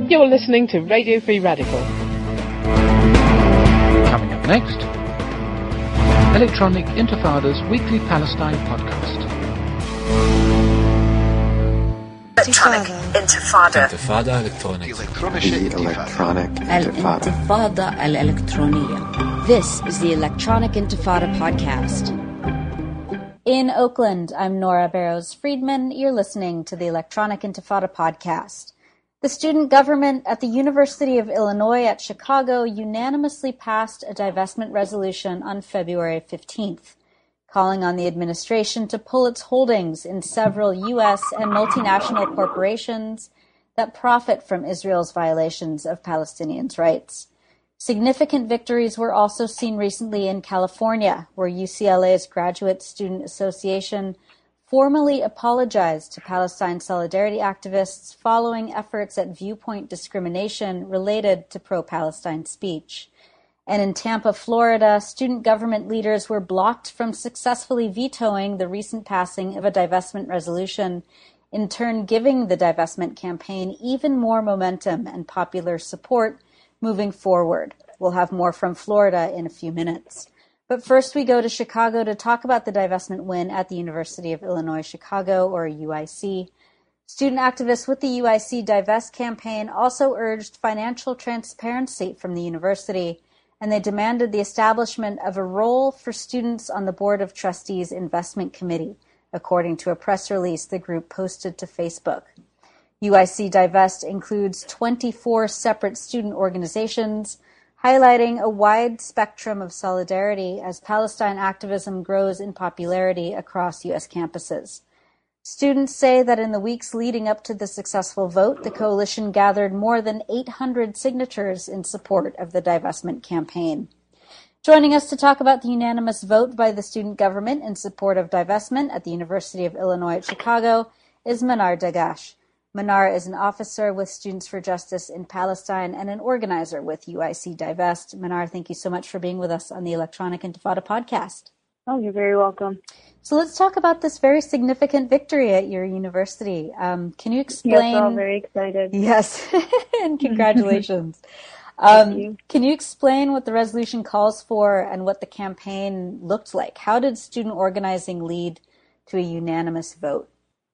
You're listening to Radio Free Radical. Coming up next, Electronic Intifada's weekly Palestine podcast. Electronic Intifada. Intifada electronic. The Electronic Intifada. Al-Intifada al-Elektroniya. This is the Electronic Intifada podcast. In Oakland, I'm Nora Barrows-Friedman. You're listening to the Electronic Intifada podcast. The student government at the University of Illinois at Chicago unanimously passed a divestment resolution on February fifteenth, calling on the administration to pull its holdings in several U S and multinational corporations that profit from Israel's violations of Palestinians' rights. Significant victories were also seen recently in California, where U C L A's Graduate Student Association formally apologized to Palestine solidarity activists following efforts at viewpoint discrimination related to pro-Palestine speech. And in Tampa, Florida, student government leaders were blocked from successfully vetoing the recent passing of a divestment resolution, in turn giving the divestment campaign even more momentum and popular support moving forward. We'll have more from Florida in a few minutes. But first we go to Chicago to talk about the divestment win at the University of Illinois Chicago, or U I C. Student activists with the U I C Divest campaign also urged financial transparency from the university, and they demanded the establishment of a role for students on the Board of Trustees Investment Committee, according to a press release the group posted to Facebook. U I C Divest includes twenty-four separate student organizations, highlighting a wide spectrum of solidarity as Palestine activism grows in popularity across U S campuses. Students say that in the weeks leading up to the successful vote, the coalition gathered more than eight hundred signatures in support of the divestment campaign. Joining us to talk about the unanimous vote by the student government in support of divestment at the University of Illinois at Chicago is Manar Dagash. Manar is an officer with Students for Justice in Palestine and an organizer with U I C Divest. Manar, thank you so much for being with us on the Electronic Intifada podcast. Oh, you're very welcome. So let's talk about this very significant victory at your university. Um, can you explain? Yes, we're all very excited. Yes, and congratulations. um, Thank you. Can you explain what the resolution calls for and what the campaign looked like? How did student organizing lead to a unanimous vote?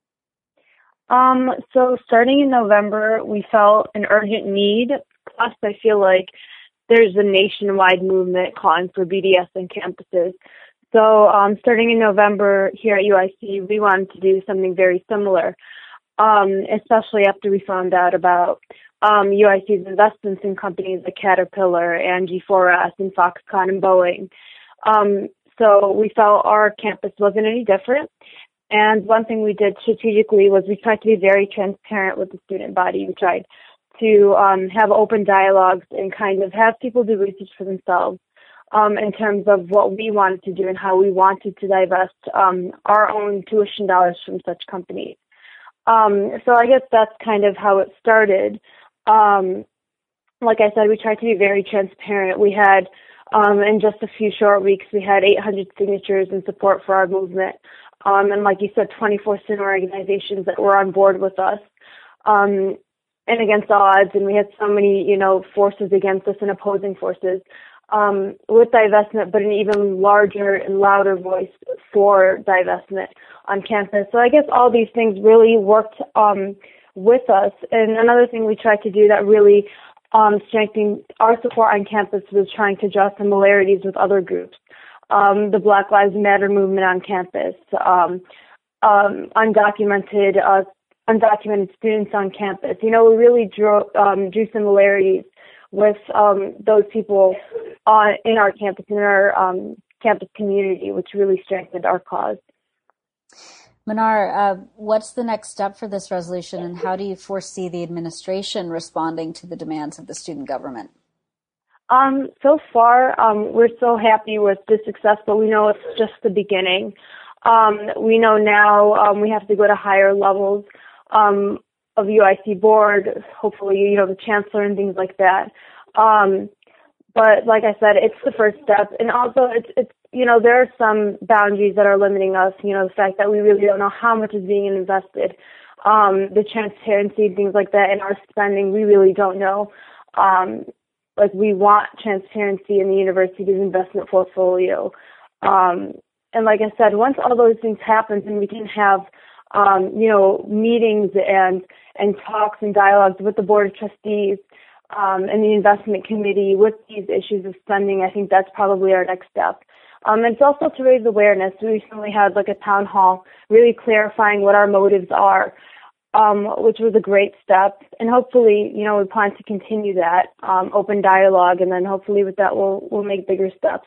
Um, so starting in November, we felt an urgent need. Plus, I feel like there's a nationwide movement calling for B D S on campuses. So um, starting in November here at U I C, we wanted to do something very similar, um, especially after we found out about um, U I C's investments in companies like Caterpillar and G four S and Foxconn and Boeing. Um, so we felt our campus wasn't any different. And one thing we did strategically was we tried to be very transparent with the student body. We tried to um, have open dialogues and kind of have people do research for themselves um, in terms of what we wanted to do and how we wanted to divest um, our own tuition dollars from such companies. Um, so I guess that's kind of how it started. Um, like I said, we tried to be very transparent. We had, um, in just a few short weeks, we had eight hundred signatures in support for our movement. Um, and like you said, twenty-four student organizations that were on board with us, um, and against all odds. And we had so many, you know, forces against us and opposing forces um, with divestment, but an even larger and louder voice for divestment on campus. So I guess all these things really worked um, with us. And another thing we tried to do that really um, strengthened our support on campus was trying to draw similarities with other groups. Um, the Black Lives Matter movement on campus, um, um, undocumented uh, undocumented students on campus. You know, we really drew um, drew similarities with um, those people on, in our campus, in our um, campus community, which really strengthened our cause. Manar, uh, what's the next step for this resolution, and how do you foresee the administration responding to the demands of the student government? Um, so far, um, we're so happy with the success, but we know it's just the beginning. Um, we know now um, we have to go to higher levels um, of U I C board, hopefully, you know, the chancellor and things like that. Um, but like I said, it's the first step. And also, it's, it's you know, there are some boundaries that are limiting us, you know, the fact that we really don't know how much is being invested. um, the transparency and things like that in our spending, we really don't know. Um, like we want transparency in the university's investment portfolio. Um, and like I said, once all those things happen, then we can have, um, you know, meetings and, and talks and dialogues with the Board of Trustees um, and the investment committee with these issues of spending. I think that's probably our next step. Um, and it's also to raise awareness. We recently had like a town hall really clarifying what our motives are, um, which was a great step. And hopefully, you know, we plan to continue that um, open dialogue, and then hopefully with that we'll we'll make bigger steps.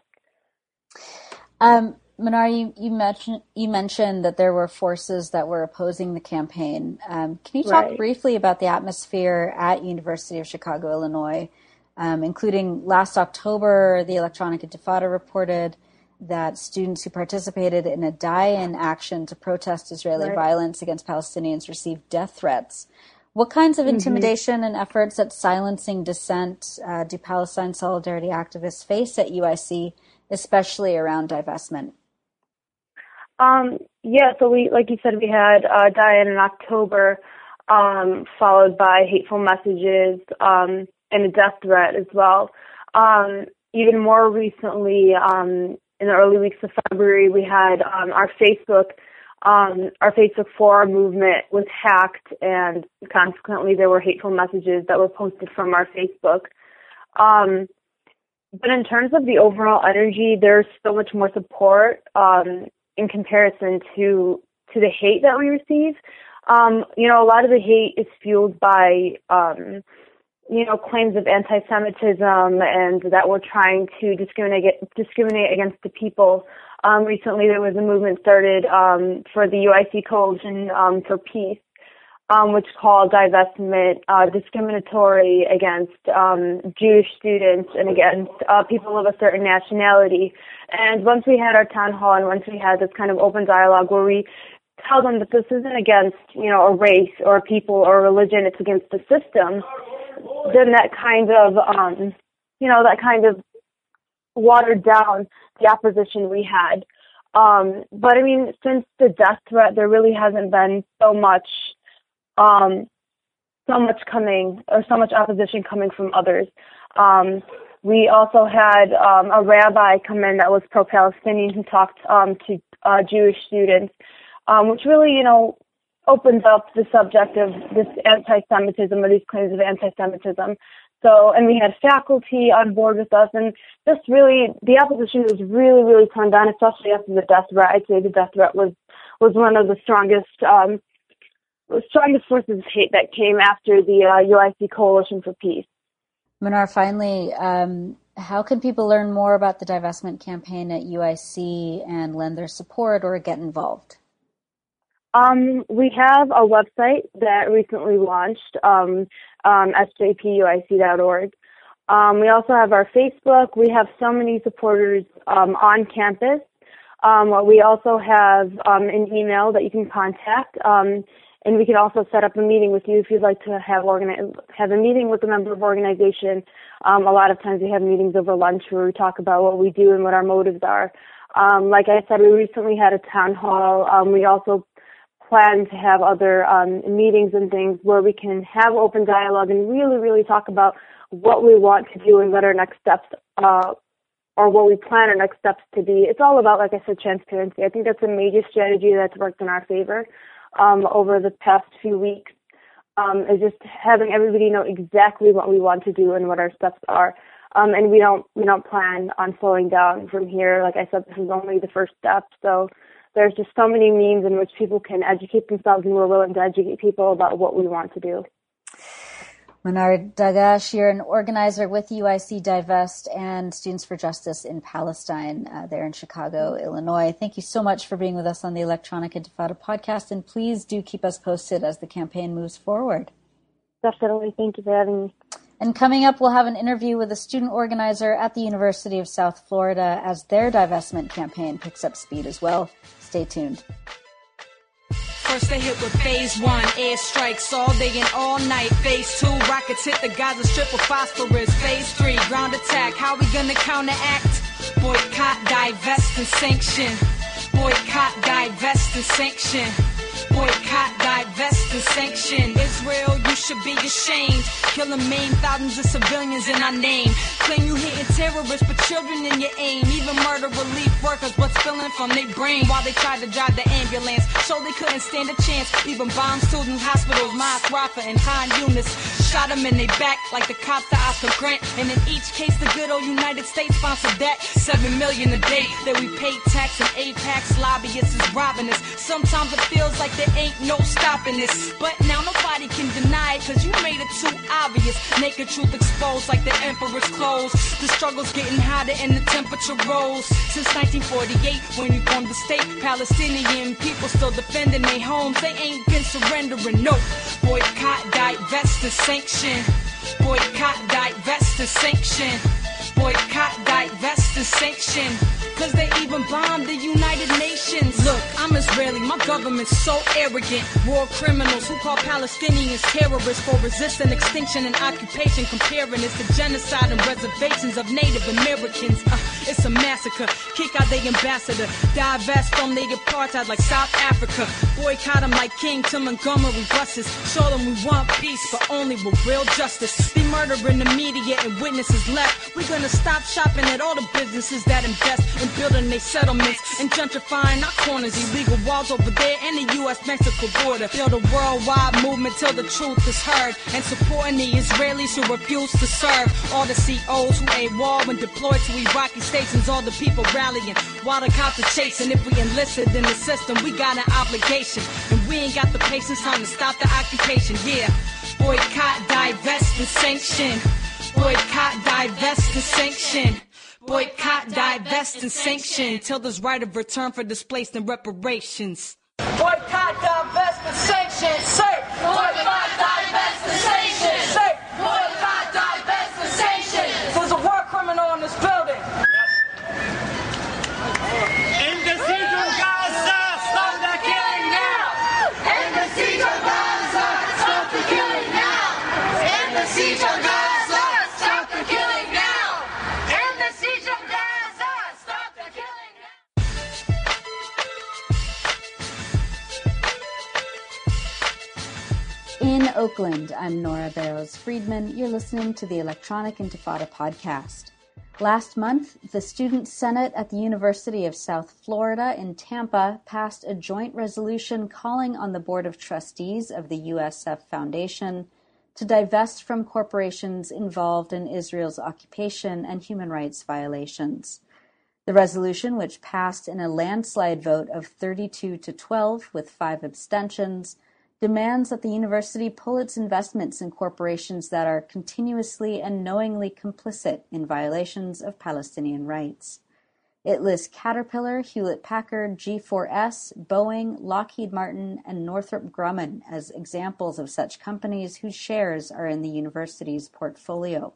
Um, Manar, you, you mentioned you mentioned that there were forces that were opposing the campaign. Um, can you talk Right. briefly about the atmosphere at University of Chicago, Illinois, um, including last October, the Electronic Intifada reported that students who participated in a die-in action to protest Israeli Right. violence against Palestinians received death threats. What kinds of Mhm. intimidation and efforts at silencing dissent uh, do Palestine Solidarity activists face at U I C, especially around divestment? Um, yeah, so we, like you said, we had uh, die-in in October, um, followed by hateful messages um, and a death threat as well. Um, even more recently, um, in the early weeks of February, we had um, our Facebook, um, our Facebook forum movement was hacked, and consequently there were hateful messages that were posted from our Facebook. Um, but in terms of the overall energy, there's so much more support um, in comparison to to the hate that we receive. Um, you know, a lot of the hate is fueled by um, you know, claims of anti-Semitism and that we're trying to discriminate discriminate against the people. Um, recently, there was a movement started um, for the U I C Coalition um, for Peace, um, which called divestment uh, discriminatory against um, Jewish students and against uh, people of a certain nationality. And once we had our town hall and once we had this kind of open dialogue where we tell them that this isn't against, you know, a race or a people or a religion, it's against the system, then that kind of, um, you know, that kind of watered down the opposition we had. Um, but I mean, since the death threat, there really hasn't been so much, um, so much coming, or so much opposition coming from others. Um, we also had um, a rabbi come in that was pro-Palestinian who talked um, to uh, Jewish students, um, which really, you know, opens up the subject of this anti-Semitism or these claims of anti-Semitism. So, and we had faculty on board with us, and just really, the opposition was really, really turned on, especially after the death threat. I'd say the death threat was, was one of the strongest, um, strongest sources of hate that came after the uh, U I C Coalition for Peace. Manar, finally, um, how can people learn more about the divestment campaign at U I C and lend their support or get involved? Um, we have a website that recently launched, um, um, S J P U I C dot org. Um, we also have our Facebook. We have so many supporters um, on campus. Um, we also have um, an email that you can contact, um, and we can also set up a meeting with you if you'd like to have organi- have a meeting with a member of organization. Um, a lot of times we have meetings over lunch where we talk about what we do and what our motives are. Um, like I said, we recently had a town hall. Um, we also plan to have other um, meetings and things where we can have open dialogue and really, really talk about what we want to do and what our next steps uh, or what we plan our next steps to be. It's all about, like I said, transparency. I think that's a major strategy that's worked in our favor um, over the past few weeks, um, is just having everybody know exactly what we want to do and what our steps are. Um, and we don't we don't plan on slowing down from here. Like I said, this is only the first step. So there's just so many means in which people can educate themselves, and we're willing to educate people about what we want to do. Manar Dagash, you're an organizer with U I C Divest and Students for Justice in Palestine uh, there in Chicago, Illinois. Thank you so much for being with us on the Electronic Intifada podcast, and please do keep us posted as the campaign moves forward. Definitely. Thank you for having me. And coming up, we'll have an interview with a student organizer at the University of South Florida as their divestment campaign picks up speed as well. Stay tuned. First they hit with phase one, airstrikes all day and all night. Phase two, rockets hit the Gaza Strip with phosphorus. Phase three, ground attack, how we gonna counteract? Boycott, divest, and sanction. Boycott, divest, and sanction. Boycott, divest, and sanction. Israel, you should be ashamed. Killing maim thousands of civilians in our name. Claim you hitting terrorists, but children in your aim. Even murder relief workers, what's spilling from their brain while they tried to drive the ambulance. So they couldn't stand a chance. Even bomb students, hospitals, Mas Rafa and Khan Yunis. Shot them in their back like the cops to Oscar Grant. And in each case, the good old United States sponsored that. Seven million a day that we pay tax and Apex lobbyists is robbing us. Sometimes it feels like there ain't no stopping this. But now nobody can deny it, cause you made it too obvious. Naked truth exposed like the emperor's clothes. The struggle's getting hotter and the temperature rose. Since nineteen forty-eight, when you formed the state, Palestinian people still defending their homes. They ain't been surrendering, no. Boycott, divest, and sanction. Boycott, divest, and sanction. Boycott, divest, and sanction. Cause they even bombed the United Nations. Look, I'm Israeli, my government's so arrogant. War criminals who call Palestinians terrorists for resisting extinction and occupation. Comparing this to genocide and reservations of Native Americans. Uh, it's a massacre. Kick out their ambassador. Divest from their apartheid like South Africa. Boycott them like King to Montgomery buses. Show them we want peace, but only with real justice. Be murdering the media and witnesses left. We're gonna stop shopping at all the businesses that invest in building their settlements and gentrifying our corners. Illegal walls over there and the U S Mexico border. Build a worldwide movement till the truth is heard. And supporting the Israelis who refuse to serve. All the C Os who AWOL when deployed to Iraqi stations. All the people rallying while the cops are chasing. If we enlisted in the system, we got an obligation. And we ain't got the patience time to stop the occupation. Yeah, boycott, divest, and sanction. Boycott, divest, and sanction. Boycott, divest, and sanction till there's right of return for displaced and reparations. Boycott, divest, and sanction. Say, boycott, divest, and sanction. Say, boycott, divest, and sanction. There's a war criminal in this building. In the siege of Gaza, stop the killing now. In the siege of Gaza, stop the killing now. In the siege of Gaza, stop the killing now. In the siege of Gaza, stop the killing now. In Oakland, I'm Nora Barrows-Friedman. You're listening to the Electronic Intifada podcast. Last month, the Student Senate at the University of South Florida in Tampa passed a joint resolution calling on the Board of Trustees of the U S F Foundation to divest from corporations involved in Israel's occupation and human rights violations. The resolution, which passed in a landslide vote of thirty-two to twelve with five abstentions, demands that the university pull its investments in corporations that are continuously and knowingly complicit in violations of Palestinian rights. It lists Caterpillar, Hewlett-Packard, G four S, Boeing, Lockheed Martin, and Northrop Grumman as examples of such companies whose shares are in the university's portfolio.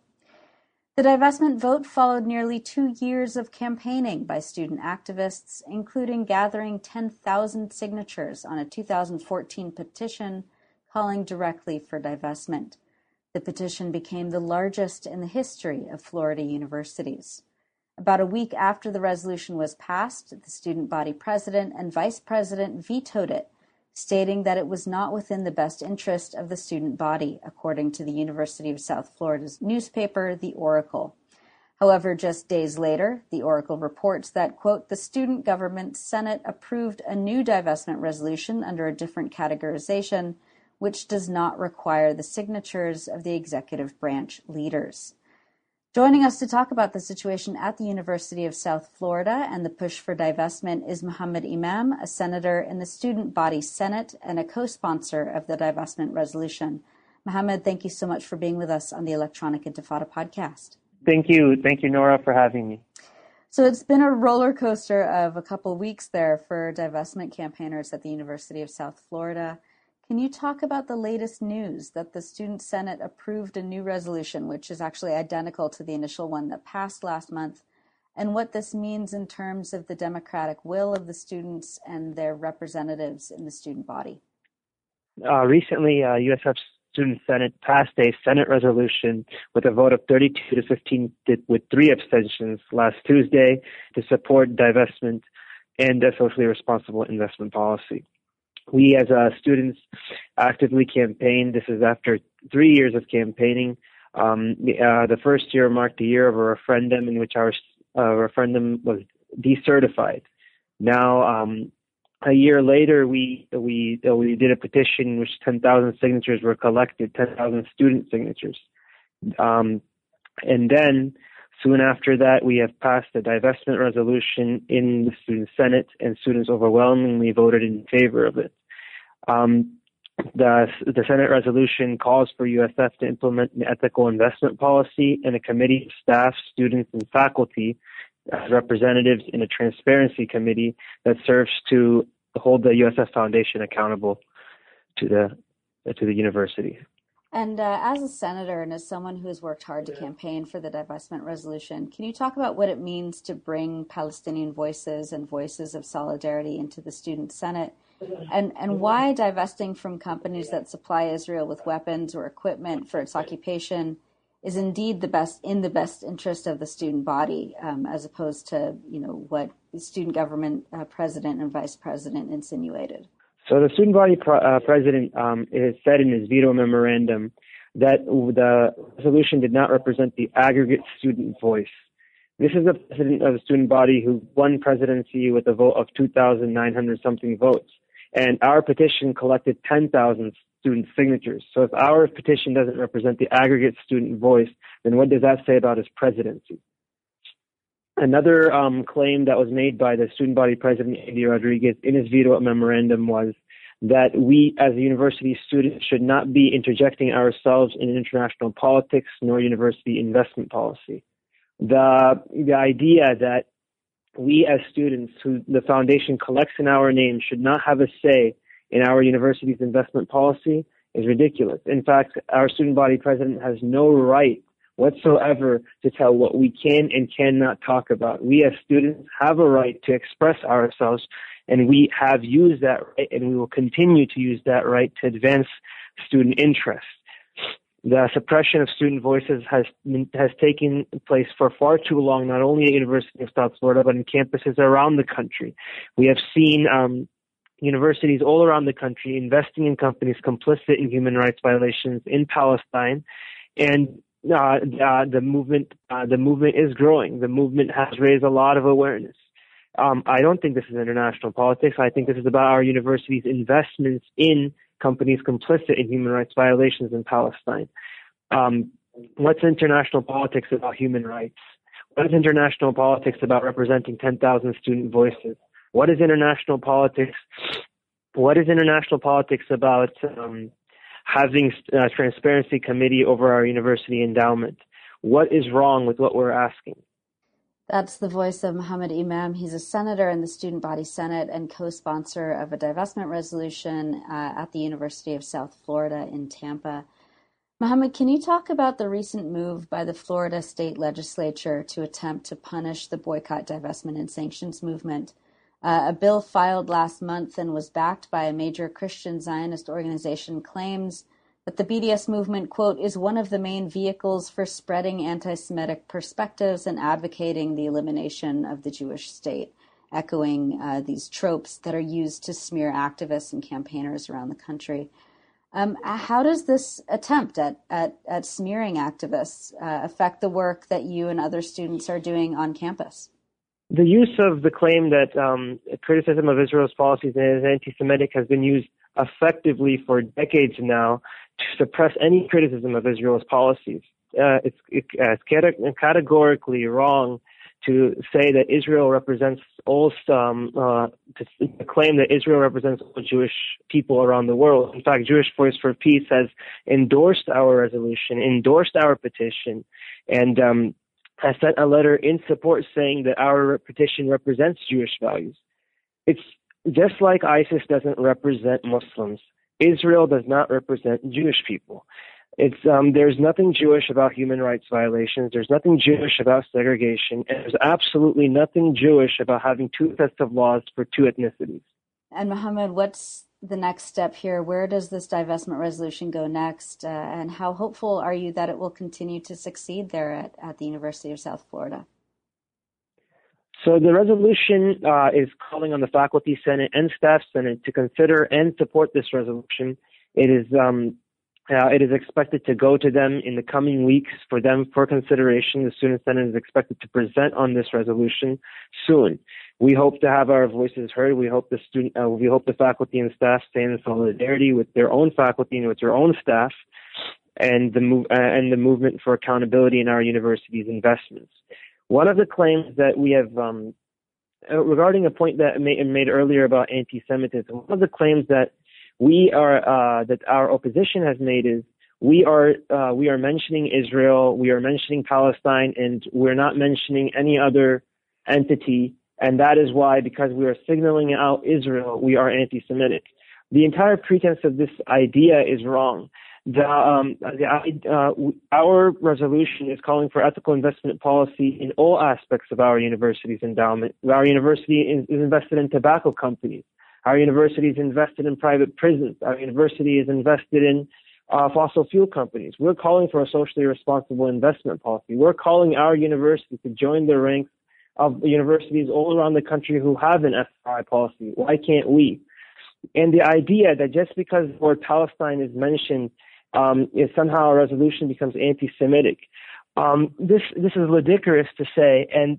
The divestment vote followed nearly two years of campaigning by student activists, including gathering ten thousand signatures on a two thousand fourteen petition calling directly for divestment. The petition became the largest in the history of Florida universities. About a week after the resolution was passed, the student body president and vice president vetoed it, stating that it was not within the best interest of the student body, according to the University of South Florida's newspaper, The Oracle. However, just days later, The Oracle reports that, quote, the student government Senate approved a new divestment resolution under a different categorization, which does not require the signatures of the executive branch leaders. Joining us to talk about the situation at the University of South Florida and the push for divestment is Mohammed Imam, a senator in the student body Senate and a co-sponsor of the divestment resolution. Mohammed, thank you so much for being with us on the Electronic Intifada podcast. Thank you. Thank you, Nora, for having me. So it's been a roller coaster of a couple weeks there for divestment campaigners at the University of South Florida. Can you talk about the latest news that the Student Senate approved a new resolution, which is actually identical to the initial one that passed last month, and what this means in terms of the democratic will of the students and their representatives in the student body? Uh, recently, uh, U S F Student Senate passed a Senate resolution with a vote of thirty-two to fifteen with three abstentions last Tuesday to support divestment and a socially responsible investment policy. we as uh, students actively campaigned. This is after three years of campaigning. Um, uh, the first year marked the year of a referendum in which our uh, referendum was decertified. Now, um, a year later, we we uh, we did a petition in which ten thousand signatures were collected, ten thousand student signatures. Um, and then, soon after that, we have passed a divestment resolution in the Student Senate, and students overwhelmingly voted in favor of it. Um, the, the Senate resolution calls for U S F to implement an ethical investment policy and a committee of staff, students, and faculty as representatives in a transparency committee that serves to hold the U S F Foundation accountable to the to the university. And uh, as a senator and as someone who has worked hard to campaign for the divestment resolution, can you talk about what it means to bring Palestinian voices and voices of solidarity into the Student Senate, and, and why divesting from companies that supply Israel with weapons or equipment for its occupation is indeed the best in the best interest of the student body, um, as opposed to, you know, what the student government uh, president and vice president insinuated? So the student body pro- uh, president um, has said in his veto memorandum that the resolution did not represent the aggregate student voice. This is the president of the student body who won presidency with a vote of two thousand nine hundred something votes. And our petition collected ten thousand student signatures. So if our petition doesn't represent the aggregate student voice, then what does that say about his presidency? Another um, claim that was made by the student body president, Andy Rodriguez, in his veto memorandum was that we as a university students should not be interjecting ourselves in international politics nor university investment policy. The, the idea that we as students who the foundation collects in our name should not have a say in our university's investment policy is ridiculous. In fact, our student body president has no right whatsoever to tell what we can and cannot talk about. We as students have a right to express ourselves, and we have used that right, and we will continue to use that right to advance student interest. The suppression of student voices has has taken place for far too long, not only at University of South Florida, but in campuses around the country. We have seen um, universities all around the country investing in companies complicit in human rights violations in Palestine, and uh, uh, the movement uh, the movement is growing. The movement has raised a lot of awareness. Um, I don't think this is international politics. I think this is about our university's investments in companies complicit in human rights violations in Palestine. Um, what's international politics about human rights? What is international politics about representing ten thousand student voices? What is international politics? What is international politics about um, having a transparency committee over our university endowment? What is wrong with what we're asking? That's the voice of Mohammed Imam. He's a senator in the Student Body Senate and co-sponsor of a divestment resolution uh, at the University of South Florida in Tampa. Mohammed, can you talk about the recent move by the Florida State Legislature to attempt to punish the boycott, divestment, and sanctions movement? Uh, a bill filed last month and was backed by a major Christian Zionist organization claims that the B D S movement, quote, is one of the main vehicles for spreading anti-Semitic perspectives and advocating the elimination of the Jewish state, echoing uh, these tropes that are used to smear activists and campaigners around the country. Um, how does this attempt at, at, at smearing activists uh, affect the work that you and other students are doing on campus? The use of the claim that um, criticism of Israel's policies is anti-Semitic has been used effectively for decades now to suppress any criticism of Israel's policies. Uh, it's, it, uh, it's categorically wrong to say that Israel represents all some, uh, to, to claim that Israel represents all Jewish people around the world. In fact, Jewish Voice for Peace has endorsed our resolution, endorsed our petition, and um, has sent a letter in support saying that our petition represents Jewish values. It's just like ISIS doesn't represent Muslims. Israel does not represent Jewish people. It's um, there's nothing Jewish about human rights violations. There's nothing Jewish about segregation. And there's absolutely nothing Jewish about having two sets of laws for two ethnicities. And Mohammed, what's the next step here? Where does this divestment resolution go next? Uh, and how hopeful are you that it will continue to succeed there at, at the University of South Florida? So the resolution uh, is calling on the Faculty Senate and Staff Senate to consider and support this resolution. It is um, uh, it is expected to go to them in the coming weeks for them for consideration. The Student Senate is expected to present on this resolution soon. We hope to have our voices heard. We hope the student, uh, we hope the faculty and staff stand in solidarity with their own faculty and with their own staff, and the move uh, and the movement for accountability in our university's investments. One of the claims that we have, um, uh, regarding a point that made, made earlier about anti-Semitism, one of the claims that we are, uh, that our opposition has made is we are, uh, we are mentioning Israel, we are mentioning Palestine, and we're not mentioning any other entity, and that is why, because we are signaling out Israel, we are anti-Semitic. The entire pretense of this idea is wrong. The, um, the, uh, our resolution is calling for ethical investment policy in all aspects of our university's endowment. Our university is, is invested in tobacco companies. Our university is invested in private prisons. Our university is invested in uh, fossil fuel companies. We're calling for a socially responsible investment policy. We're calling our university to join the ranks of universities all around the country who have an F R I policy. Why can't we? And the idea that just because the word Palestine is mentioned, Um, is somehow a resolution becomes anti-Semitic. Um, this this is ludicrous to say, and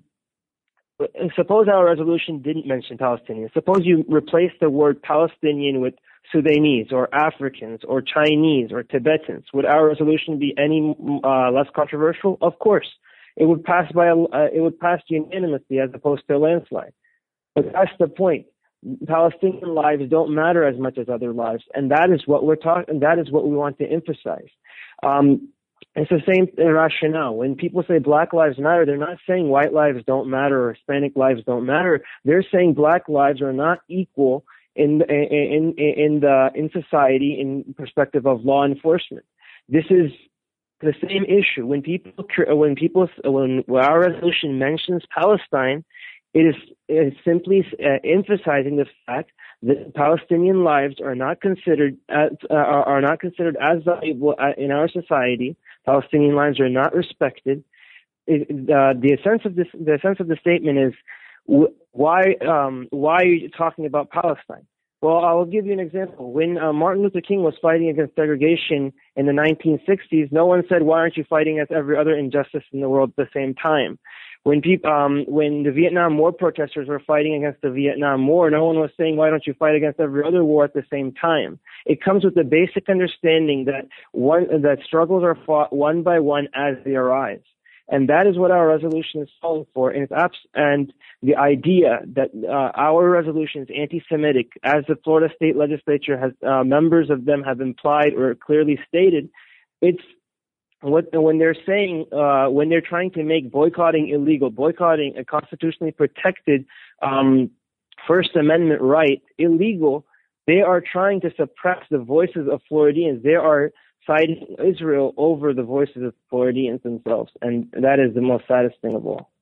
suppose our resolution didn't mention Palestinians. Suppose you replace the word Palestinian with Sudanese or Africans or Chinese or Tibetans. Would our resolution be any uh, less controversial? Of course, it would pass by a, uh, it would pass unanimously as opposed to a landslide. But that's the point. Palestinian lives don't matter as much as other lives, and that is what we're talking. That is what we want to emphasize. Um, it's the same rationale. When people say Black lives matter, they're not saying white lives don't matter or Hispanic lives don't matter. They're saying Black lives are not equal in in in in the in society in perspective of law enforcement. This is the same issue. When people when people when our resolution mentions Palestine, It is, it is simply uh, emphasizing the fact that Palestinian lives are not considered as, uh, are, are not considered as valuable in our society. Palestinian lives are not respected. It, uh, the sense of this, the sense of the statement is, w- why um, why are you talking about Palestine? Well, I will give you an example. When uh, Martin Luther King was fighting against segregation in the nineteen sixties, no one said, "Why aren't you fighting against every other injustice in the world at the same time?" When people, um, when the Vietnam War protesters were fighting against the Vietnam War, no one was saying, "Why don't you fight against every other war at the same time?" It comes with the basic understanding that one that struggles are fought one by one as they arise, and that is what our resolution is calling for. And it's abs- and the idea that uh, our resolution is anti-Semitic, as the Florida State Legislature has uh, members of them have implied or clearly stated, it's. What, when they're saying, uh, when they're trying to make boycotting illegal, boycotting a constitutionally protected um, First Amendment right illegal, they are trying to suppress the voices of Floridians. They are citing Israel over the voices of Floridians themselves, and that is the most saddest thing of all.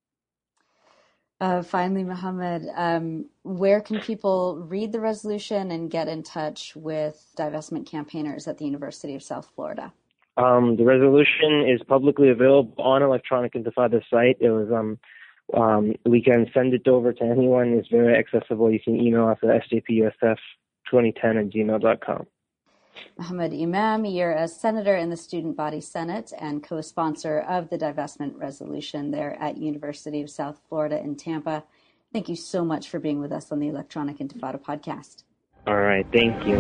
Uh, finally, Mohammed, um, where can people read the resolution and get in touch with divestment campaigners at the University of South Florida? Um, the resolution is publicly available on Electronic Intifada's site. It was, um, um, we can send it over to anyone. It's very accessible. You can email us at s j p u s f twenty ten at gmail dot com. Mohammed Imam, you're a senator in the Student Body Senate and co-sponsor of the divestment resolution there at University of South Florida in Tampa. Thank you so much for being with us on the Electronic Intifada podcast. All right. Thank you.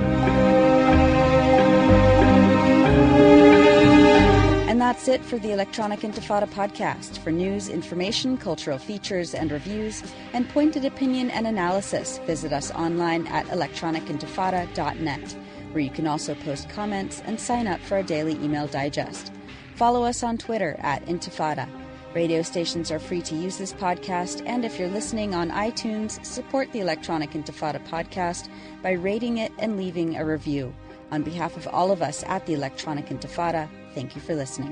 And that's it for the Electronic Intifada podcast. For news, information, cultural features and reviews, and pointed opinion and analysis, visit us online at electronic intifada dot net, where you can also post comments and sign up for our daily email digest. Follow us on Twitter at Intifada. Radio stations are free to use this podcast, and if you're listening on iTunes, support the Electronic Intifada podcast by rating it and leaving a review. On behalf of all of us at the Electronic Intifada, thank you for listening.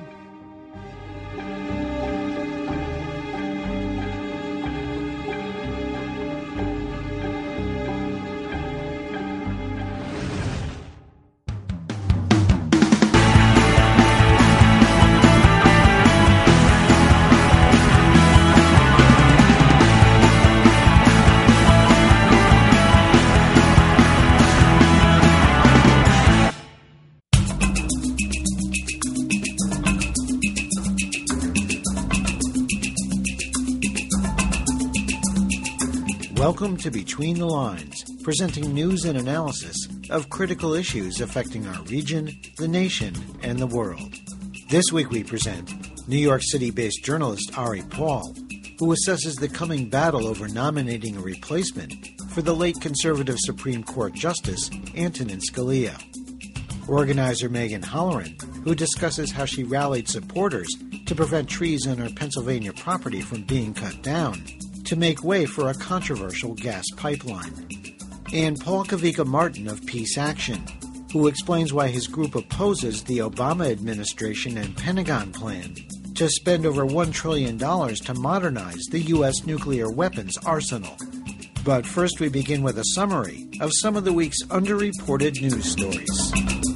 Welcome to Between the Lines, presenting news and analysis of critical issues affecting our region, the nation, and the world. This week we present New York City-based journalist Ari Paul, who assesses the coming battle over nominating a replacement for the late conservative Supreme Court Justice Antonin Scalia. Organizer Megan Holleran, who discusses how she rallied supporters to prevent trees on her Pennsylvania property from being cut down to make way for a controversial gas pipeline. And Paul Kavika Martin of Peace Action, who explains why his group opposes the Obama administration and Pentagon plan to spend over one trillion dollars to modernize the U S nuclear weapons arsenal. But first we begin with a summary of some of the week's underreported news stories.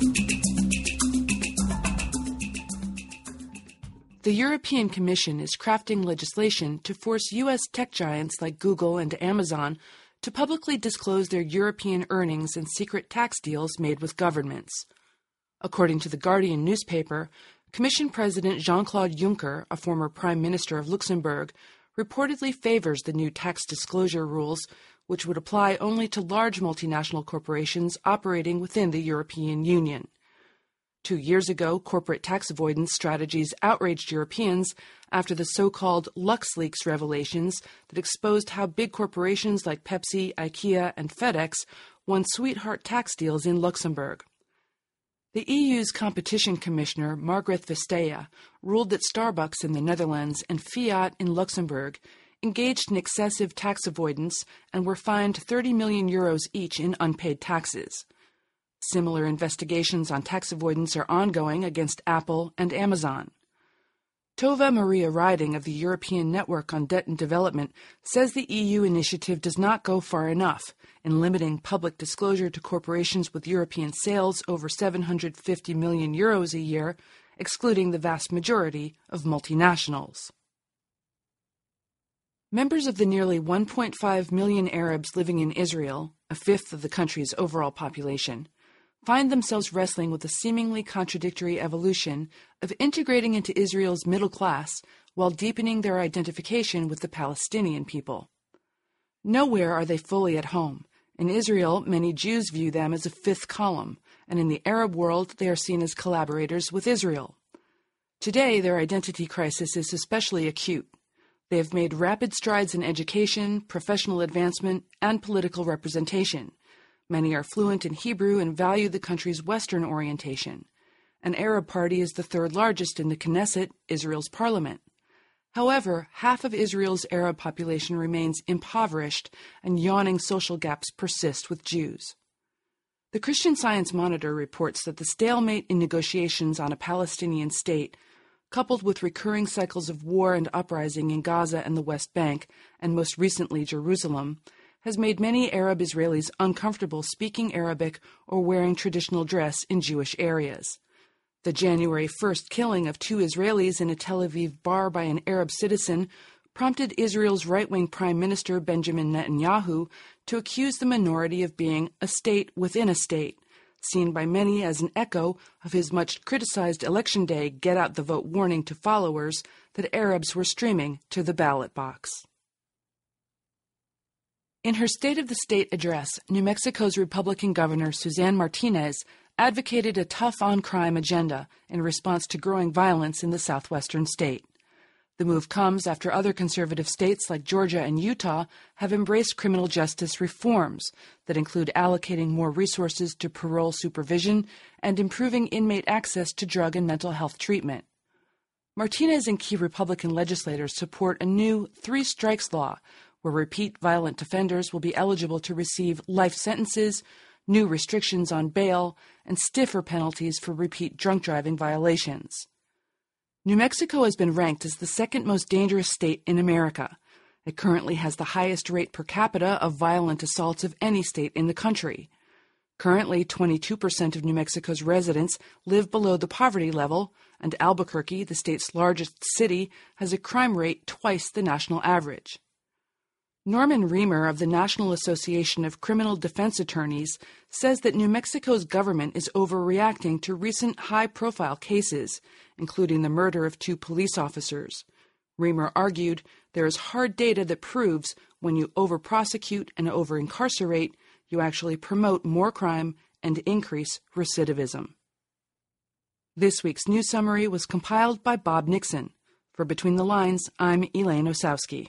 The European Commission is crafting legislation to force U S tech giants like Google and Amazon to publicly disclose their European earnings and secret tax deals made with governments. According to The Guardian newspaper, Commission President Jean-Claude Juncker, a former Prime Minister of Luxembourg, reportedly favors the new tax disclosure rules, which would apply only to large multinational corporations operating within the European Union. Two years ago, corporate tax avoidance strategies outraged Europeans after the so-called LuxLeaks revelations that exposed how big corporations like Pepsi, IKEA, and FedEx won sweetheart tax deals in Luxembourg. The E U's competition commissioner, Margrethe Vestager, ruled that Starbucks in the Netherlands and Fiat in Luxembourg engaged in excessive tax avoidance and were fined thirty million euros each in unpaid taxes. Similar investigations on tax avoidance are ongoing against Apple and Amazon. Tove Maria Riding of the European Network on Debt and Development says the E U initiative does not go far enough in limiting public disclosure to corporations with European sales over seven hundred fifty million euros a year, excluding the vast majority of multinationals. Members of the nearly one point five million Arabs living in Israel, a fifth of the country's overall population, find themselves wrestling with the seemingly contradictory evolution of integrating into Israel's middle class while deepening their identification with the Palestinian people. Nowhere are they fully at home. In Israel, many Jews view them as a fifth column, and in the Arab world, they are seen as collaborators with Israel. Today, their identity crisis is especially acute. They have made rapid strides in education, professional advancement, and political representation. Many are fluent in Hebrew and value the country's Western orientation. An Arab party is the third largest in the Knesset, Israel's parliament. However, half of Israel's Arab population remains impoverished, and yawning social gaps persist with Jews. The Christian Science Monitor reports that the stalemate in negotiations on a Palestinian state, coupled with recurring cycles of war and uprising in Gaza and the West Bank, and most recently Jerusalem, has made many Arab Israelis uncomfortable speaking Arabic or wearing traditional dress in Jewish areas. The January first killing of two Israelis in a Tel Aviv bar by an Arab citizen prompted Israel's right-wing Prime Minister Benjamin Netanyahu to accuse the minority of being a state within a state, seen by many as an echo of his much-criticized Election Day get-out-the-vote warning to followers that Arabs were streaming to the ballot box. In her State of the State address, New Mexico's Republican Governor Suzanne Martinez advocated a tough-on-crime agenda in response to growing violence in the southwestern state. The move comes after other conservative states like Georgia and Utah have embraced criminal justice reforms that include allocating more resources to parole supervision and improving inmate access to drug and mental health treatment. Martinez and key Republican legislators support a new three-strikes law where repeat violent offenders will be eligible to receive life sentences, new restrictions on bail, and stiffer penalties for repeat drunk driving violations. New Mexico has been ranked as the second most dangerous state in America. It currently has the highest rate per capita of violent assaults of any state in the country. Currently, twenty-two percent of New Mexico's residents live below the poverty level, and Albuquerque, the state's largest city, has a crime rate twice the national average. Norman Reamer of the National Association of Criminal Defense Attorneys says that New Mexico's government is overreacting to recent high-profile cases, including the murder of two police officers. Reamer argued there is hard data that proves when you over-prosecute and over-incarcerate, you actually promote more crime and increase recidivism. This week's news summary was compiled by Bob Nixon. For Between the Lines, I'm Elaine Osowski.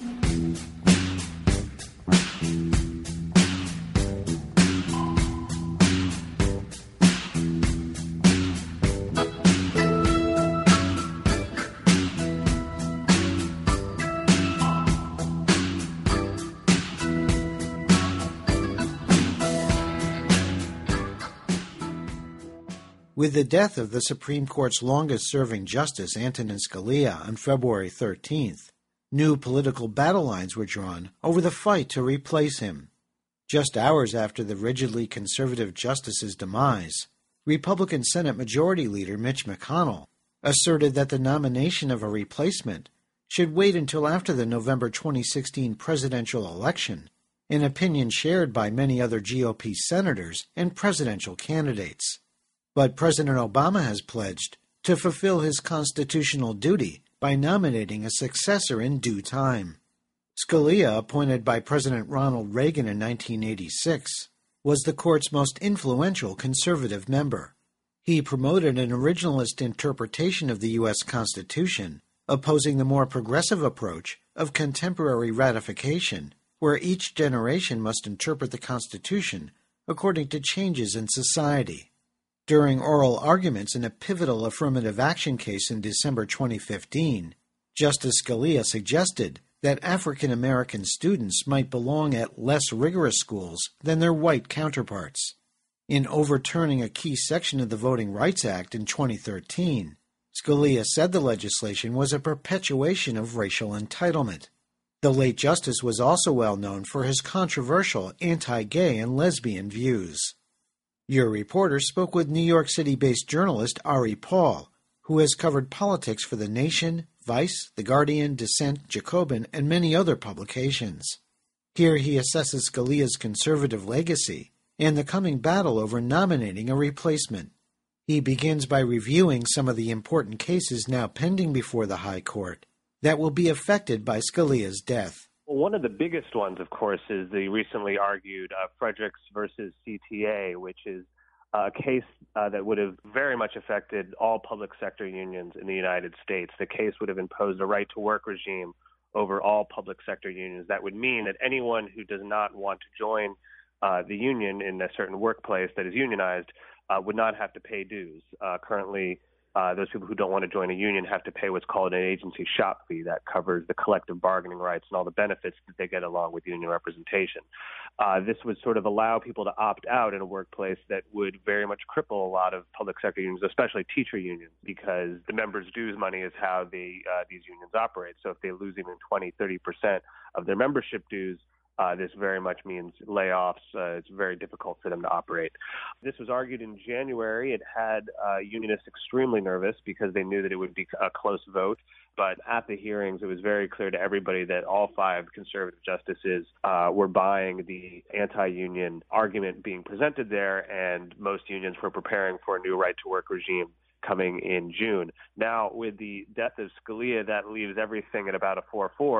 With the death of the Supreme Court's longest-serving justice, Antonin Scalia, on February thirteenth, new political battle lines were drawn over the fight to replace him. Just hours after the rigidly conservative justice's demise, Republican Senate Majority Leader Mitch McConnell asserted that the nomination of a replacement should wait until after the November twenty sixteen presidential election, an opinion shared by many other G O P senators and presidential candidates. But President Obama has pledged to fulfill his constitutional duty by nominating a successor in due time. Scalia, appointed by President Ronald Reagan in nineteen eighty-six, was the court's most influential conservative member. He promoted an originalist interpretation of the U S Constitution, opposing the more progressive approach of contemporary ratification, where each generation must interpret the Constitution according to changes in society. During oral arguments in a pivotal affirmative action case in December twenty fifteen, Justice Scalia suggested that African American students might belong at less rigorous schools than their white counterparts. In overturning a key section of the Voting Rights Act in twenty thirteen, Scalia said the legislation was a perpetuation of racial entitlement. The late justice was also well known for his controversial anti-gay and lesbian views. Your reporter spoke with New York City-based journalist Ari Paul, who has covered politics for The Nation, Vice, The Guardian, Dissent, Jacobin, and many other publications. Here he assesses Scalia's conservative legacy and the coming battle over nominating a replacement. He begins by reviewing some of the important cases now pending before the High Court that will be affected by Scalia's death. Well, one of the biggest ones, of course, is the recently argued uh, Fredericks versus C T A, which is a case uh, that would have very much affected all public sector unions in the United States. The case would have imposed a right-to-work regime over all public sector unions. That would mean that anyone who does not want to join uh, the union in a certain workplace that is unionized uh, would not have to pay dues. Uh, currently, Uh, those people who don't want to join a union have to pay what's called an agency shop fee that covers the collective bargaining rights and all the benefits that they get along with union representation. Uh, this would sort of allow people to opt out in a workplace that would very much cripple a lot of public sector unions, especially teacher unions, because the members' dues money is how the, uh, these unions operate. So if they lose even twenty, thirty percent of their membership dues, Uh, this very much means layoffs. Uh, it's very difficult for them to operate. This was argued in January. It had uh, unionists extremely nervous because they knew that it would be a close vote. But at the hearings, it was very clear to everybody that all five conservative justices uh, were buying the anti-union argument being presented there, and most unions were preparing for a new right-to-work regime coming in June. Now, with the death of Scalia, that leaves everything at about a four four.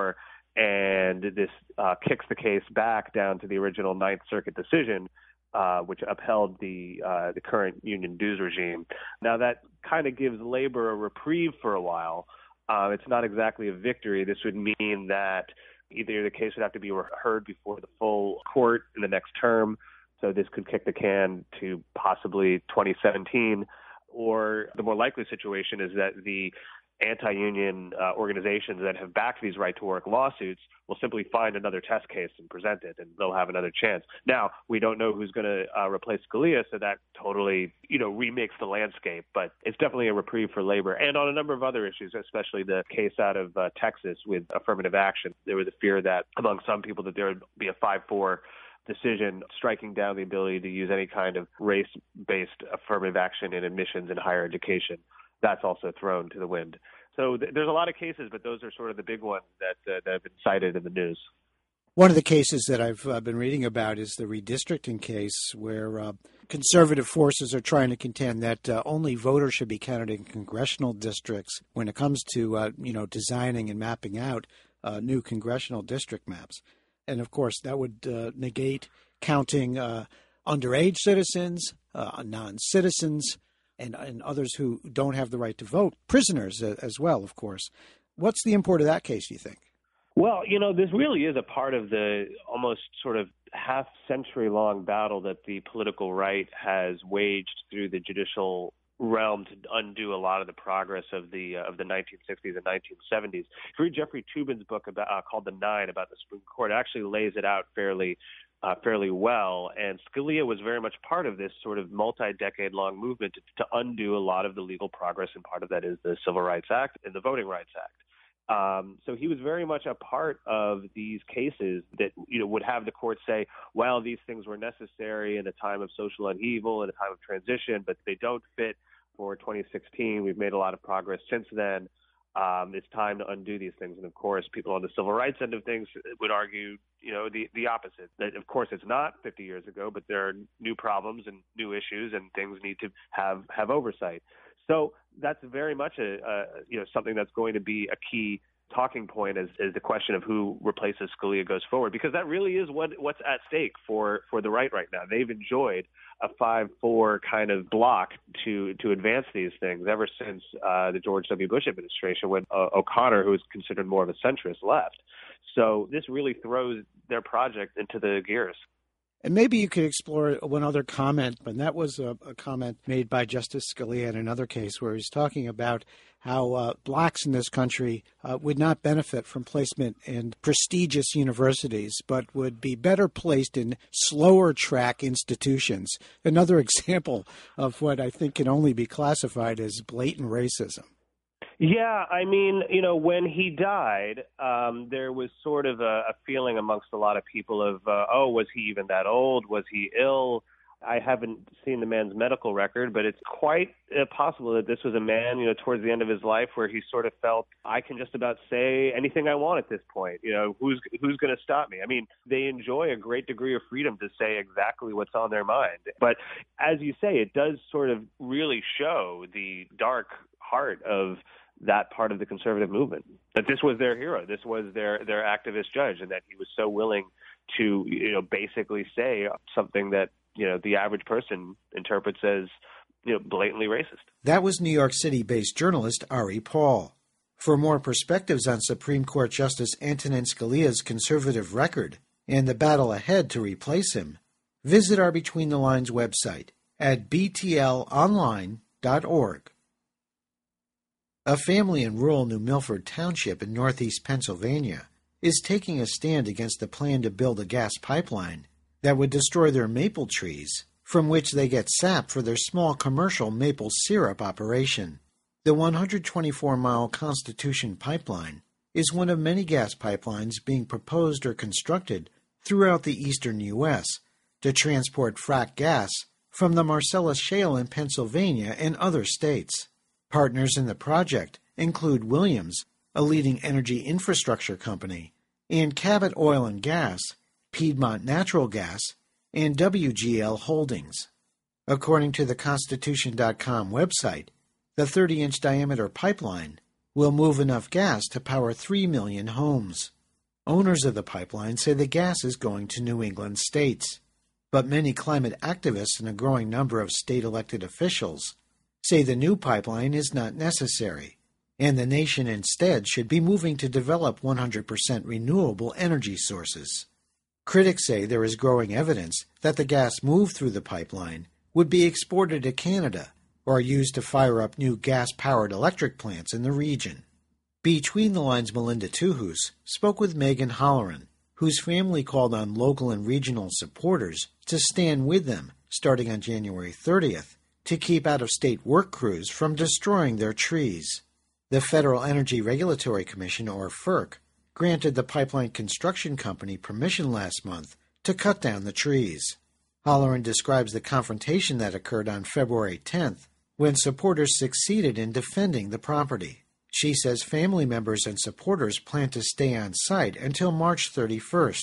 And this uh, kicks the case back down to the original Ninth Circuit decision, uh, which upheld the uh, the current union dues regime. Now, that kind of gives labor a reprieve for a while. Uh, it's not exactly a victory. This would mean that either the case would have to be heard before the full court in the next term, so this could kick the can to possibly twenty seventeen, or the more likely situation is that the anti-union uh, organizations that have backed these right-to-work lawsuits will simply find another test case and present it, and they'll have another chance. Now, we don't know who's going to uh, replace Scalia, so that totally, you know, remakes the landscape, but it's definitely a reprieve for labor. And on a number of other issues, especially the case out of uh, Texas with affirmative action, there was a fear that among some people that there would be a five four decision striking down the ability to use any kind of race-based affirmative action in admissions in higher education. That's also thrown to the wind. So th- there's a lot of cases, but those are sort of the big ones that, uh, that have been cited in the news. One of the cases that I've uh, been reading about is the redistricting case, where uh, conservative forces are trying to contend that uh, only voters should be counted in congressional districts when it comes to, uh, you know, designing and mapping out uh, new congressional district maps. And, of course, that would uh, negate counting uh, underage citizens, uh, non-citizens, and, and others who don't have the right to vote, prisoners uh, as well, of course. What's the import of that case, do you think? Well, you know, this really is a part of the almost sort of half-century-long battle that the political right has waged through the judicial realm to undo a lot of the progress of the uh, of the nineteen sixties and nineteen seventies. If you read Jeffrey Toobin's book about uh, called The Nine about the Supreme Court, it actually lays it out fairly uh, fairly well. And Scalia was very much part of this sort of multi-decade-long movement to, to undo a lot of the legal progress, and part of that is the Civil Rights Act and the Voting Rights Act. Um, so he was very much a part of these cases that, you know, would have the court say, well, these things were necessary in a time of social upheaval, in a time of transition, but they don't fit for twenty sixteen. We've made a lot of progress since then. Um, it's time to undo these things. And, of course, people on the civil rights end of things would argue, you know, the, the opposite. That, of course, it's not fifty years ago, but there are new problems and new issues, and things need to have, have oversight. So that's very much a, a you know something that's going to be a key talking point as, as the question of who replaces Scalia goes forward, because that really is what what's at stake for, for the right right now. They've enjoyed a five four kind of block to to advance these things ever since uh, the George W. Bush administration, when uh, O'Connor, who is considered more of a centrist, left. So this really throws their project into the gears. And maybe you could explore one other comment, and that was a, a comment made by Justice Scalia in another case where he's talking about how uh, blacks in this country uh, would not benefit from placement in prestigious universities, but would be better placed in slower track institutions. Another example of what I think can only be classified as blatant racism. Yeah, I mean, you know, when he died, um, there was sort of a, a feeling amongst a lot of people of, uh, oh, was he even that old? Was he ill? I haven't seen the man's medical record, but it's quite uh, possible that this was a man, you know, towards the end of his life where he sort of felt, I can just about say anything I want at this point. You know, who's who's going to stop me? I mean, they enjoy a great degree of freedom to say exactly what's on their mind. But as you say, it does sort of really show the dark heart of that part of the conservative movement, that this was their hero, this was their their activist judge, and that he was so willing to, you know, basically say something that, you know, the average person interprets as, you know, blatantly racist. That was New York City-based journalist Ari Paul. For more perspectives on Supreme Court Justice Antonin Scalia's conservative record and the battle ahead to replace him, visit our Between the Lines website at b t l online dot org. A family in rural New Milford Township in northeast Pennsylvania is taking a stand against the plan to build a gas pipeline that would destroy their maple trees, from which they get sap for their small commercial maple syrup operation. The one hundred twenty-four mile Constitution Pipeline is one of many gas pipelines being proposed or constructed throughout the eastern U S to transport frack gas from the Marcellus Shale in Pennsylvania and other states. Partners in the project include Williams, a leading energy infrastructure company, and Cabot Oil and Gas, Piedmont Natural Gas, and W G L Holdings. According to the Constitution dot com website, the thirty inch diameter pipeline will move enough gas to power three million homes. Owners of the pipeline say the gas is going to New England states, but many climate activists and a growing number of state-elected officials say the new pipeline is not necessary, and the nation instead should be moving to develop one hundred percent renewable energy sources. Critics say there is growing evidence that the gas moved through the pipeline would be exported to Canada or used to fire up new gas-powered electric plants in the region. Between the Lines' Melinda Tuhus spoke with Megan Holloran, whose family called on local and regional supporters to stand with them starting on January thirtieth to keep out-of-state work crews from destroying their trees. The Federal Energy Regulatory Commission, or FERC, granted the pipeline construction company permission last month to cut down the trees. Holloran describes the confrontation that occurred on February tenth, when supporters succeeded in defending the property. She says family members and supporters plan to stay on site until March thirty-first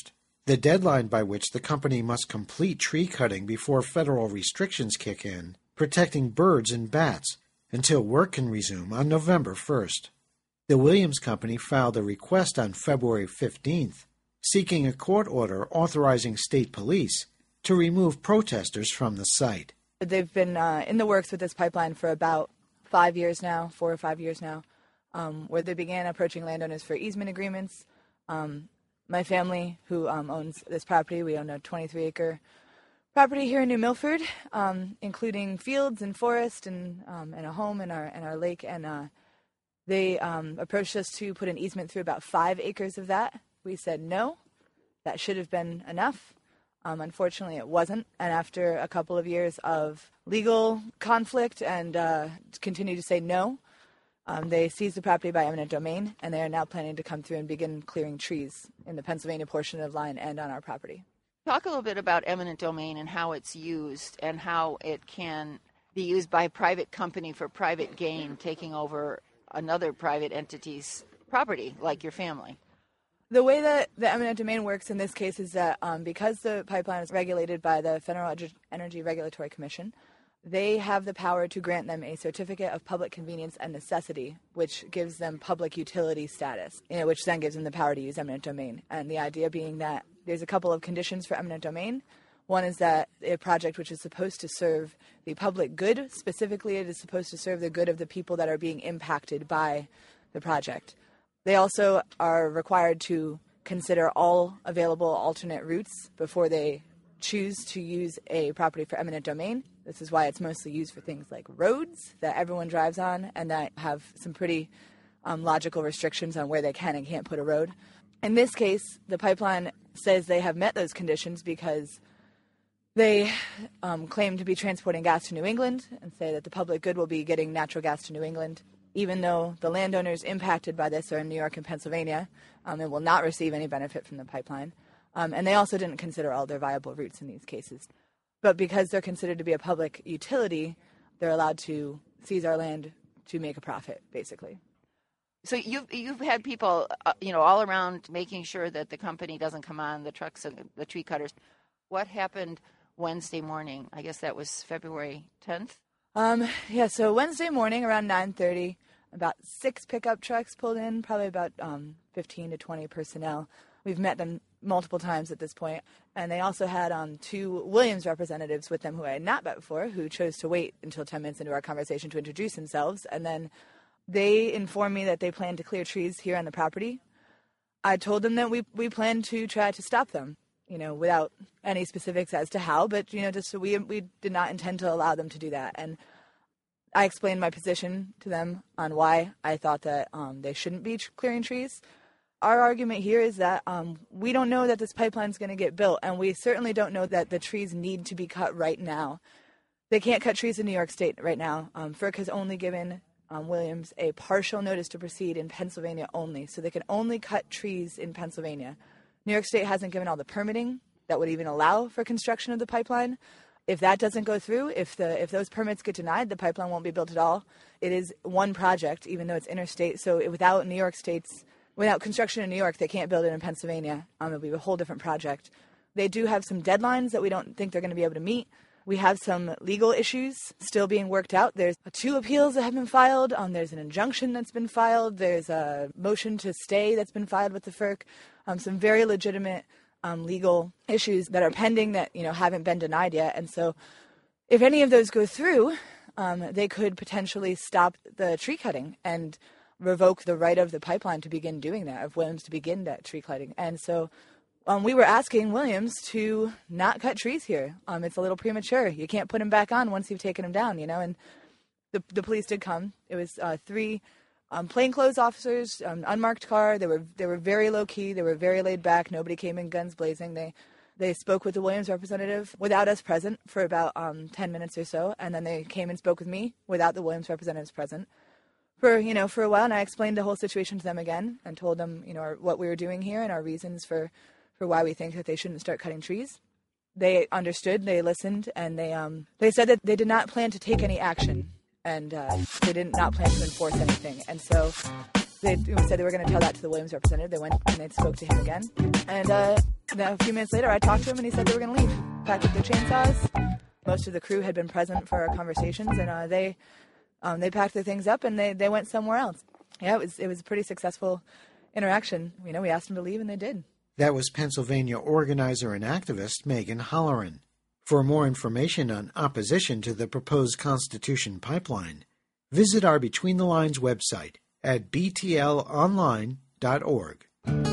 The deadline by which the company must complete tree cutting before federal restrictions kick in, protecting birds and bats, until work can resume on November first. The Williams Company filed a request on February fifteenth, seeking a court order authorizing state police to remove protesters from the site. They've been uh, in the works with this pipeline for about five years now, four or five years now, um, where they began approaching landowners for easement agreements. Um, my family, who um, owns this property, we own a twenty-three acre property here in New Milford, um, including fields and forest and um, and a home and our and our lake. And uh, they um, approached us to put an easement through about five acres of that. We said no, that should have been enough. Um, unfortunately, it wasn't. And after a couple of years of legal conflict and uh, continue to say no, um, they seized the property by eminent domain, and they are now planning to come through and begin clearing trees in the Pennsylvania portion of the line and on our property. Talk a little bit about eminent domain and how it's used and how it can be used by a private company for private gain, taking over another private entity's property, like your family. The way that the eminent domain works in this case is that um, because the pipeline is regulated by the Federal Energy Regulatory Commission, they have the power to grant them a certificate of public convenience and necessity, which gives them public utility status, you know, which then gives them the power to use eminent domain. And the idea being that there's a couple of conditions for eminent domain. One is that a project which is supposed to serve the public good, specifically it is supposed to serve the good of the people that are being impacted by the project. They also are required to consider all available alternate routes before they choose to use a property for eminent domain. This is why it's mostly used for things like roads that everyone drives on and that have some pretty um, logical restrictions on where they can and can't put a road. In this case, the pipeline says they have met those conditions because they um, claim to be transporting gas to New England and say that the public good will be getting natural gas to New England, even though the landowners impacted by this are in New York and Pennsylvania um, and will not receive any benefit from the pipeline. Um, and they also didn't consider all their viable routes in these cases. But because they're considered to be a public utility, they're allowed to seize our land to make a profit, basically. So you've, you've had people, uh, you know, all around making sure that the company doesn't come on, the trucks and the tree cutters. What happened Wednesday morning? I guess that was February tenth? Um, yeah, so Wednesday morning around nine thirty, about six pickup trucks pulled in, probably about um, fifteen to twenty personnel. We've met them multiple times at this point. And they also had um, two Williams representatives with them who I had not met before, who chose to wait until ten minutes into our conversation to introduce themselves. And then they informed me that they plan to clear trees here on the property. I told them that we, we plan to try to stop them, you know, without any specifics as to how, but, you know, just so we, we did not intend to allow them to do that. And I explained my position to them on why I thought that um, they shouldn't be clearing trees. Our argument here is that um, we don't know that this pipeline is going to get built, and we certainly don't know that the trees need to be cut right now. They can't cut trees in New York State right now. Um, FERC has only given um, Williams a partial notice to proceed in Pennsylvania only, so they can only cut trees in Pennsylvania. New York State hasn't given all the permitting that would even allow for construction of the pipeline. If that doesn't go through, if the if those permits get denied, the pipeline won't be built at all. It is one project, even though it's interstate, so it, without New York State's Without construction in New York, they can't build it in Pennsylvania. Um, it'll be a whole different project. They do have some deadlines that we don't think they're going to be able to meet. We have some legal issues still being worked out. There's two appeals that have been filed. Um, there's an injunction that's been filed. There's a motion to stay that's been filed with the FERC. Um, some very legitimate um, legal issues that are pending that, you know, haven't been denied yet. And so if any of those go through, um, they could potentially stop the tree cutting and revoke the right of the pipeline to begin doing that, of Williams to begin that tree cutting. And so um, we were asking Williams to not cut trees here. Um, it's a little premature. You can't put them back on once you've taken them down, you know. And the the police did come. It was uh, three um, plainclothes officers, um, unmarked car. They were they were very low key. They were very laid back. Nobody came in guns blazing. They they spoke with the Williams representative without us present for about um, ten minutes or so, and then they came and spoke with me without the Williams representatives present. For, you know, for a while, and I explained the whole situation to them again and told them, you know, our, what we were doing here and our reasons for, for why we think that they shouldn't start cutting trees. They understood, they listened, and they um they said that they did not plan to take any action, and uh, they did not plan to enforce anything. And so they said they were going to tell that to the Williams representative. They went and they spoke to him again, and uh, And then a few minutes later, I talked to him, and he said they were going to leave. Packed up their chainsaws. Most of the crew had been present for our conversations, and uh, they um, they packed their things up, and they, they went somewhere else. Yeah, it was it was a pretty successful interaction. You know, we asked them to leave, and they did. That was Pennsylvania organizer and activist Megan Holleran. For more information on opposition to the proposed Constitution pipeline, visit our Between the Lines website at b t l online dot org.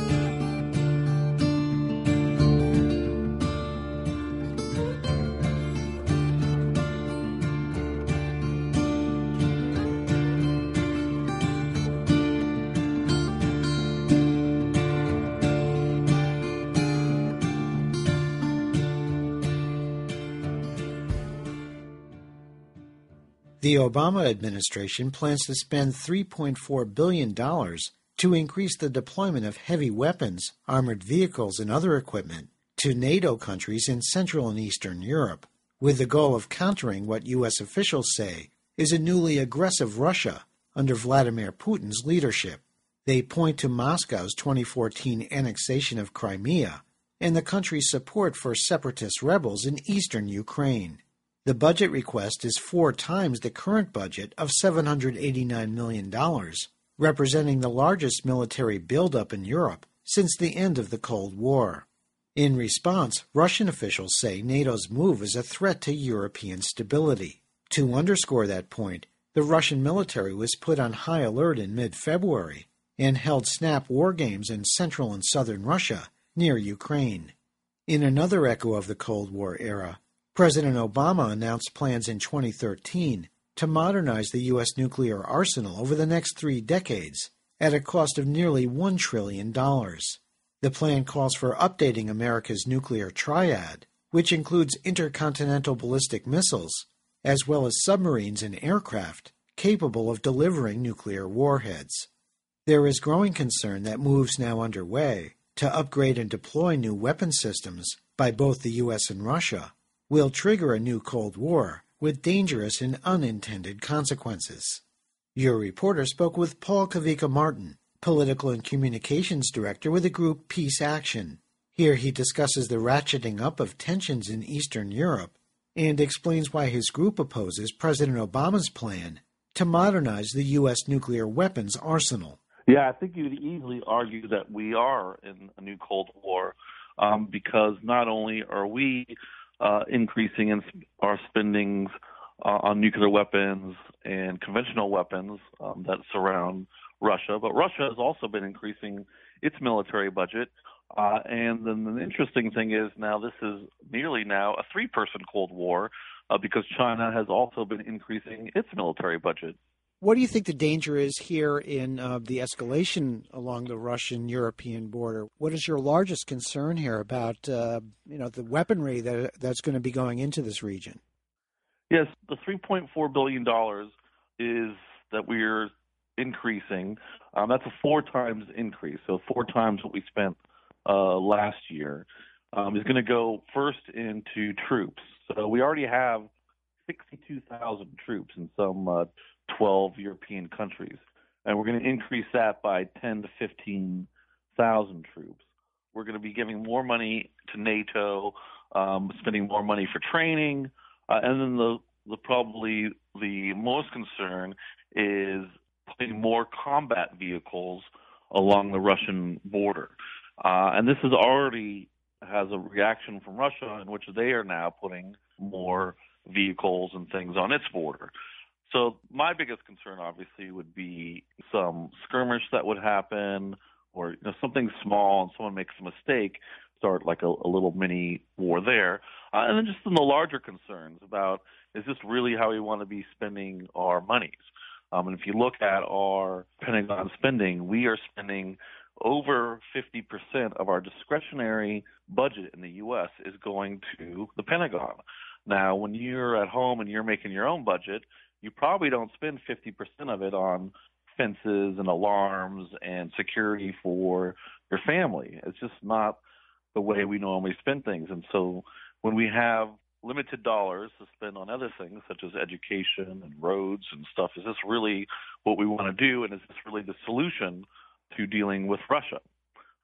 The Obama administration plans to spend three point four billion dollars to increase the deployment of heavy weapons, armored vehicles, and other equipment to NATO countries in Central and Eastern Europe, with the goal of countering what U S officials say is a newly aggressive Russia under Vladimir Putin's leadership. They point to Moscow's twenty fourteen annexation of Crimea and the country's support for separatist rebels in eastern Ukraine. The budget request is four times the current budget of seven hundred eighty-nine million dollars, representing the largest military buildup in Europe since the end of the Cold War. In response, Russian officials say NATO's move is a threat to European stability. To underscore that point, the Russian military was put on high alert in mid-February and held snap war games in central and southern Russia near Ukraine. In another echo of the Cold War era, President Obama announced plans in twenty thirteen to modernize the U S nuclear arsenal over the next three decades at a cost of nearly one trillion dollars. The plan calls for updating America's nuclear triad, which includes intercontinental ballistic missiles, as well as submarines and aircraft capable of delivering nuclear warheads. There is growing concern that moves now underway to upgrade and deploy new weapon systems by both the U S and Russia will trigger a new Cold War with dangerous and unintended consequences. Your reporter spoke with Paul Kavika Martin, Political and Communications Director with the group Peace Action. Here he discusses the ratcheting up of tensions in Eastern Europe and explains why his group opposes President Obama's plan to modernize the U S nuclear weapons arsenal. Yeah, I think you could easily argue that we are in a new Cold War um, because not only are we Uh, increasing in our spendings uh, on nuclear weapons and conventional weapons um, that surround Russia, but Russia has also been increasing its military budget. Uh, and then the interesting thing is now this is nearly now a three-person Cold War uh, because China has also been increasing its military budget. What do you think the danger is here in uh, the escalation along the Russian-European border? What is your largest concern here about, uh, you know, the weaponry that that's going to be going into this region? Yes, the three point four billion dollars is that we're increasing. Um, that's a four times increase, so four times what we spent uh, last year. Um, is going to go first into troops. So we already have sixty-two thousand troops in some uh, twelve European countries, and we're going to increase that by ten to fifteen thousand troops. We're going to be giving more money to NATO, um, spending more money for training, uh, and then the, the probably the most concern is putting more combat vehicles along the Russian border, uh, and this is already has a reaction from Russia in which they are now putting more vehicles and things on its border. So my biggest concern, obviously, would be some skirmish that would happen, or you know, something small and someone makes a mistake, start like a, a little mini war there. Uh, and then just some of the larger concerns about, is this really how we want to be spending our monies? Um, and if you look at our Pentagon spending, we are spending over fifty percent of our discretionary budget in the U S is going to the Pentagon. Now, when you're at home and you're making your own budget, you probably don't spend fifty percent of it on fences and alarms and security for your family. It's just not the way we normally spend things. And so when we have limited dollars to spend on other things such as education and roads and stuff, is this really what we want to do? And is this really the solution to dealing with Russia?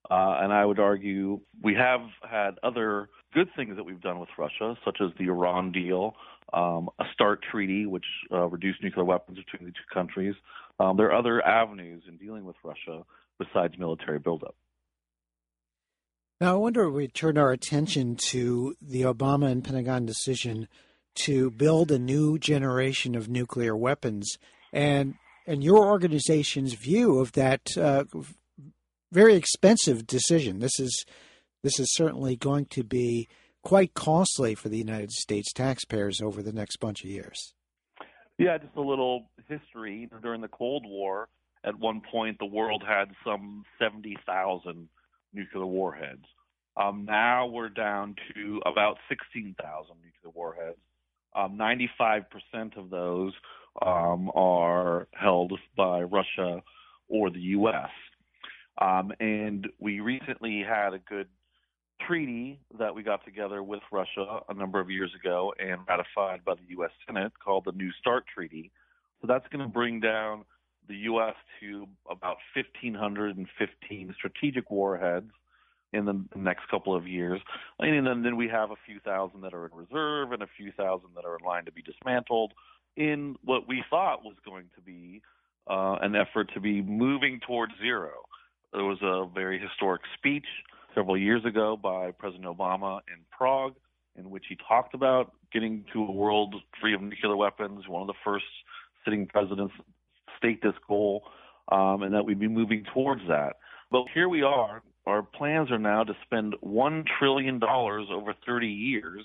Uh, and I would argue we have had other good things that we've done with Russia, such as the Iran deal, um, a START treaty, which uh, reduced nuclear weapons between the two countries. Um, there are other avenues in dealing with Russia besides military buildup. Now, I wonder if we turn our attention to the Obama and Pentagon decision to build a new generation of nuclear weapons and and your organization's view of that uh, very expensive decision. This is this is certainly going to be quite costly for the United States taxpayers over the next bunch of years. Yeah, just a little history. During the Cold War, at one point, the world had some seventy thousand nuclear warheads. Um, now we're down to about sixteen thousand nuclear warheads. Um, ninety-five percent of those um, are held by Russia or the U S Um, and we recently had a good treaty that we got together with Russia a number of years ago and ratified by the U S Senate called the New START Treaty. So that's going to bring down the U S to about one thousand five hundred fifteen strategic warheads in the next couple of years. And then, then we have a few thousand that are in reserve and a few thousand that are in line to be dismantled in what we thought was going to be uh, an effort to be moving towards zero. There was a very historic speech several years ago by President Obama in Prague in which he talked about getting to a world free of nuclear weapons, one of the first sitting presidents state this goal, um, and that we'd be moving towards that. But here we are. Our plans are now to spend one trillion dollars over thirty years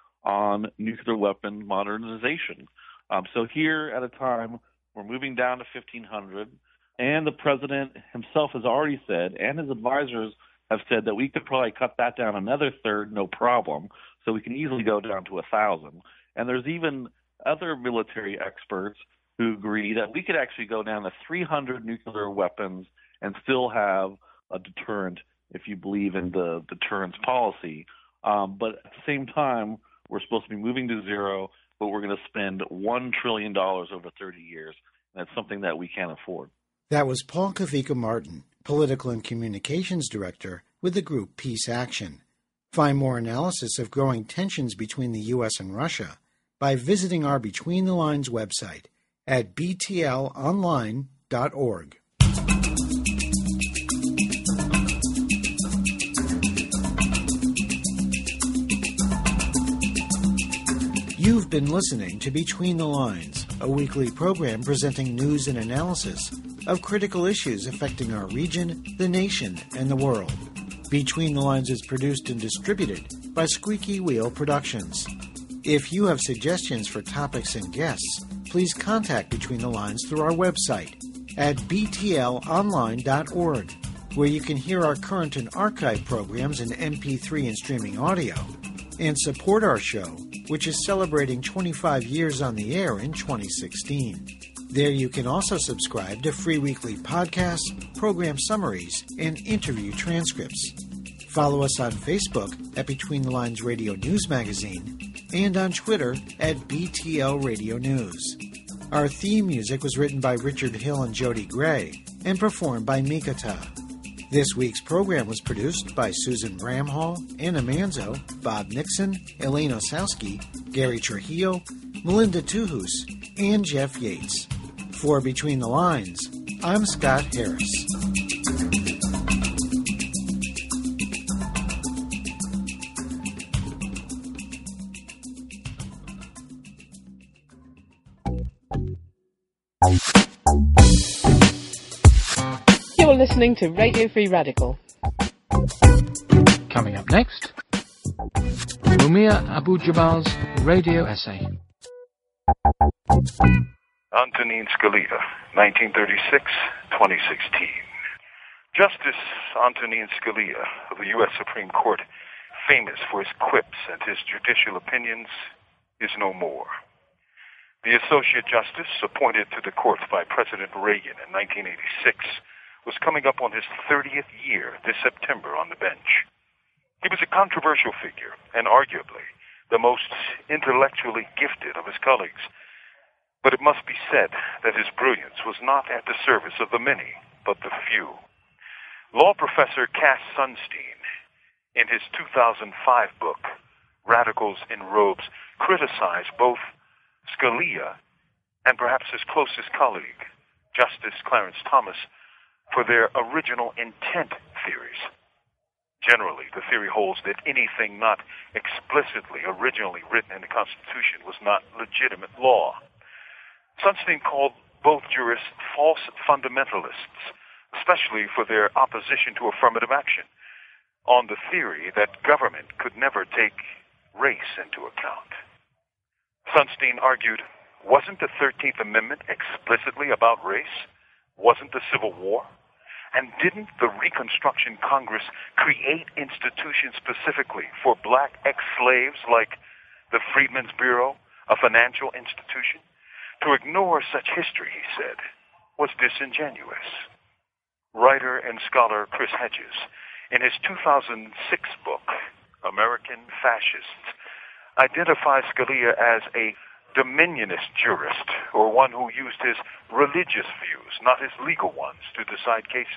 on nuclear weapon modernization. Um, so here at a time, we're moving down to fifteen hundred, and the president himself has already said, and his advisors have said, that we could probably cut that down another third, no problem, so we can easily go down to one thousand. And there's even other military experts who agree that we could actually go down to three hundred nuclear weapons and still have a deterrent if you believe in the deterrence policy. Um, but at the same time, we're supposed to be moving to zero, but we're going to spend one trillion dollars over thirty years. And that's something that we can't afford. That was Paul Kavika Martin, Political and Communications Director with the group Peace Action. Find more analysis of growing tensions between the U S and Russia by visiting our Between the Lines website at b t l online dot org. You've been listening to Between the Lines, a weekly program presenting news and analysis of critical issues affecting our region, the nation, and the world. Between the Lines is produced and distributed by Squeaky Wheel Productions. If you have suggestions for topics and guests, please contact Between the Lines through our website at b t l online dot org, where you can hear our current and archive programs in M P three and streaming audio, and support our show, which is celebrating twenty-five years on the air in twenty sixteen. There you can also subscribe to free weekly podcasts, program summaries, and interview transcripts. Follow us on Facebook at Between the Lines Radio News Magazine and on Twitter at B T L Radio News. Our theme music was written by Richard Hill and Jody Gray and performed by Mikata. This week's program was produced by Susan Bramhall, Anna Manzo, Bob Nixon, Elaine Osowski, Gary Trujillo, Melinda Tuhus, and Jeff Yates. For Between the Lines, I'm Scott Harris. You're listening to Radio Free Radical. Coming up next, Mumia Abu-Jamal's radio essay. Antonin Scalia, nineteen thirty-six to twenty sixteen. Justice Antonin Scalia of the U S Supreme Court, famous for his quips and his judicial opinions, is no more. The Associate Justice, appointed to the court by President Reagan in nineteen eighty-six, was coming up on his thirtieth year this September on the bench. He was a controversial figure and arguably the most intellectually gifted of his colleagues. But it must be said that his brilliance was not at the service of the many, but the few. Law professor Cass Sunstein, in his two thousand five book, Radicals in Robes, criticized both Scalia and perhaps his closest colleague, Justice Clarence Thomas, for their original intent theories. Generally, the theory holds that anything not explicitly originally written in the Constitution was not legitimate law. Sunstein called both jurists false fundamentalists, especially for their opposition to affirmative action, on the theory that government could never take race into account. Sunstein argued, wasn't the thirteenth Amendment explicitly about race? Wasn't the Civil War? And didn't the Reconstruction Congress create institutions specifically for black ex-slaves like the Freedmen's Bureau, a financial institution? To ignore such history, he said, was disingenuous. Writer and scholar Chris Hedges, in his two thousand six book, American Fascists, identifies Scalia as a dominionist jurist, or one who used his religious views, not his legal ones, to decide cases.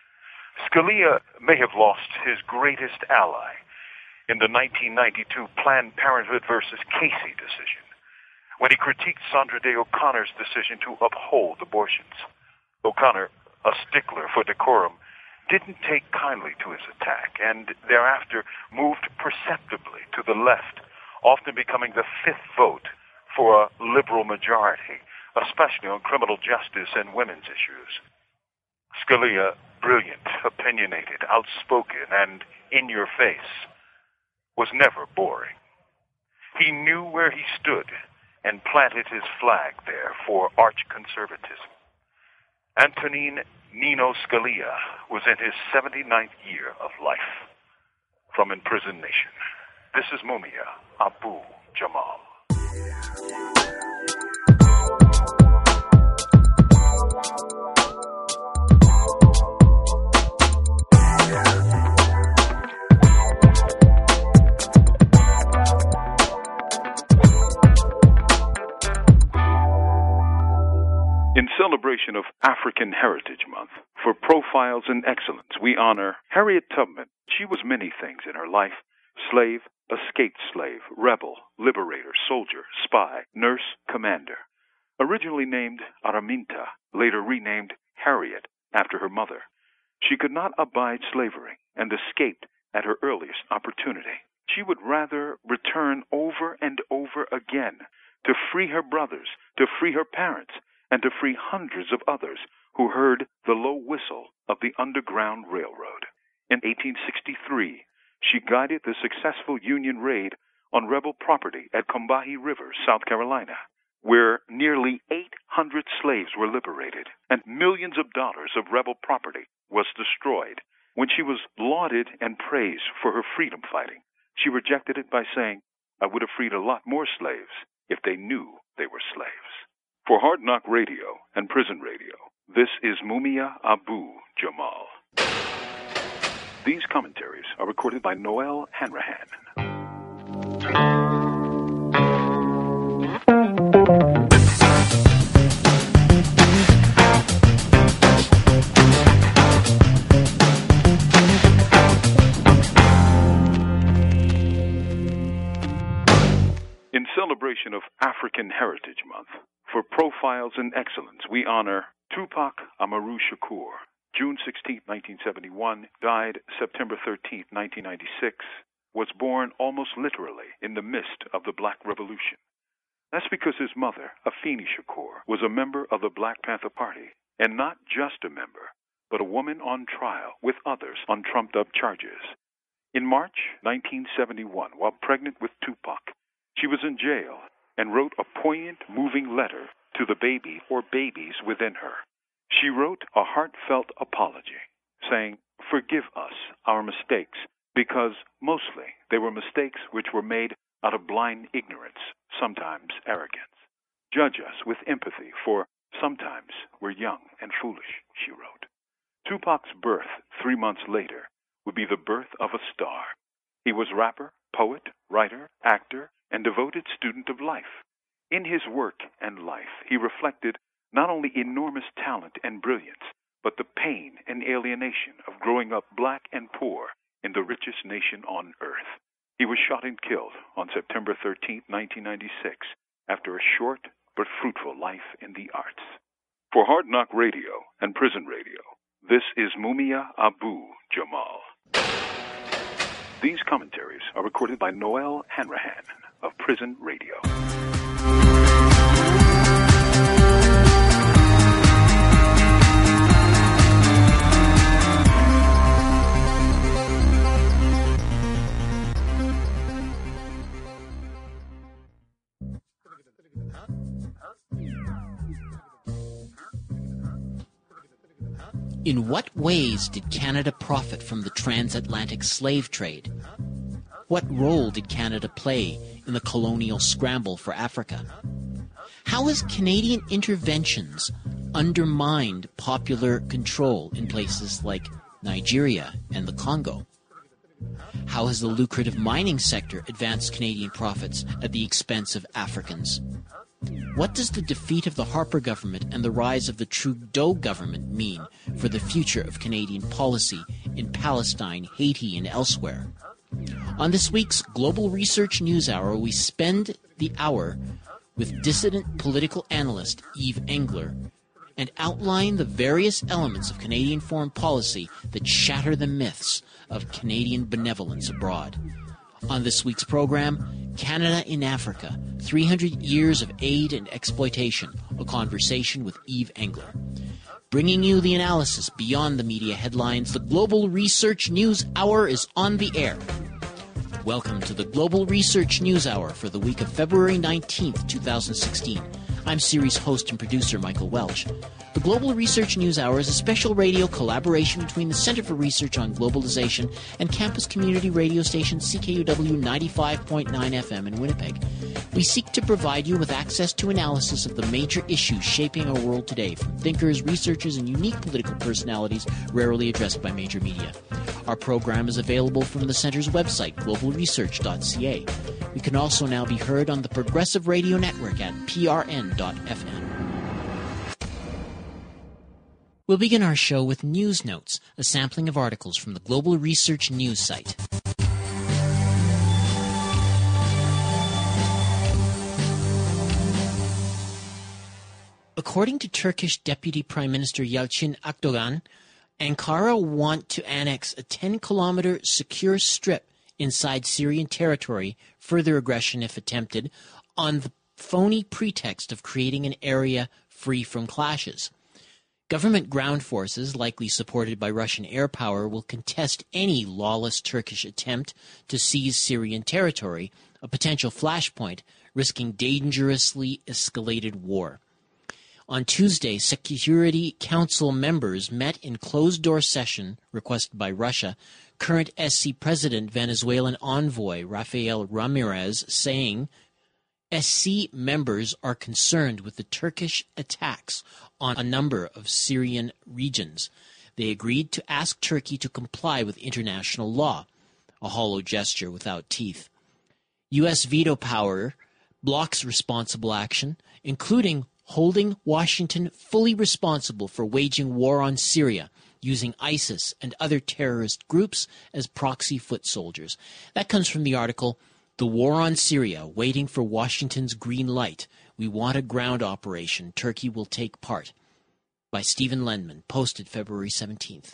Scalia may have lost his greatest ally in the nineteen ninety-two Planned Parenthood versus Casey decision, when he critiqued Sandra Day O'Connor's decision to uphold abortions. O'Connor, a stickler for decorum, didn't take kindly to his attack, and thereafter moved perceptibly to the left, often becoming the fifth vote for a liberal majority, especially on criminal justice and women's issues. Scalia, brilliant, opinionated, outspoken, and in your face, was never boring. He knew where he stood and planted his flag there for arch-conservatism. Antonin Nino Scalia was in his seventy-ninth year of life. From Imprisoned Nation, this is Mumia Abu Jamal. In celebration of African Heritage Month, for Profiles in Excellence, we honor Harriet Tubman. She was many things in her life: slave, escaped slave, rebel, liberator, soldier, spy, nurse, commander. Originally named Araminta, later renamed Harriet after her mother, she could not abide slavery and escaped at her earliest opportunity. She would rather return over and over again to free her brothers, to free her parents, and to free hundreds of others who heard the low whistle of the Underground Railroad. In eighteen sixty-three, she guided the successful Union raid on rebel property at Combahee River, South Carolina, where nearly eight hundred slaves were liberated and millions of dollars of rebel property was destroyed. When she was lauded and praised for her freedom fighting, she rejected it by saying, "I would have freed a lot more slaves if they knew they were slaves." For Hard Knock Radio and Prison Radio, this is Mumia Abu Jamal. These commentaries are recorded by Noel Hanrahan. In celebration of African Heritage Month, for Profiles in Excellence, we honor Tupac Amaru Shakur. June sixteenth, nineteen seventy-one, died September thirteenth, nineteen ninety-six, was born almost literally in the midst of the Black Revolution. That's because his mother, Afeni Shakur, was a member of the Black Panther Party, and not just a member, but a woman on trial with others on trumped-up charges. In March nineteen seventy-one, while pregnant with Tupac, she was in jail and wrote a poignant, moving letter to the baby or babies within her. She wrote a heartfelt apology, saying, "Forgive us our mistakes, because mostly they were mistakes which were made out of blind ignorance, sometimes arrogance. Judge us with empathy, for sometimes we're young and foolish," she wrote. Tupac's birth three months later would be the birth of a star. He was rapper, poet, writer, actor, and devoted student of life. In his work and life, he reflected not only enormous talent and brilliance, but the pain and alienation of growing up black and poor in the richest nation on earth. He was shot and killed on September thirteenth, nineteen ninety-six, after a short but fruitful life in the arts. For Hard Knock Radio and Prison Radio, this is Mumia Abu Jamal. These commentaries are recorded by Noel Hanrahan of Prison Radio. In what ways did Canada profit from the transatlantic slave trade? What role did Canada play in the colonial scramble for Africa? How has Canadian interventions undermined popular control in places like Nigeria and the Congo? How has the lucrative mining sector advanced Canadian profits at the expense of Africans? What does the defeat of the Harper government and the rise of the Trudeau government mean for the future of Canadian policy in Palestine, Haiti, and elsewhere? On this week's Global Research News Hour, we spend the hour with dissident political analyst Eve Engler and outline the various elements of Canadian foreign policy that shatter the myths of Canadian benevolence abroad. On this week's program, Canada in Africa, three hundred years of aid and exploitation, a conversation with Eve Engler. Bringing you the analysis beyond the media headlines, the Global Research News Hour is on the air. Welcome to the Global Research News Hour for the week of February nineteenth, twenty sixteen. I'm series host and producer Michael Welch. The Global Research News Hour is a special radio collaboration between the Center for Research on Globalization and campus community radio station C K U W ninety-five point nine F M in Winnipeg. We seek to provide you with access to analysis of the major issues shaping our world today, from thinkers, researchers, and unique political personalities rarely addressed by major media. Our program is available from the Center's website, global research dot c a. We can also now be heard on the Progressive Radio Network at p r n dot f m. We'll begin our show with News Notes, a sampling of articles from the Global Research News site. According to Turkish Deputy Prime Minister Yalçın Akdoğan, Ankara want to annex a ten-kilometer secure strip inside Syrian territory, further aggression if attempted, on the phony pretext of creating an area free from clashes. Government ground forces, likely supported by Russian air power, will contest any lawless Turkish attempt to seize Syrian territory, a potential flashpoint, risking dangerously escalated war. On Tuesday, Security Council members met in closed-door session requested by Russia, current S C President Venezuelan envoy Rafael Ramirez saying S C members are concerned with the Turkish attacks on a number of Syrian regions. They agreed to ask Turkey to comply with international law, a hollow gesture without teeth. U S veto power blocks responsible action, including holding Washington fully responsible for waging war on Syria, using ISIS and other terrorist groups as proxy foot soldiers. That comes from the article, The War on Syria, Waiting for Washington's Green Light. We Want a Ground Operation. Turkey Will Take Part, by Stephen Lendman, posted February seventeenth.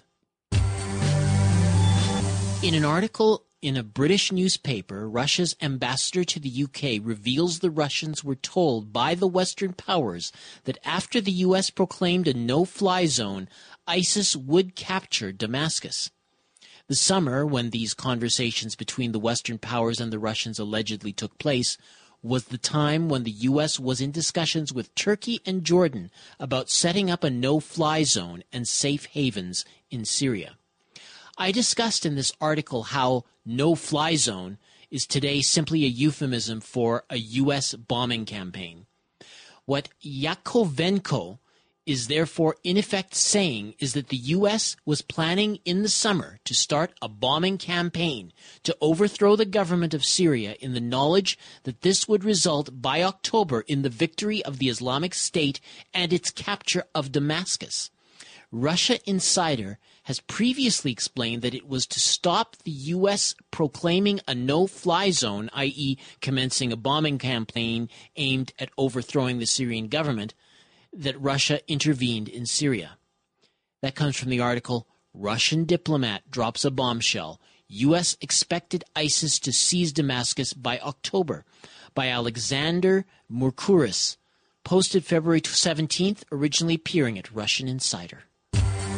In an article in a British newspaper, Russia's ambassador to the U K reveals the Russians were told by the Western powers that after the U S proclaimed a no-fly zone, ISIS would capture Damascus. The summer, when these conversations between the Western powers and the Russians allegedly took place, was the time when the U S was in discussions with Turkey and Jordan about setting up a no-fly zone and safe havens in Syria. I discussed in this article how no-fly zone is today simply a euphemism for a U S bombing campaign. What Yakovenko is therefore in effect saying is that the U S was planning in the summer to start a bombing campaign to overthrow the government of Syria in the knowledge that this would result by October in the victory of the Islamic State and its capture of Damascus. Russia Insider has previously explained that it was to stop the U S proclaiming a no-fly zone, that is commencing a bombing campaign aimed at overthrowing the Syrian government, that Russia intervened in Syria. That comes from the article, Russian Diplomat Drops a Bombshell. U S Expected ISIS to Seize Damascus by October, by Alexander Mercouris, posted February seventeenth, originally appearing at Russian Insider. The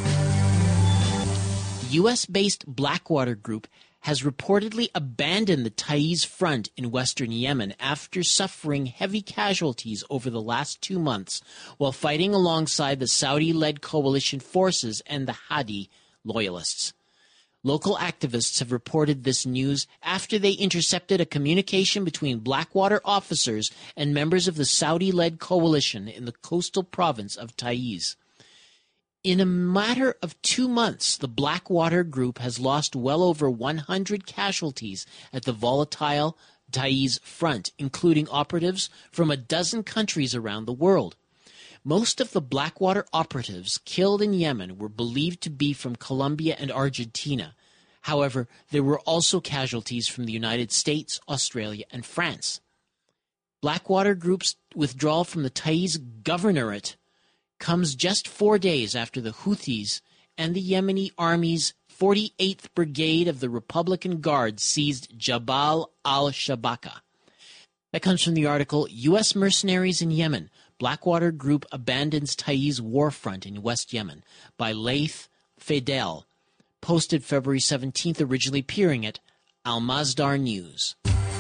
U S-based Blackwater Group has reportedly abandoned the Taiz front in western Yemen after suffering heavy casualties over the last two months while fighting alongside the Saudi-led coalition forces and the Hadi loyalists. Local activists have reported this news after they intercepted a communication between Blackwater officers and members of the Saudi-led coalition in the coastal province of Taiz. In a matter of two months, the Blackwater Group has lost well over one hundred casualties at the volatile Taiz front, including operatives from a dozen countries around the world. Most of the Blackwater operatives killed in Yemen were believed to be from Colombia and Argentina. However, there were also casualties from the United States, Australia, and France. Blackwater Group's withdrawal from the Taiz governorate comes just four days after the Houthis and the Yemeni army's forty-eighth Brigade of the Republican Guard seized Jabal al-Shabaka. That comes from the article, U S Mercenaries in Yemen. Blackwater Group abandons Taiz war front in West Yemen, by Laith Fadel, posted February seventeenth, originally appearing at Al-Masdar News.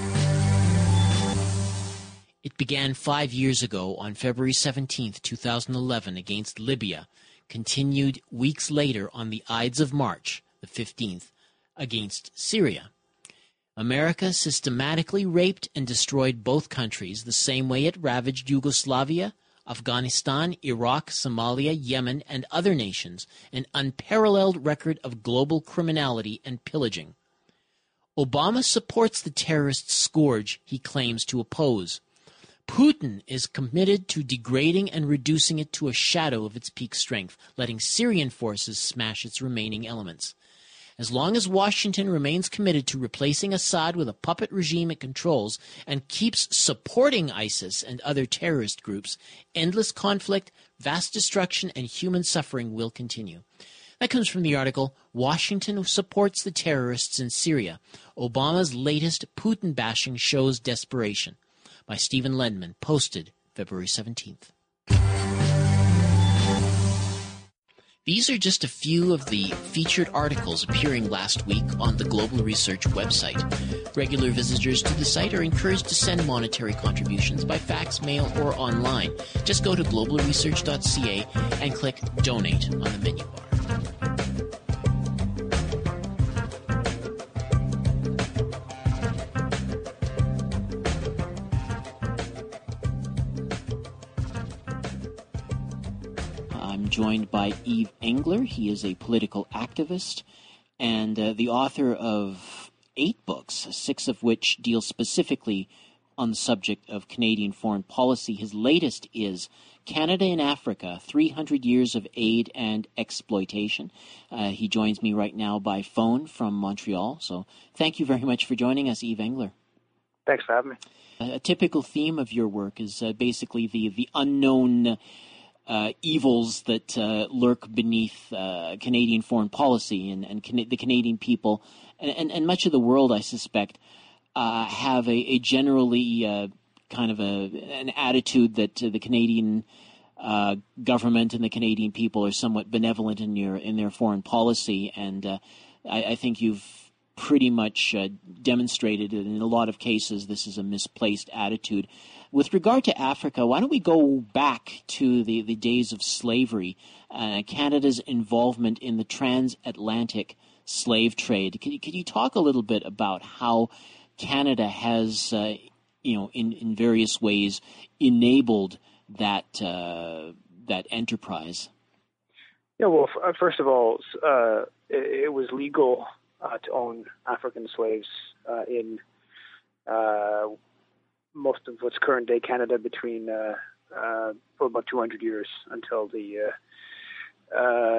It began five years ago on February seventeenth, two thousand eleven against Libya, continued weeks later on the Ides of March, the fifteenth, against Syria. America systematically raped and destroyed both countries the same way it ravaged Yugoslavia, Afghanistan, Iraq, Somalia, Yemen, and other nations, an unparalleled record of global criminality and pillaging. Obama supports the terrorist scourge he claims to oppose. Putin is committed to degrading and reducing it to a shadow of its peak strength, letting Syrian forces smash its remaining elements. As long as Washington remains committed to replacing Assad with a puppet regime it controls and keeps supporting ISIS and other terrorist groups, endless conflict, vast destruction, and human suffering will continue. That comes from the article, Washington Supports the Terrorists in Syria. Obama's latest Putin bashing shows desperation, by Stephen Ledman, posted February seventeenth. These are just a few of the featured articles appearing last week on the Global Research website. Regular visitors to the site are encouraged to send monetary contributions by fax, mail, or online. Just go to global research dot c a and click Donate on the menu bar. I'm joined by Yves Engler. He is a political activist and uh, the author of eight books, six of which deal specifically on the subject of Canadian foreign policy. His latest is Canada in Africa, three hundred years of Aid and Exploitation. Uh, he joins me right now by phone from Montreal. So thank you very much for joining us, Yves Engler. Thanks for having me. A typical theme of your work is uh, basically the, the unknown Uh, evils that uh, lurk beneath uh, Canadian foreign policy, and, and can- the Canadian people, and, and, and much of the world, I suspect, uh, have a, a generally uh, kind of a an attitude that uh, the Canadian uh, government and the Canadian people are somewhat benevolent in your in their foreign policy, and uh, I, I think you've pretty much uh, demonstrated that in a lot of cases this is a misplaced attitude. With regard to Africa, why don't we go back to the, the days of slavery, uh, Canada's involvement in the transatlantic slave trade. Could you, could you talk a little bit about how Canada has, uh, you know, in, in various ways enabled that uh, that enterprise? Yeah, well, f- first of all, uh, it, it was legal uh, to own African slaves uh, in uh, most of what's current-day Canada between uh, uh, for about two hundred years until the uh, uh,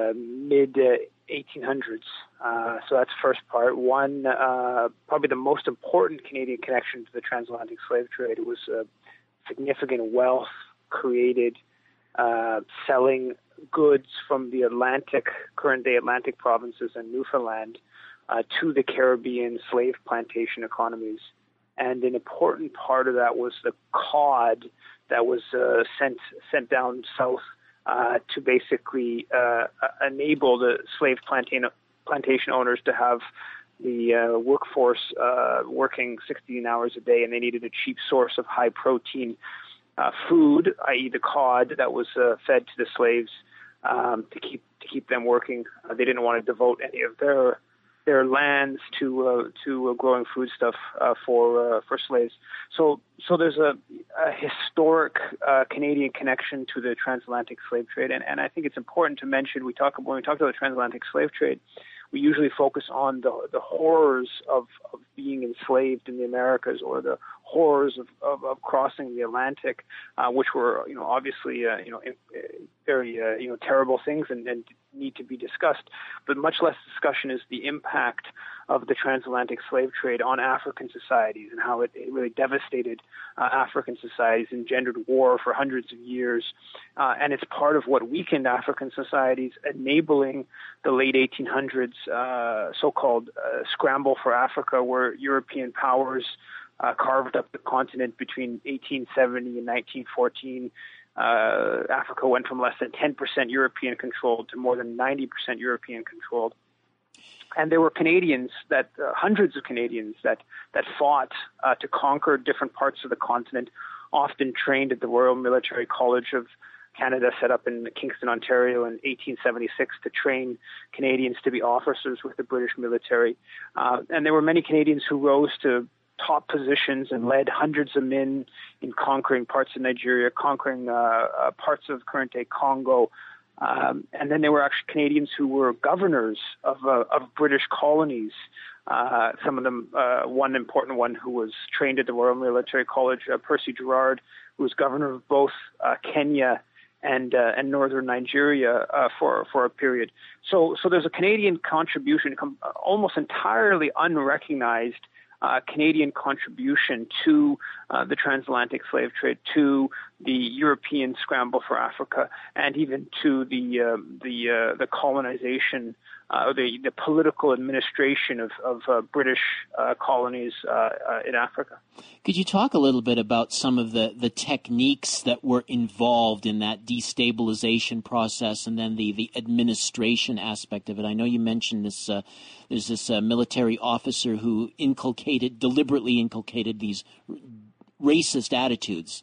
uh, mid eighteen hundreds. Uh, so that's the first part. One, uh, probably the most important Canadian connection to the transatlantic slave trade was uh, significant wealth created uh, selling goods from the Atlantic, current-day Atlantic provinces and Newfoundland uh, to the Caribbean slave plantation economies. And an important part of that was the cod that was uh, sent sent down south uh, to basically uh, enable the slave plantain, plantation owners to have the uh, workforce uh, working sixteen hours a day, and they needed a cheap source of high-protein uh, food, that is the cod, that was uh, fed to the slaves um, to keep to keep them working. Uh, they didn't want to devote any of their their lands to uh, to uh, growing foodstuff uh, for uh, for slaves. So so there's a, a historic uh, Canadian connection to the transatlantic slave trade, and, and I think it's important to mention we talk when we talk about the transatlantic slave trade, we usually focus on the the horrors of, of being enslaved in the Americas, or the horrors of, of, of crossing the Atlantic, uh, which were you know obviously uh, you know very uh, you know terrible things and, and need to be discussed. But much less discussion is the impact of the transatlantic slave trade on African societies and how it, it really devastated uh, African societies, engendered war for hundreds of years, uh, and it's part of what weakened African societies, enabling the late eighteen hundreds uh, so-called uh, scramble for Africa, where European powers uh, carved up the continent between eighteen seventy and nineteen fourteen. Uh, Africa went from less than ten percent European controlled to more than ninety percent European controlled. And there were Canadians that, uh, hundreds of Canadians that, that fought uh, to conquer different parts of the continent, often trained at the Royal Military College of Canada, set up in Kingston, Ontario in eighteen seventy-six to train Canadians to be officers with the British military. Uh, and there were many Canadians who rose to top positions and led hundreds of men in conquering parts of Nigeria, conquering uh, uh, parts of current-day Congo. Um, and then there were actually Canadians who were governors of, uh, of British colonies. Uh, some of them, uh, one important one who was trained at the Royal Military College, uh, Percy Gerard, who was governor of both uh, Kenya and uh, and northern Nigeria uh, for for a period. So so there's a Canadian contribution, com- almost entirely unrecognized Uh, Canadian contribution to uh, the transatlantic slave trade, to the European scramble for Africa, and even to the uh, the uh, the colonization, uh, the the political administration of of uh, British uh, colonies uh, uh, in Africa. Could you talk a little bit about some of the, the techniques that were involved in that destabilization process, and then the, the administration aspect of it? I know you mentioned this. Uh, there's this uh, military officer who inculcated, deliberately inculcated these r- racist attitudes.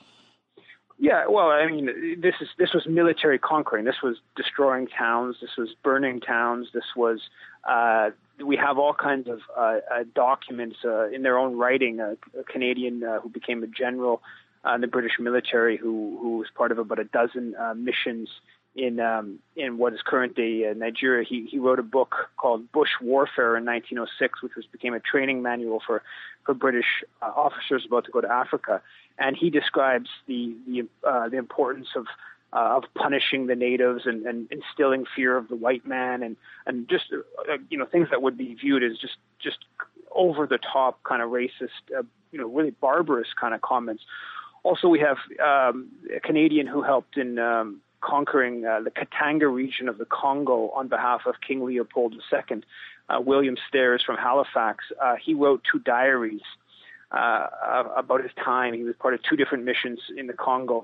Yeah, well, I mean, this is this was military conquering. This was destroying towns. This was burning towns. This was uh, we have all kinds of uh, uh, documents uh, in their own writing. Uh, a Canadian uh, who became a general uh, in the British military, who who was part of about a dozen uh, missions in um, in what is current day uh, Nigeria. He he wrote a book called Bush Warfare in nineteen oh six, which was became a training manual for for British uh, officers about to go to Africa. And he describes the the, uh, the importance of uh, of punishing the natives and, and instilling fear of the white man, and and just uh, you know things that would be viewed as just just over the top kind of racist, uh, you know, really barbarous kind of comments. Also, we have um, a Canadian who helped in um, conquering uh, the Katanga region of the Congo on behalf of King Leopold the Second. Uh, William Stairs from Halifax. Uh, he wrote two diaries Uh, about his time. He was part of two different missions in the Congo.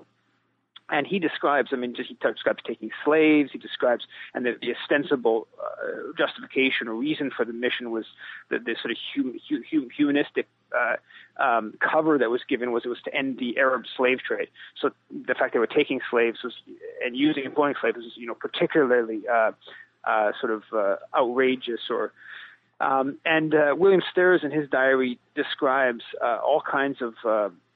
And he describes, I mean, just, he describes taking slaves, he describes, and the, the ostensible uh, justification or reason for the mission was that this sort of hum, hum, humanistic uh, um, cover that was given was it was to end the Arab slave trade. So the fact they were taking slaves was, and using employing slaves was, you know, particularly uh, uh, sort of uh, outrageous or Um, and uh, William Stairs in his diary describes uh, all kinds of, uh,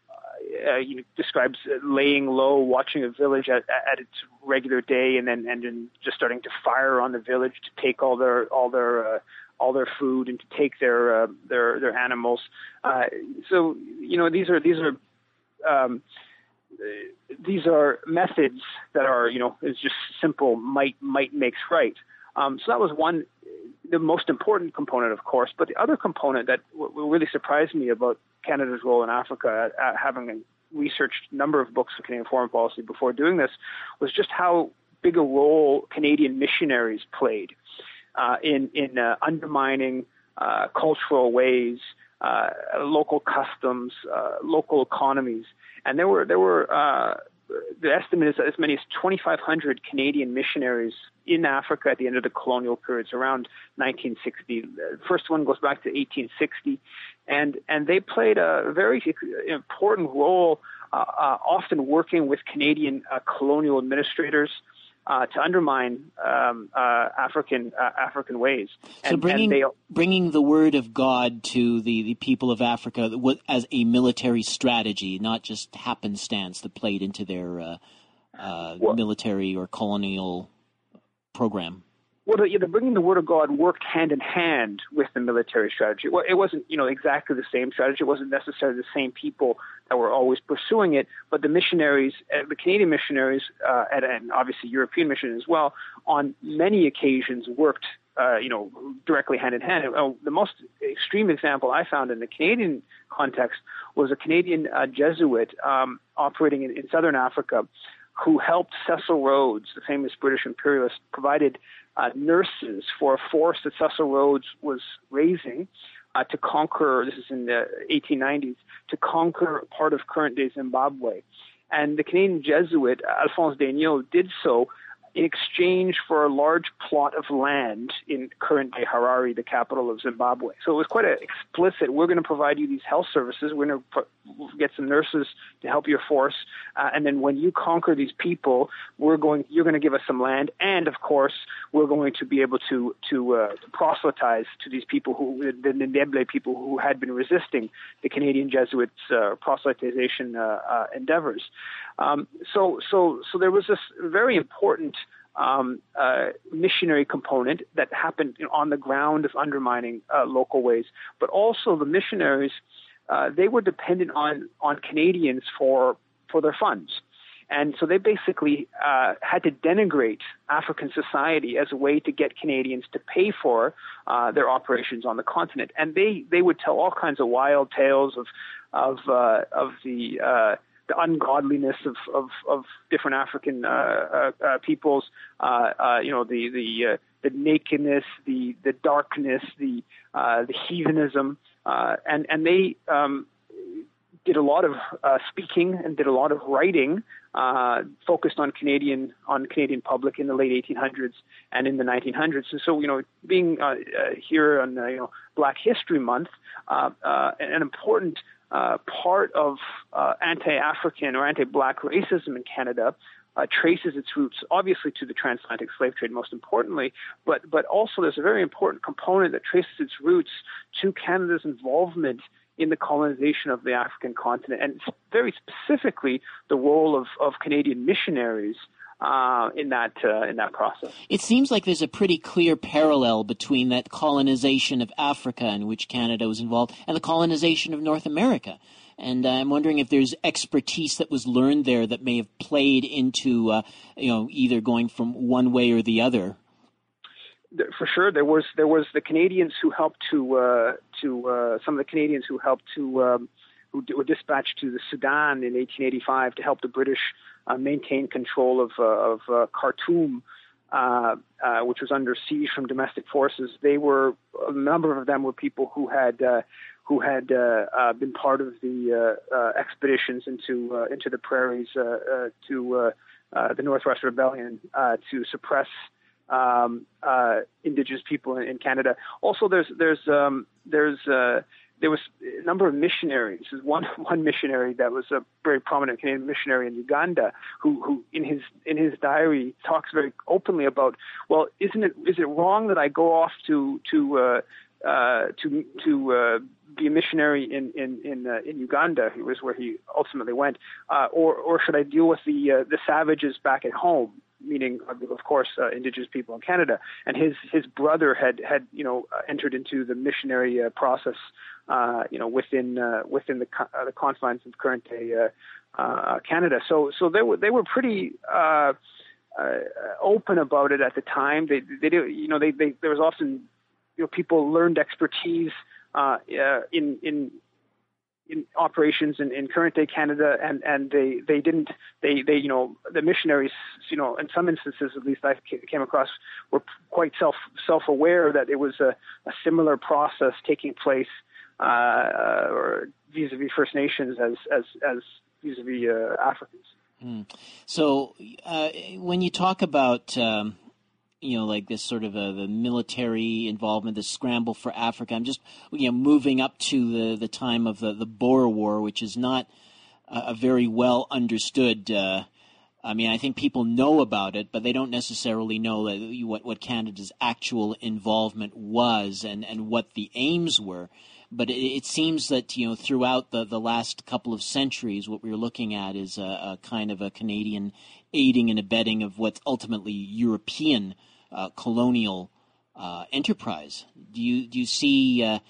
uh, you know, describes laying low, watching a village at, at its regular day, and then and then just starting to fire on the village to take all their all their uh, all their food and to take their uh, their their animals. Uh, so you know these are these are um, these are methods that are you know it's just simple might might makes right. Um, so that was one, the most important component, of course. But the other component that w- really surprised me about Canada's role in Africa, uh, having researched a number of books on Canadian foreign policy before doing this, was just how big a role Canadian missionaries played uh, in in uh, undermining uh, cultural ways, uh, local customs, uh, local economies, and there were there were uh, the estimate is as many as twenty-five hundred Canadian missionaries in Africa at the end of the colonial periods around nineteen sixty. The first one goes back to eighteen sixty, and and they played a very important role, uh, uh, often working with Canadian uh, colonial administrators uh, to undermine um, uh, African uh, African ways. And, so bringing and they, bringing the word of God to the, the people of Africa as a military strategy, not just happenstance that played into their uh, uh, well, military or colonial program. Well, the, the bringing the word of God worked hand in hand with the military strategy. Well, it wasn't, you know, exactly the same strategy. It wasn't necessarily the same people that were always pursuing it, but the missionaries, uh, the Canadian missionaries, uh, and, and obviously European missionaries as well, on many occasions worked, uh, you know, directly hand in hand. Uh, the most extreme example I found in the Canadian context was a Canadian uh, Jesuit um, operating in, in southern Africa, who helped Cecil Rhodes, the famous British imperialist, provided uh, nurses for a force that Cecil Rhodes was raising uh, to conquer, this is in the eighteen nineties, to conquer part of current-day Zimbabwe. And the Canadian Jesuit, Alphonse Daigneault, did so in exchange for a large plot of land in current-day Harare, the capital of Zimbabwe. So it was quite a explicit, we're going to provide you these health services, we're going to get some nurses to help your force, uh, and then when you conquer these people, we're going, you're going to give us some land, and of course, we're going to be able to to, uh, to proselytize to these people, who the Ndebele people who had been resisting the Canadian Jesuits' uh, proselytization uh, uh, endeavors. Um, so, so, so there was this very important um, uh, missionary component that happened, you know, on the ground of undermining uh, local ways, but also the missionaries, uh, they were dependent on on Canadians for for their funds. And so they basically uh, had to denigrate African society as a way to get Canadians to pay for uh, their operations on the continent. And they, they would tell all kinds of wild tales of of uh, of the uh, the ungodliness of, of, of different African uh, uh, uh, peoples, uh, uh, you know, the the uh, the nakedness, the the darkness, the uh, the heathenism, uh, and and they um, did a lot of uh, speaking and did a lot of writing, uh, focused on Canadian on Canadian public in the late eighteen hundreds and in the nineteen hundreds. And so, you know, being uh, uh, here on uh, you know Black History Month, uh, uh, an important Uh, part of uh, anti-African or anti-Black racism in Canada uh, traces its roots, obviously, to the transatlantic slave trade, most importantly, but but also there's a very important component that traces its roots to Canada's involvement in the colonization of the African continent, and very specifically the role of, of Canadian missionaries Uh, in that uh, in that process. It seems like there's a pretty clear parallel between that colonization of Africa, in which Canada was involved, and the colonization of North America. And I'm wondering if there's expertise that was learned there that may have played into, uh, you know, either going from one way or the other. For sure, there was there was the Canadians who helped to uh, to uh, some of the Canadians who helped to um, who were dispatched to the Sudan in eighteen eighty-five to help the British Uh, maintain control of, uh, of uh, Khartoum, uh, uh, which was under siege from domestic forces. They were, a number of them were people who had uh, who had uh, uh, been part of the uh, uh, expeditions into uh, into the prairies uh, uh, to uh, uh, the Northwest Rebellion uh, to suppress um, uh, Indigenous people in, in Canada. Also, there's there's um, there's uh, There was a number of missionaries. There's one one missionary that was a very prominent Canadian missionary in Uganda, who, who in his in his diary talks very openly about, well, isn't it is it wrong that I go off to to uh, uh, to to uh, be a missionary in in in, uh, in Uganda? It was where he ultimately went, uh, or or should I deal with the uh, the savages back at home? Meaning, of course, uh, Indigenous people in Canada. And his his brother had had you know uh, entered into the missionary uh, process, uh, you know, within uh, within the uh, the confines of current day uh, uh, Canada. So so they were they were pretty uh, uh, open about it at the time. They they do you know they, they there was often you know people learned expertise uh, uh, in in in operations in, in current day Canada, and, and they, they didn't they, they you know the missionaries you know in some instances at least I came across were quite self self aware that it was a, a similar process taking place uh, or vis-a-vis First Nations as as as vis-a-vis uh, Africans. Mm. So uh, when you talk about um you know, like this sort of a, the military involvement, the scramble for Africa. I'm just, you know, moving up to the, the time of the, the Boer War, which is not a, a very well understood. Uh, I mean, I think people know about it, but they don't necessarily know that, what, what Canada's actual involvement was and, and what the aims were. But it, it seems that, you know, throughout the, the last couple of centuries, what we're looking at is a, a kind of a Canadian aiding and abetting of what's ultimately European Uh, colonial uh, enterprise. Do you do you see? Uh,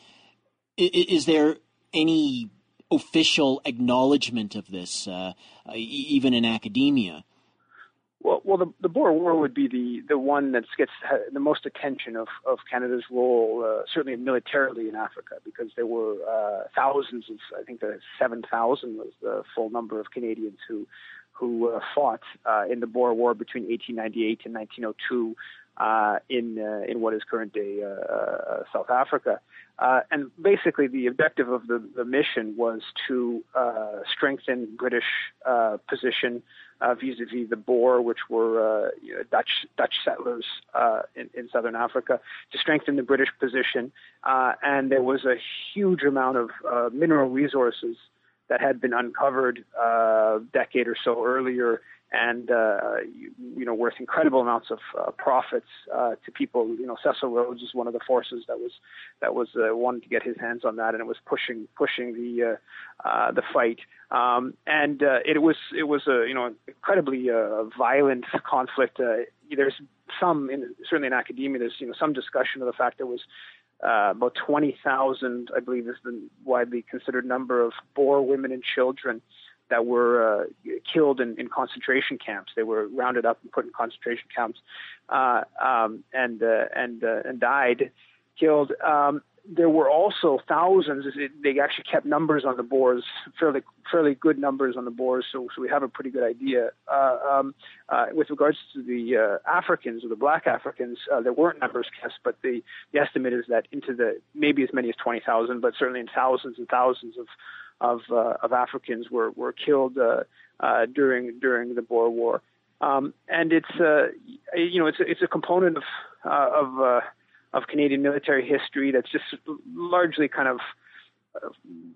is, is there any official acknowledgement of this, uh, uh, even in academia? Well, well, the, the Boer War would be the, the one that gets the most attention of, of Canada's role, uh, certainly militarily in Africa, because there were uh, thousands of, I think the seven thousand was the full number of Canadians who who uh, fought uh, in the Boer War between eighteen ninety-eight and nineteen oh two. Uh, in uh, in what is current day uh, uh, South Africa, uh, and basically the objective of the, the mission was to uh, strengthen British uh, position uh, vis-a-vis the Boer, which were uh, you know, Dutch Dutch settlers uh, in, in southern Africa, to strengthen the British position, uh, and there was a huge amount of uh, mineral resources that had been uncovered uh, a decade or so earlier. And, uh, you, you know, worth incredible amounts of uh, profits uh, to people. You know, Cecil Rhodes was one of the forces that was that was uh, wanting to get his hands on that, and it was pushing pushing the uh, uh, the fight. Um, and uh, it was it was a you know incredibly uh, violent conflict. Uh, there's some, in, certainly in academia, there's you know some discussion of the fact there was uh, about twenty thousand, I believe, is the widely considered number of Boer women and children that were uh, killed in, in concentration camps. They were rounded up and put in concentration camps, uh, um, and uh, and uh, and died, killed. Um, there were also thousands. They actually kept numbers on the Boers, fairly fairly good numbers on the Boers, so so we have a pretty good idea. Uh, um, uh, with regards to the uh, Africans or the Black Africans, uh, there weren't numbers kept, but the, the estimate is that into the maybe as many as twenty thousand, but certainly in thousands and thousands of of uh, of Africans were were killed uh, uh, during during the Boer War, um, and it's uh, you know it's a, it's a component of uh, of uh, of Canadian military history that's just largely kind of uh,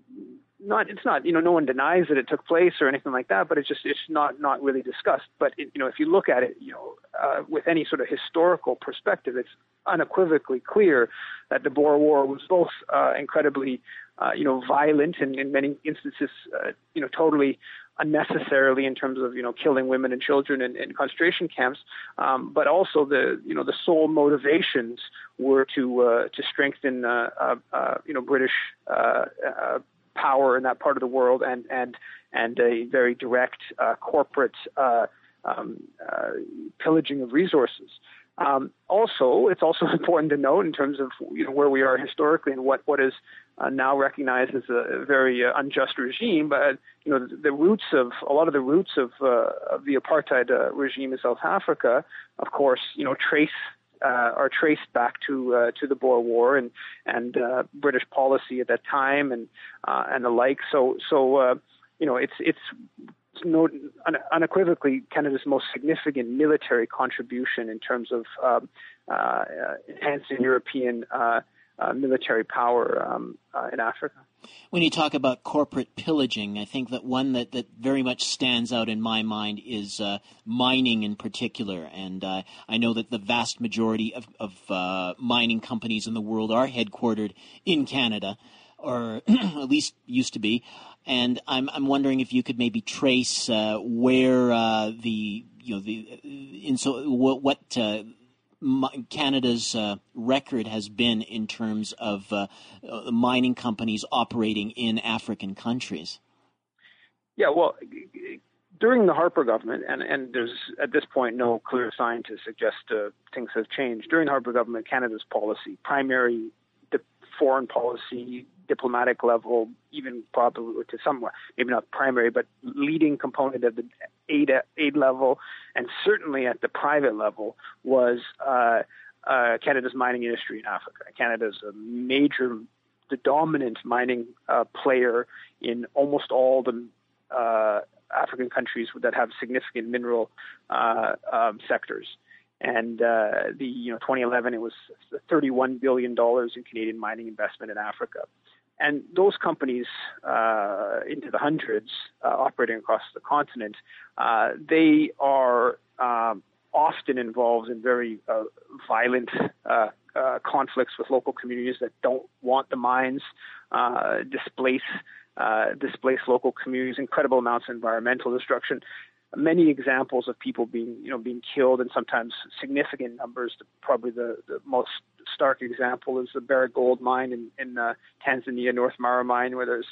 not it's not you know no one denies that it took place or anything like that, but it's just it's not not really discussed. But it, you know if you look at it you know uh, with any sort of historical perspective, it's unequivocally clear that the Boer War was both uh, incredibly Uh, you know, violent and in many instances, uh, you know, totally unnecessarily in terms of, you know, killing women and children in, in concentration camps. Um, but also the, you know, the sole motivations were to uh, to strengthen, uh, uh, uh, you know, British uh, uh, power in that part of the world and and and a very direct uh, corporate uh, um, uh, pillaging of resources. Um, also, it's also important to note in terms of you know where we are historically and what what is uh, now recognized as a very uh, unjust regime. But you know the, the roots of a lot of the roots of uh, of the apartheid uh, regime in South Africa, of course, you know trace uh, are traced back to uh, to the Boer War and and uh, British policy at that time and uh, and the like. So so uh, you know it's it's. No, unequivocally Canada's most significant military contribution in terms of um, uh, enhancing European uh, uh, military power um, uh, in Africa. When you talk about corporate pillaging, I think that one that, that very much stands out in my mind is uh, mining in particular. And uh, I know that the vast majority of, of uh, mining companies in the world are headquartered in Canada, or at least used to be. And I'm I'm wondering if you could maybe trace uh, where uh, the you know the in so what, what uh, Canada's uh, record has been in terms of uh, uh, mining companies operating in African countries. Yeah, well, during the Harper government, and, and there's at this point no clear sign to suggest uh, things have changed. During the Harper government, Canada's policy, primary di- foreign policy, diplomatic level, even probably to some, maybe not primary, but leading component of the aid, aid level, and certainly at the private level, was uh, uh, Canada's mining industry in Africa. Canada's a major, the dominant mining uh, player in almost all the uh, African countries that have significant mineral uh, um, sectors. And uh, the you know twenty eleven, it was thirty-one billion dollars in Canadian mining investment in Africa. And those companies, uh, into the hundreds, uh, operating across the continent, uh, they are um, often involved in very uh, violent uh, uh, conflicts with local communities that don't want the mines, uh, displace uh, displace local communities, incredible amounts of environmental destruction. Many examples of people being, you know, being killed, and sometimes significant numbers. Probably the, the most stark example is the Barrick Gold Mine in, in uh, Tanzania, North Mara Mine, where there's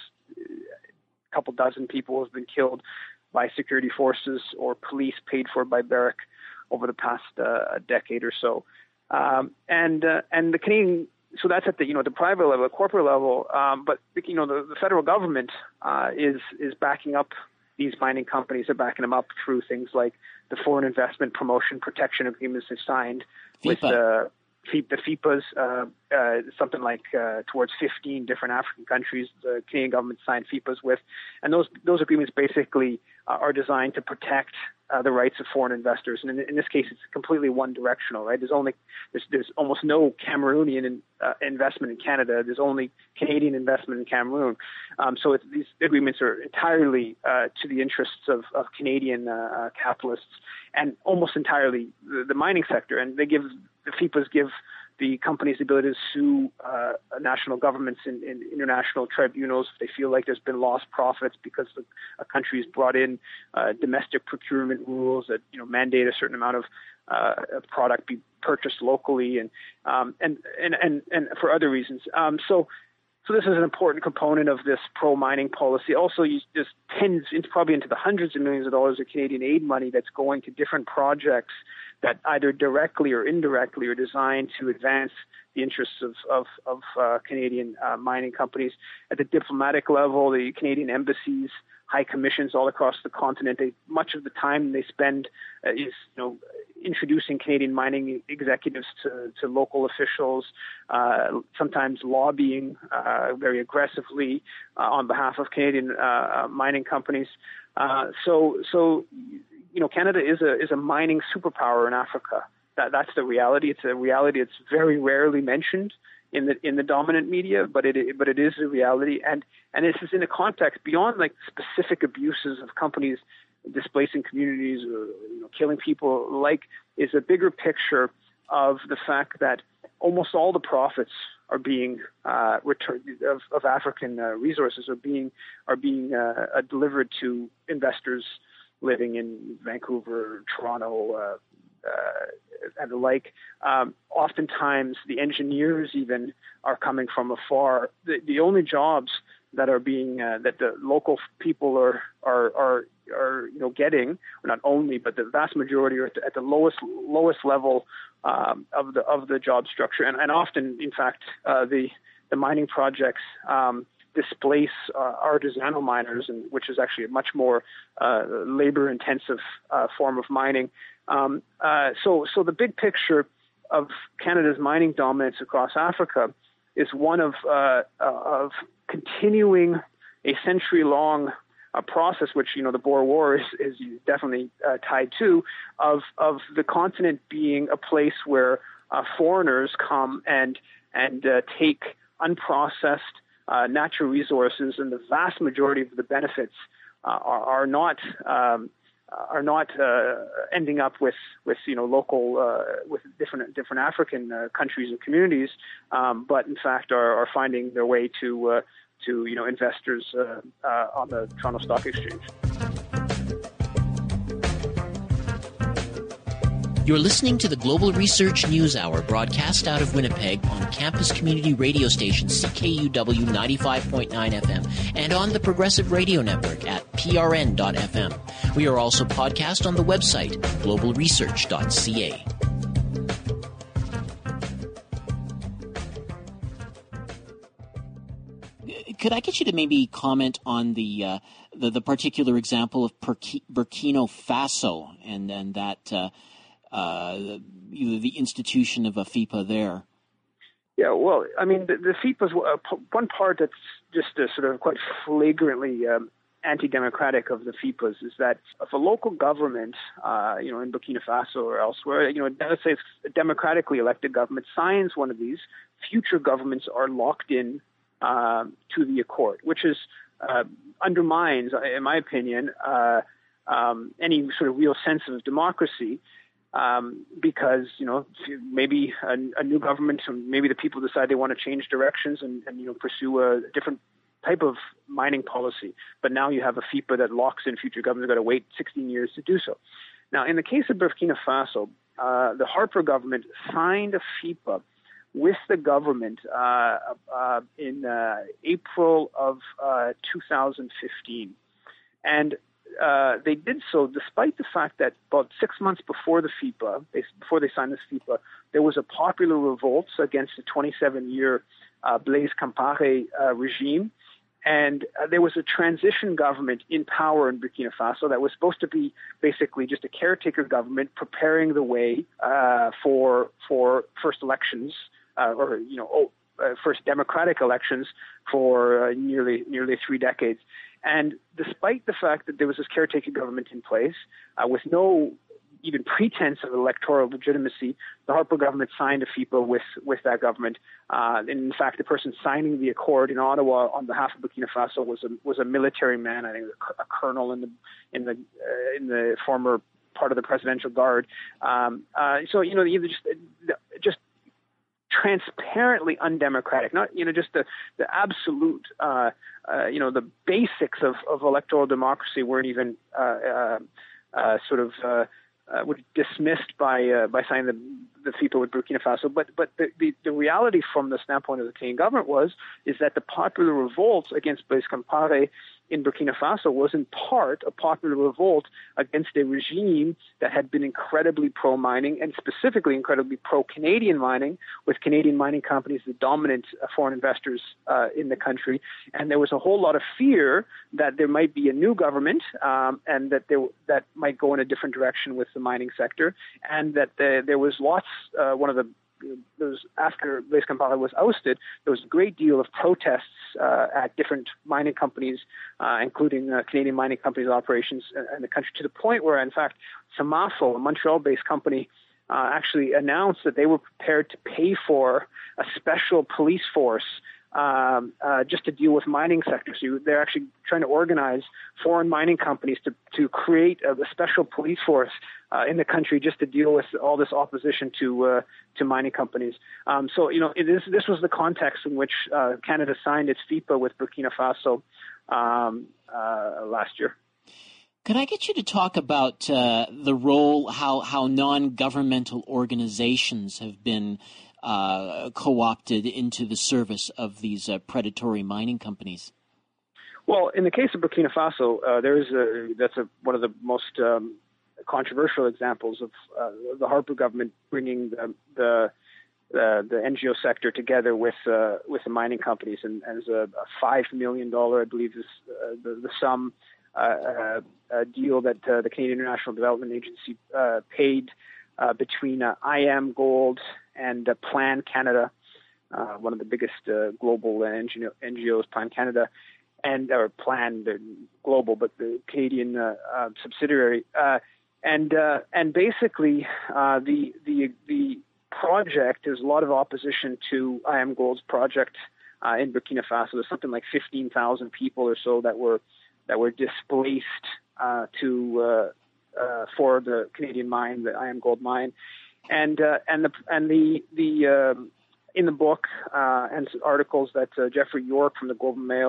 a couple dozen people have been killed by security forces or police paid for by Barrick over the past uh, decade or so. Um, and uh, and the Canadian, so that's at the you know the private level, the corporate level. Um, but you know the, the federal government uh, is is backing up these mining companies, are backing them up through things like the Foreign Investment Promotion Protection Agreements they signed with uh, the FIPAs, uh, uh, something like uh, towards fifteen different African countries the Canadian government signed FIPAs with. And those those agreements basically uh, are designed to protect uh, the rights of foreign investors. And in, in this case, it's completely one-directional, right? There's only there's, there's almost no Cameroonian in, uh, investment in Canada. There's only Canadian investment in Cameroon. Um, so it's, these agreements are entirely uh, to the interests of, of Canadian uh, capitalists, and almost entirely the, the mining sector. And they give the FIPAs give the companies the ability to sue uh, national governments in, in international tribunals if they feel like there's been lost profits because the, a country has brought in uh, domestic procurement rules that you know mandate a certain amount of uh, product be purchased locally, and um, and, and and and for other reasons. Um, so. So this is an important component of this pro-mining policy. Also, you just tends into probably into the hundreds of millions of dollars of Canadian aid money that's going to different projects that either directly or indirectly are designed to advance the interests of of, of uh, Canadian uh, mining companies. At the diplomatic level, the Canadian embassies, high commissions all across the continent, they, much of the time they spend uh, is you know introducing Canadian mining executives to, to local officials, uh, sometimes lobbying uh, very aggressively uh, on behalf of Canadian uh, mining companies. Uh, so, so you know, Canada is a is a mining superpower in Africa. That that's the reality. It's a reality. It's very rarely mentioned in the in the dominant media, but it but it is a reality. And and this is in a context beyond like specific abuses of companies displacing communities or you know, killing people, like is a bigger picture of the fact that almost all the profits are being uh, returned of, of African uh, resources are being are being uh, uh, delivered to investors living in Vancouver, Toronto, uh, uh, and the like. Um, oftentimes, the engineers even are coming from afar. The, the only jobs that are being uh, that the local people are are are are you know getting, or not only, but the vast majority are at the, at the lowest lowest level um, of the of the job structure, and, and often, in fact, uh, the the mining projects um, displace uh, artisanal miners, and which is actually a much more uh, labor intensive uh, form of mining. Um, uh, so so the big picture of Canada's mining dominance across Africa is one of uh, of continuing a century-long uh, process, which you know the Boer War is, is definitely uh, tied to, of of the continent being a place where uh, foreigners come and and uh, take unprocessed uh, natural resources, and the vast majority of the benefits uh, are, are not. Um, are not uh, ending up with, with you know local uh, with different different African uh, countries and communities, um, but in fact are, are finding their way to uh, to you know investors uh, uh, on the Toronto Stock Exchange. You're listening to the Global Research News Hour, broadcast out of Winnipeg on campus community radio station C K U W ninety-five point nine F M and on the Progressive Radio Network at P R N dot F M. We are also podcast on the website global research dot C A. Could I get you to maybe comment on the uh, the, the particular example of Burkina Faso and, and that uh, uh, the, the institution of a FIFA there? Yeah, well, I mean, the, the FIFA is uh, one part that's just uh, sort of quite flagrantly um, anti-democratic of the FIPAs is that if a local government, uh, you know, in Burkina Faso or elsewhere, you know, let's say it's a democratically elected government signs one of these, future governments are locked in uh, to the accord, which is uh, undermines, in my opinion, uh, um, any sort of real sense of democracy. Um, because, you know, maybe a, a new government, maybe the people decide they want to change directions and, and, you know, pursue a different type of mining policy. But now you have a FIFA that locks in future governments, got to wait sixteen years to do so. Now, in the case of Burkina Faso, uh, the Harper government signed a FIFA with the government uh, uh, in uh, April of uh, two thousand fifteen. And Uh, they did so despite the fact that about six months before the FIFA, they, before they signed this FIFA, there was a popular revolt against the twenty-seven-year uh, Blaise Compaoré uh, regime, and uh, there was a transition government in power in Burkina Faso that was supposed to be basically just a caretaker government preparing the way uh, for for first elections uh, or you know oh, uh, first democratic elections for uh, nearly nearly three decades. And despite the fact that there was this caretaker government in place, uh, with no even pretense of electoral legitimacy, the Harper government signed a FIFA with, with that government. Uh, and in fact, the person signing the accord in Ottawa on behalf of Burkina Faso was a was a military man, I think a, a colonel in the in the uh, in the former part of the presidential guard. Um, uh, so you know, either just just. transparently undemocratic, not, you know, just the, the absolute, uh, uh, you know, the basics of, of electoral democracy weren't even uh, uh, uh, sort of uh, uh, were dismissed by uh, by signing the, the FIFA with Burkina Faso. But but the, the, the reality from the standpoint of the Canadian government was is that the popular revolt against Blaise Compaoré in Burkina Faso was in part a popular revolt against a regime that had been incredibly pro-mining and specifically incredibly pro-Canadian mining, with Canadian mining companies the dominant uh, foreign investors uh, in the country. And there was a whole lot of fear that there might be a new government um, and that there, that might go in a different direction with the mining sector, and that the, there was lots, uh, one of the There was, after Blaise Compaoré was ousted, there was a great deal of protests uh, at different mining companies, uh, including uh, Canadian mining companies' operations in the country, to the point where, in fact, Samafo, a Montreal-based company, uh, actually announced that they were prepared to pay for a special police force um, uh, just to deal with mining sectors. So they're actually trying to organize foreign mining companies to, to create a, a special police force uh, in the country just to deal with all this opposition to uh, to mining companies. Um, so, you know, it is, this was the context in which uh, Canada signed its FIFA with Burkina Faso um, uh, last year. Could I get you to talk about uh, the role, how, how non-governmental organizations have been Uh, co-opted into the service of these uh, predatory mining companies? Well, in the case of Burkina Faso, uh, there is a, that's a, one of the most um, controversial examples of uh, the Harper government bringing the the, uh, the N G O sector together with uh, with the mining companies, and as a, a five million dollar, I believe, is uh, the, the sum uh, uh, uh, deal that uh, the Canadian International Development Agency uh, paid uh, between uh, I A M Gold and uh, Plan Canada, uh, one of the biggest uh, global N G Os, Plan Canada, and or Plan the global, but the Canadian uh, uh, subsidiary, uh, and uh, and basically uh, the the the project. There's a lot of opposition to I A M Gold's project uh, in Burkina Faso. There's something like fifteen thousand people or so that were that were displaced uh, to uh, uh, for the Canadian mine, the I A M Gold mine. And uh, and the and the the um, in the book uh, and articles that uh, Jeffrey York from the Globe and Mail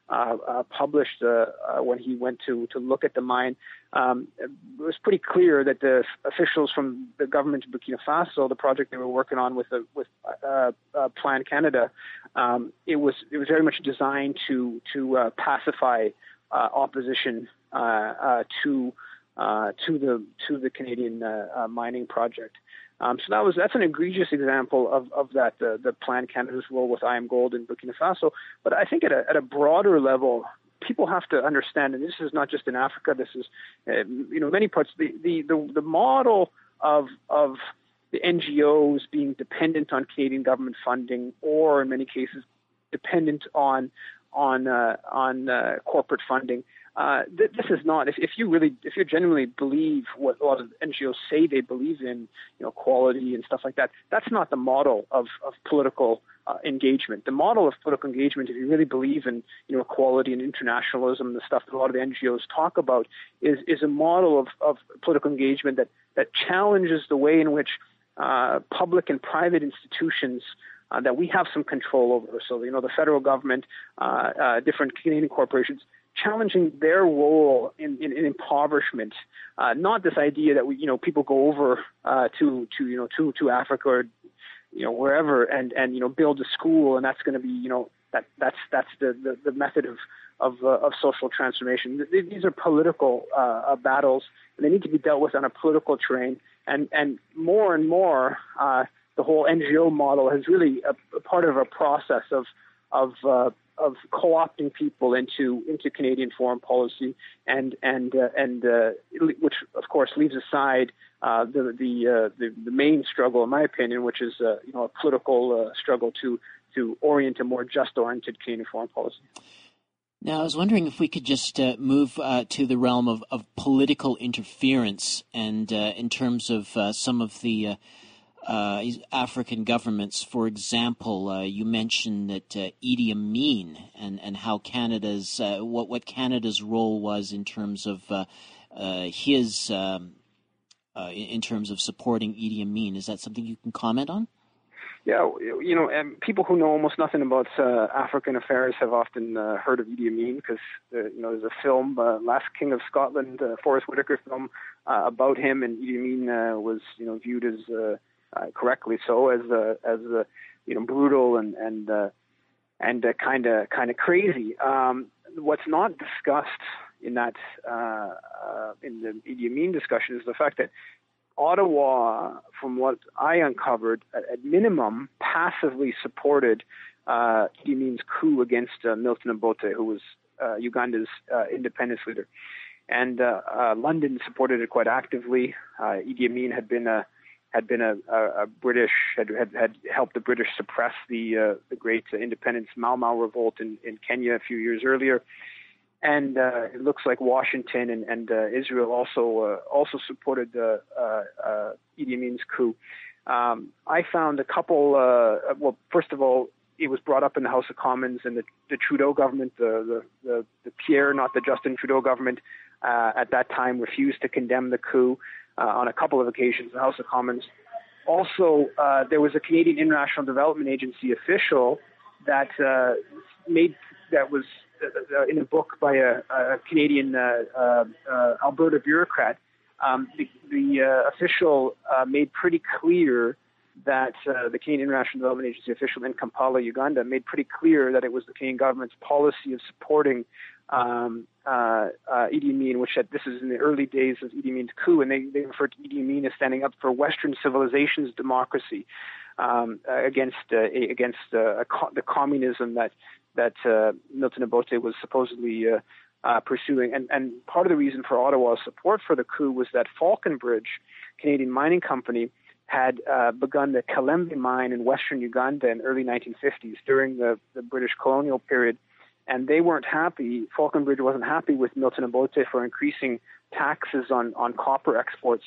uh, uh, published uh, uh, when he went to, to look at the mine, um, it was pretty clear that the officials from the government of Burkina Faso, the project they were working on with the, with uh, uh, Plan Canada, um, it was it was very much designed to to uh, pacify uh, opposition uh, uh, to uh, to the to the Canadian uh, uh, mining project. Um, so that was that's an egregious example of of that uh, the Plan Canada's role with I A M Gold in Burkina Faso. But I think at a at a broader level, people have to understand, and this is not just in Africa. This is uh, you know many parts. The the the, the model of of the N G Os being dependent on Canadian government funding, or in many cases dependent on on uh, on uh, corporate funding. Uh, th- this is not. If, if you really, if you genuinely believe what a lot of N G Os say they believe in, you know, quality and stuff like that, that's not the model of of political uh, engagement. The model of political engagement, if you really believe in, you know, equality and internationalism, the stuff that a lot of the N G Os talk about, is is a model of of political engagement that that challenges the way in which uh, public and private institutions Uh, that we have some control over. So, you know, the federal government, uh, uh, different Canadian corporations, challenging their role in, in, in impoverishment. Uh, not this idea that we, you know, people go over uh, to, to, you know, to, to Africa or, you know, wherever and, and, you know, build a school, and that's going to be, you know, that that's that's the, the, the method of of, uh, of social transformation. These are political uh, battles, and they need to be dealt with on a political terrain. And and more and more. Uh, The whole N G O model is really a, a part of a process of of uh, of co-opting people into into Canadian foreign policy, and and uh, and uh, which of course leaves aside uh, the the, uh, the the main struggle, in my opinion, which is uh, you know a political uh, struggle to to orient a more just-oriented Canadian foreign policy. Now, I was wondering if we could just uh, move uh, to the realm of, of political interference, and uh, in terms of uh, some of the uh, Uh, African governments. For example, uh, you mentioned that uh, Idi Amin and, and how Canada's uh, what what Canada's role was in terms of uh, uh, his um, uh, in terms of supporting Idi Amin. Is that something you can comment on? Yeah, you know, and people who know almost nothing about uh, African affairs have often uh, heard of Idi Amin because uh, you know there's a film, uh, Last King of Scotland, uh, Forrest Whitaker film uh, about him, and Idi Amin uh, was you know viewed as uh, Uh, correctly so, as uh, as uh, you know, brutal and and uh, and kind of kind of crazy. Um, what's not discussed in that uh, uh, in the Idi Amin discussion is the fact that Ottawa, from what I uncovered, at, at minimum, passively supported uh, Idi Amin's coup against uh, Milton Obote, who was uh, Uganda's uh, independence leader, and uh, uh, London supported it quite actively. Uh, Idi Amin had been a had been a, a, a British, had, had had helped the British suppress the uh, the great independence Mau Mau revolt in, in Kenya a few years earlier, and uh, it looks like Washington and, and uh, Israel also uh, also supported uh, uh, uh, Idi Amin's coup. Um, I found a couple. Uh, well, first of all, it was brought up in the House of Commons, and the, the Trudeau government, the, the the the Pierre, not the Justin Trudeau government, uh, at that time refused to condemn the coup. Uh, on a couple of occasions, the House of Commons. Also, uh, there was a Canadian International Development Agency official that uh, made that was uh, in a book by a, a Canadian uh, uh, uh, Alberta bureaucrat. Um, the the uh, official uh, made pretty clear that uh, the Canadian International Development Agency official in Kampala, Uganda, made pretty clear that it was the Canadian government's policy of supporting um, uh, uh, Idi Amin, which had, this is in the early days of Idi Amin's coup, and they, they referred to Idi Amin as standing up for Western civilization's democracy um, uh, against uh, against uh, a co- the communism that that uh, Milton Obote was supposedly uh, uh, pursuing. And, and part of the reason for Ottawa's support for the coup was that Falconbridge, Canadian mining company, had uh, begun the Kalembe mine in western Uganda in early nineteen fifties during the, the British colonial period. And they weren't happy, Falconbridge wasn't happy with Milton Obote for increasing taxes on, on copper exports.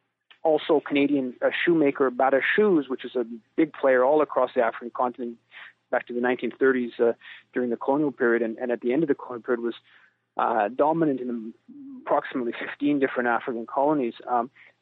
Also, Canadian uh, shoemaker Bata Shoes, which is a big player all across the African continent back to the nineteen thirties uh, during the colonial period, and, and at the end of the colonial period was uh, dominant in approximately fifteen different African colonies. Um,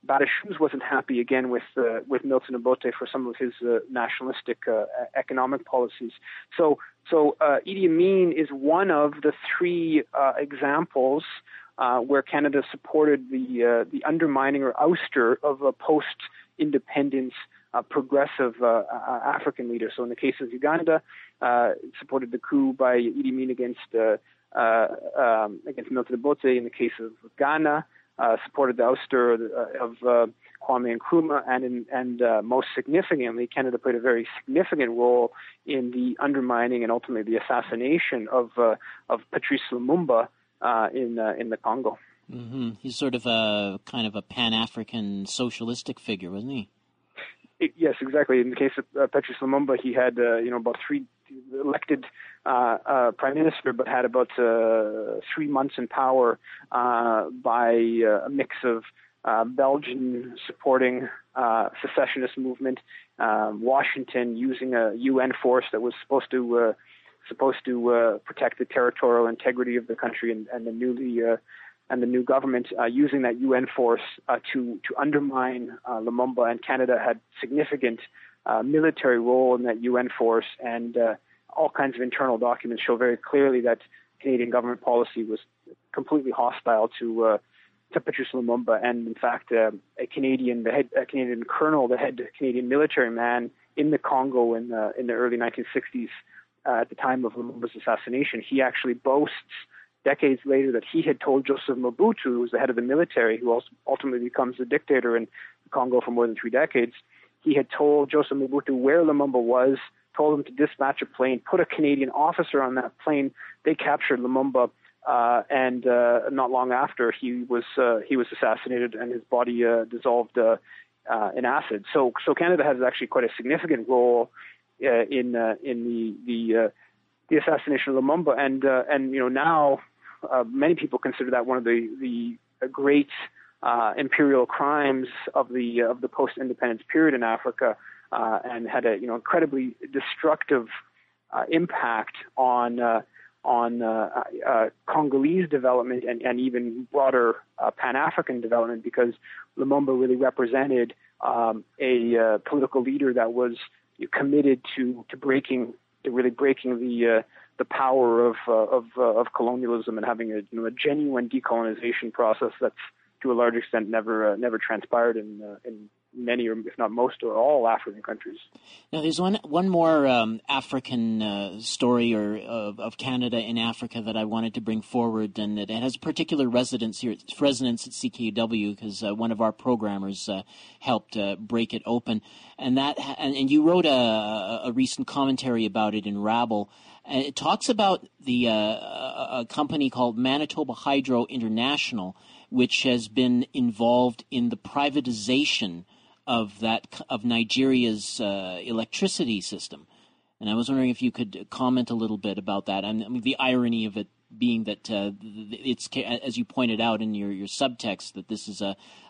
Badajoz wasn't happy again with uh, with Milton Obote for some of his uh, nationalistic uh, economic policies. So, so uh, Idi Amin is one of the three uh, examples uh, where Canada supported the uh, the undermining or ouster of a post-independence uh, progressive uh, uh, African leader. So, in the case of Uganda, uh, it supported the coup by Idi Amin against uh, uh, um, against Milton Obote. In the case of Ghana, Uh, supported the ouster uh, of uh, Kwame Nkrumah, and in, and uh, most significantly, Canada played a very significant role in the undermining and ultimately the assassination of uh, of Patrice Lumumba uh, in uh, in the Congo. Mm-hmm. He's sort of a kind of a Pan-African socialistic figure, wasn't he? It, yes, exactly. In the case of uh, Patrice Lumumba, he had uh, you know about three elected uh, uh, prime minister, but had about uh, three months in power uh, by uh, a mix of uh, Belgian supporting uh, secessionist movement, uh, Washington using a U N force that was supposed to uh, supposed to uh, protect the territorial integrity of the country, and, and the newly uh, and the new government uh, using that U N force uh, to to undermine uh, Lumumba, and Canada had significant uh, military role in that U N force, and uh, all kinds of internal documents show very clearly that Canadian government policy was completely hostile to uh, to Patrice Lumumba, and in fact, uh, a Canadian the head a Canadian colonel, the head Canadian military man in the Congo in the in the early nineteen sixties, uh, at the time of Lumumba's assassination, he actually boasts decades later that he had told Joseph Mobutu, who was the head of the military, who also ultimately becomes the dictator in the Congo for more than three decades. He had told Joseph Mobutu where Lumumba was, told him to dispatch a plane, put a Canadian officer on that plane. They captured Lumumba, uh, and uh, not long after, he was uh, he was assassinated, and his body uh, dissolved uh, uh, in acid. So, so Canada has actually quite a significant role uh, in uh, in the the uh, the assassination of Lumumba, and uh, and you know now. Uh, many people consider that one of the the great uh, imperial crimes of the uh, of the post-independence period in Africa, uh, and had a you know incredibly destructive uh, impact on uh, on uh, uh, Congolese development and, and even broader uh, Pan-African development, because Lumumba really represented um, a uh, political leader that was committed to to breaking to really breaking the uh, the power of uh, of uh, of colonialism and having a, you know, a genuine decolonization process that's to a large extent never uh, never transpired in uh, in many, or if not most, or all African countries. Now, there's one one more um, African uh, story or of, of Canada in Africa that I wanted to bring forward, and it has a particular residence here, resonance at C K U W, because uh, one of our programmers uh, helped uh, break it open, and that and, and you wrote a, a recent commentary about it in Rabble. And it talks about the uh, a company called Manitoba Hydro International, which has been involved in the privatization of that of Nigeria's uh, electricity system. And I was wondering if you could comment a little bit about that. I mean, the irony of it being that uh, it's, as you pointed out in your, your subtext, that this is a,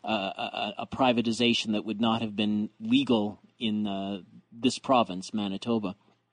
a a privatization that would not have been legal in uh, this province, Manitoba.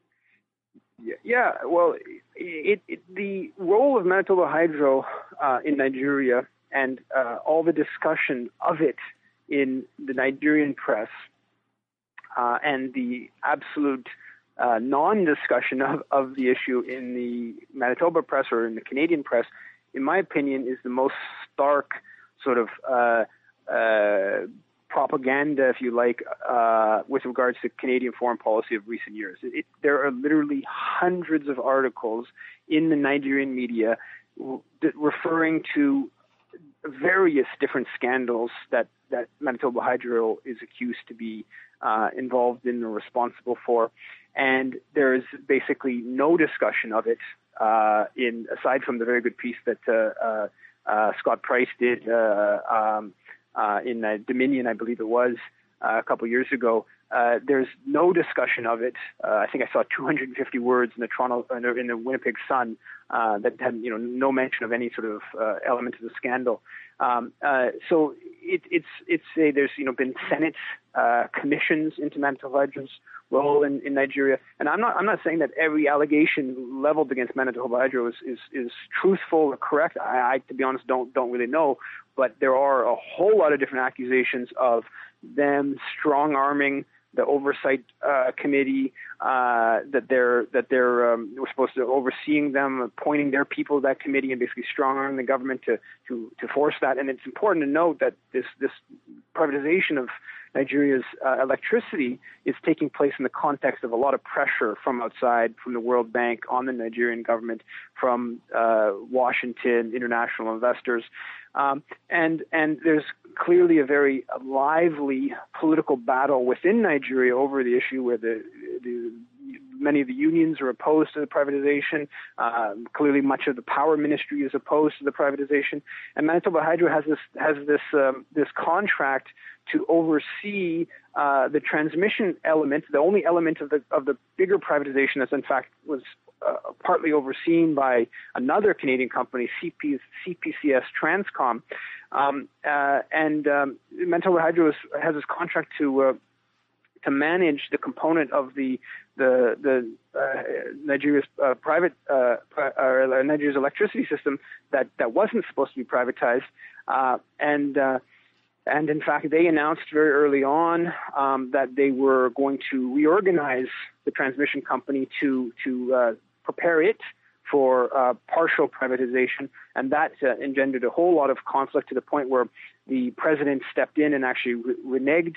Yeah, well, it, it, the role of Manitoba Hydro uh, in Nigeria and uh, all the discussion of it in the Nigerian press uh, and the absolute uh, non-discussion of, of the issue in the Manitoba press or in the Canadian press, in my opinion, is the most stark sort of uh, uh, propaganda, if you like, uh, with regards to Canadian foreign policy of recent years. It, there are literally hundreds of articles in the Nigerian media referring to various different scandals that, that Manitoba Hydro is accused to be uh, involved in or responsible for. And there is basically no discussion of it, uh, in aside from the very good piece that uh, uh, uh, Scott Price did uh, um, uh, in uh, Dominion, I believe it was, uh, a couple years ago. Uh, there's no discussion of it. Uh, I think I saw two hundred fifty words in the Toronto, in the Winnipeg Sun, uh, that had you know no mention of any sort of uh, element of the scandal. Um, uh, so it, it's it's a, there's you know been Senate uh, commissions into Manitoba Hydro's role in, in Nigeria, and I'm not I'm not saying that every allegation leveled against Manitoba Hydro is, is, is truthful or correct. I, I to be honest don't don't really know. but there are a whole lot of different accusations of them strong-arming the oversight uh, committee, uh, that they're that they're um, we're supposed to overseeing them, appointing their people to that committee, and basically strong-arming the government to, to, to force that. And it's important to note that this this privatization of Nigeria's uh, electricity is taking place in the context of a lot of pressure from outside, from the World Bank on the Nigerian government, from uh, Washington, international investors. Um, and and there's clearly a very lively political battle within Nigeria over the issue, where the, the many of the unions are opposed to the privatization. Uh, clearly, much of the power ministry is opposed to the privatization. And Manitoba Hydro has this has this um, this contract to oversee uh, the transmission element, the only element of the of the bigger privatization that, in fact, was uh, partly overseen by another Canadian company, C P C S Transcom. Um, uh, and um, Manitoba Hydro is, has this contract to uh, to manage the component of the the the uh, Nigeria's uh, private uh, or Nigeria's electricity system that, that wasn't supposed to be privatized, uh, and uh, and in fact they announced very early on um, that they were going to reorganize the transmission company to to uh, prepare it for uh, partial privatization, and that uh, engendered a whole lot of conflict to the point where the president stepped in and actually re- reneged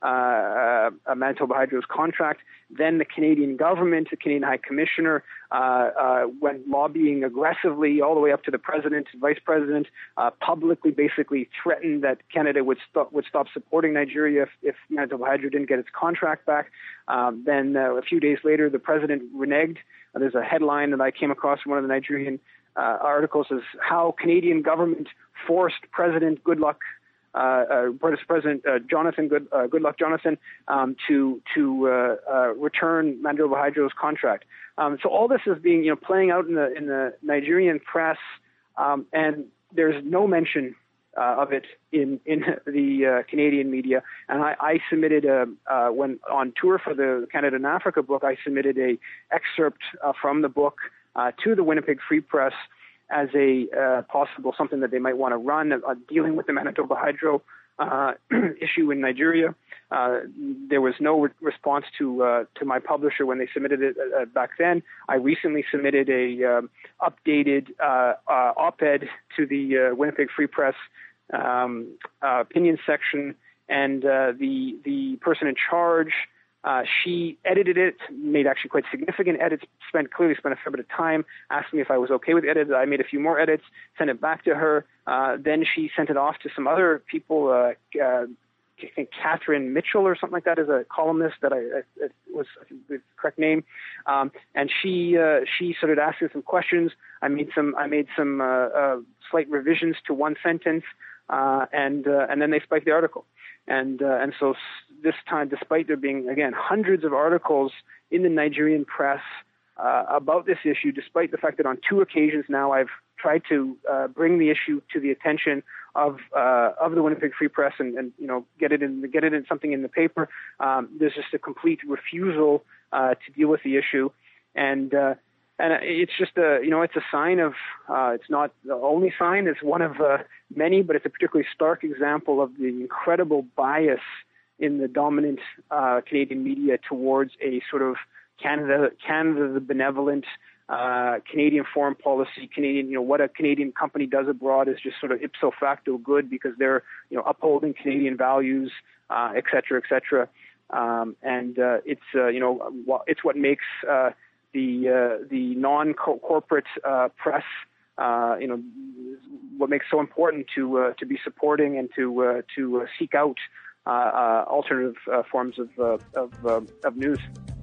Uh, uh, Manitoba Hydro's contract. Then the Canadian government, the Canadian High Commissioner, uh, uh, went lobbying aggressively all the way up to the president, vice president, uh, publicly basically threatened that Canada would stop would stop supporting Nigeria if, if Manitoba Hydro didn't get its contract back. Um, then uh, a few days later, the president reneged. Uh, there's a headline that I came across from one of the Nigerian uh, articles, is how Canadian government forced President Goodluck Uh, uh, British President uh, Jonathan Good, uh, Goodluck Jonathan um, to to uh, uh, return Manitoba Hydro's contract. Um, so all this is being you know playing out in the in the Nigerian press, um, and there's no mention uh, of it in in the uh, Canadian media. And I, I submitted a uh, when on tour for the Canada and Africa book, I submitted a excerpt uh, from the book uh, to the Winnipeg Free Press as a uh, possible something that they might want to run, uh, dealing with the Manitoba Hydro uh, issue in Nigeria. Uh, there was no re- response to uh, to my publisher when they submitted it uh, back then. I recently submitted a um, updated uh, uh, op-ed to the uh, Winnipeg Free Press um, uh, opinion section, and uh, the the person in charge, Uh, she edited it, made actually quite significant edits, spent clearly spent a fair bit of time, asked me if I was okay with the edits. I made a few more edits, sent it back to her. Uh, then she sent it off to some other people. Uh, uh, I think Catherine Mitchell or something like that is a columnist that I, I it was I think the correct name. Um, and she uh, she started asking some questions. I made some I made some uh, uh, slight revisions to one sentence, uh, and uh, and then they spiked the article. And uh, and so this time, despite there being, again, hundreds of articles in the Nigerian press uh, about this issue, despite the fact that on two occasions now I've tried to uh, bring the issue to the attention of uh, of the Winnipeg Free Press and, and you know get it in get it in something in the paper, um, there's just a complete refusal uh, to deal with the issue, and uh, and it's just a you know it's a sign of uh, it's not the only sign, it's one of uh, many, but it's a particularly stark example of the incredible bias in the dominant uh, Canadian media towards a sort of Canada, Canada the benevolent, uh, Canadian foreign policy, Canadian, you know, what a Canadian company does abroad is just sort of ipso facto good because they're, you know, upholding Canadian values, uh, et cetera, et cetera. Um, and uh, it's, uh, you know, it's what makes uh, the uh, the non-corporate uh, press, uh, you know, what makes so important to uh, to be supporting and to uh, to uh, seek out uh, uh, alternative uh, forms of uh, of, uh, of news.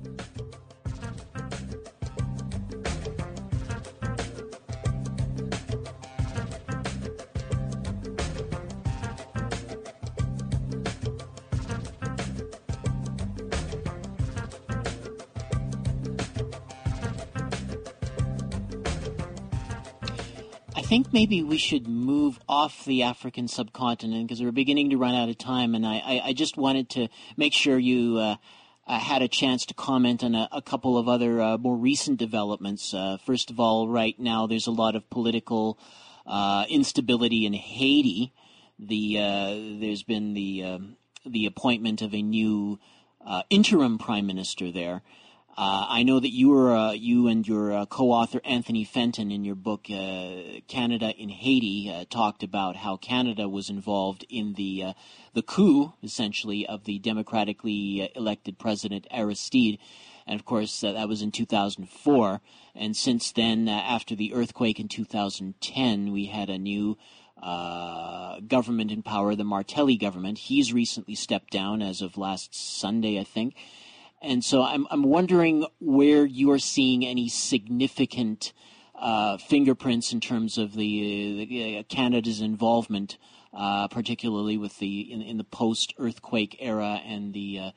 I think maybe we should move off the African subcontinent because we're beginning to run out of time, and I, I, I just wanted to make sure you uh, uh, had a chance to comment on a, a couple of other uh, more recent developments. Uh, first of all, right now there's a lot of political uh, instability in Haiti. the uh, there's been the uh, the appointment of a new uh, interim prime minister there. Uh, I know that you were uh, you and your uh, co-author Anthony Fenton in your book uh, Canada in Haiti uh, talked about how Canada was involved in the uh, the coup, essentially, of the democratically elected president Aristide, and of course uh, that was in two thousand four. And since then, uh, after the earthquake in two thousand ten, we had a new uh, government in power, the Martelly government. He's recently stepped down as of last Sunday, I think. And so I'm I'm wondering where you are seeing any significant uh, fingerprints in terms of the, the uh, Canada's involvement, uh, particularly with the in, in the post-earthquake era and the uh,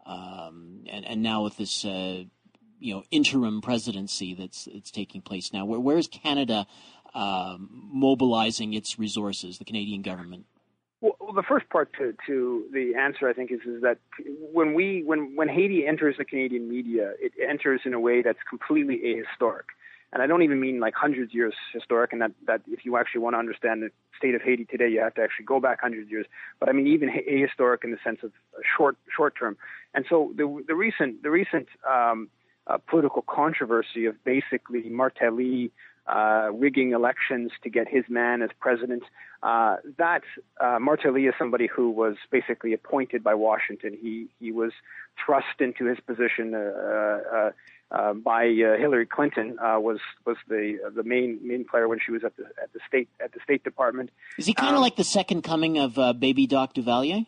um, and and now with this uh, you know interim presidency that's that's taking place now. Where where is Canada uh, mobilizing its resources? The Canadian government. Well, the first part to, to the answer, I think, is, is that when we when, when Haiti enters the Canadian media, it enters in a way that's completely ahistoric. And I don't even mean like hundreds of years historic, and that, that if you actually want to understand the state of Haiti today, you have to actually go back hundreds of years. But I mean even ahistoric in the sense of short short term. And so the the recent the recent um, uh, political controversy of basically Martelly Uh, rigging elections to get his man as president. Uh, that uh, Martelly is somebody who was basically appointed by Washington. He he was thrust into his position uh, uh, uh, by uh, Hillary Clinton. Uh, was was the uh, the main main player when she was at the at the state at the State Department. Is he kind of um, like the second coming of uh, Baby Doc Duvalier?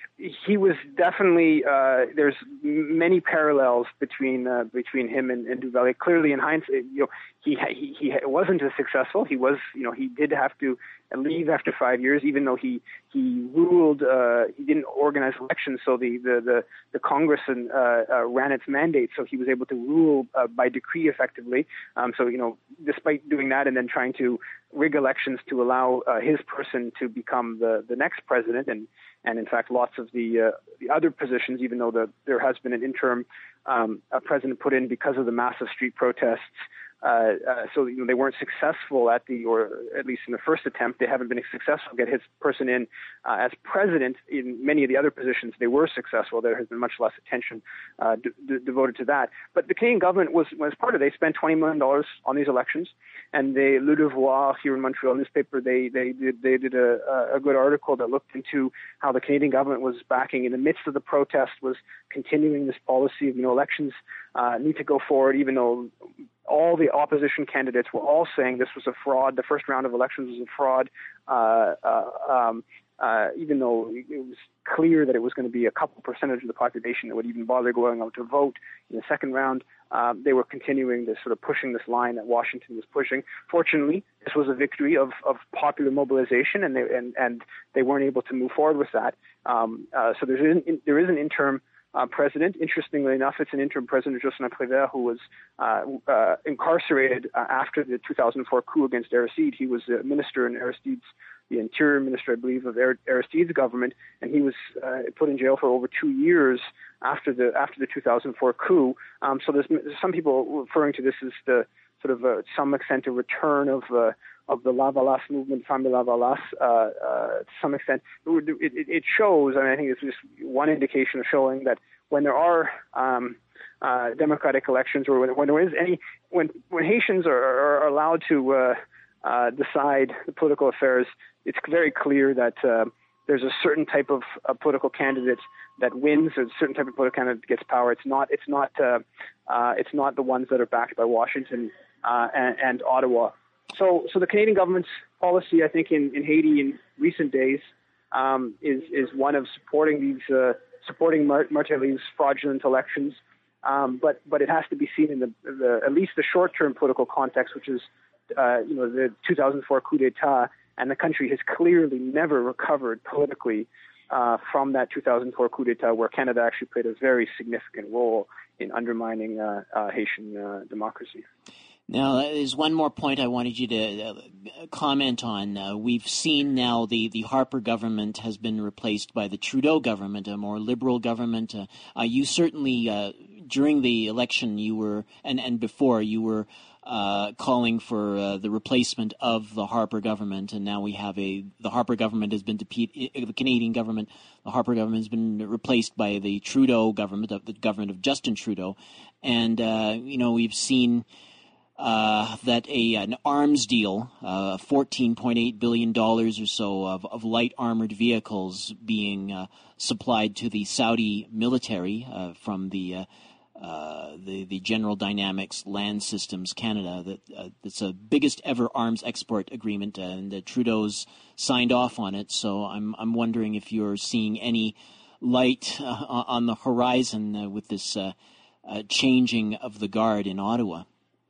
He was definitely. Uh, there's many parallels between uh, between him and, and Duvalier. Clearly, in hindsight, you know, he he he wasn't as successful. He was, you know, he did have to leave after five years, even though he he ruled. Uh, he didn't organize elections, so the the the, the Congress and, uh, uh, ran its mandate. So he was able to rule uh, by decree effectively. Um, so you know, despite doing that and then trying to rig elections to allow uh, his person to become the the next president, and and in fact, lots of the uh, the other positions, even though the, there has been an interim um, a president put in because of the massive street protests. Uh, uh, so you know, they weren't successful at the, or at least in the first attempt, they haven't been successful to get his person in uh, as president. In many of the other positions, they were successful. There has been much less attention uh, d- d- devoted to that. But the Canadian government was was part of it. They spent twenty million dollars on these elections, and they, Le Devoir here in Montreal newspaper, they they did they did a, a good article that looked into how the Canadian government was backing in the midst of the protest, was continuing this policy of, you know, elections uh, need to go forward, even though all the opposition candidates were all saying this was a fraud. The first round of elections was a fraud, uh, uh, um, uh, even though it was clear that it was going to be a couple percentage of the population that would even bother going out to vote in the second round. Um, they were continuing this sort of pushing this line that Washington was pushing. Fortunately, this was a victory of, of popular mobilization, and they and, and they weren't able to move forward with that. Um, uh, so there's an, there is an interim Uh, president. Interestingly enough, it's an interim president, Jocelyn Prévert, who was uh, uh, incarcerated uh, after the two thousand four coup against Aristide. He was a minister in Aristide's, the interior minister, I believe, of Aristide's government, and he was uh, put in jail for over two years after the after the two thousand four coup. Um, so there's, there's some people referring to this as the sort of, uh, to some extent, a return of uh, of the Lavalas movement, Femme de Lavalas, uh, uh, to some extent. It, it, it shows, I mean, I think it's just one indication of showing that when there are um, uh, democratic elections, or when, when there is any, when when Haitians are, are allowed to uh, uh, decide the political affairs, it's very clear that uh, there's a certain type of uh, political candidate that wins, or a certain type of political candidate gets power. It's not, it's not, uh, uh, it's not the ones that are backed by Washington uh, and, and Ottawa. So, so the Canadian government's policy, I think, in, in Haiti in recent days um, is is one of supporting these uh, supporting Mart- Martelly's fraudulent elections, um, but but it has to be seen in the, the at least the short-term political context, which is uh, you know the two thousand four coup d'état, and the country has clearly never recovered politically uh, from that two thousand four coup d'état, where Canada actually played a very significant role in undermining uh, uh, Haitian uh, democracy. Now, there's one more point I wanted you to uh, comment on. Uh, we've seen now the, the Harper government has been replaced by the Trudeau government, a more liberal government. Uh, uh, you certainly uh, during the election, you were and and before you were uh, calling for uh, the replacement of the Harper government, and now we have a the Harper government has been defeated. The Canadian government, the Harper government, has been replaced by the Trudeau government, of the government of Justin Trudeau, and uh, you know we've seen. Uh, that a an arms deal, uh, fourteen point eight billion dollars or so of, of light armored vehicles being uh, supplied to the Saudi military uh, from the, uh, uh, the the General Dynamics Land Systems Canada. That uh, it's the biggest ever arms export agreement, uh, and uh, Trudeau's signed off on it. So I'm I'm wondering if you're seeing any light uh, on the horizon uh, with this uh, uh, changing of the guard in Ottawa.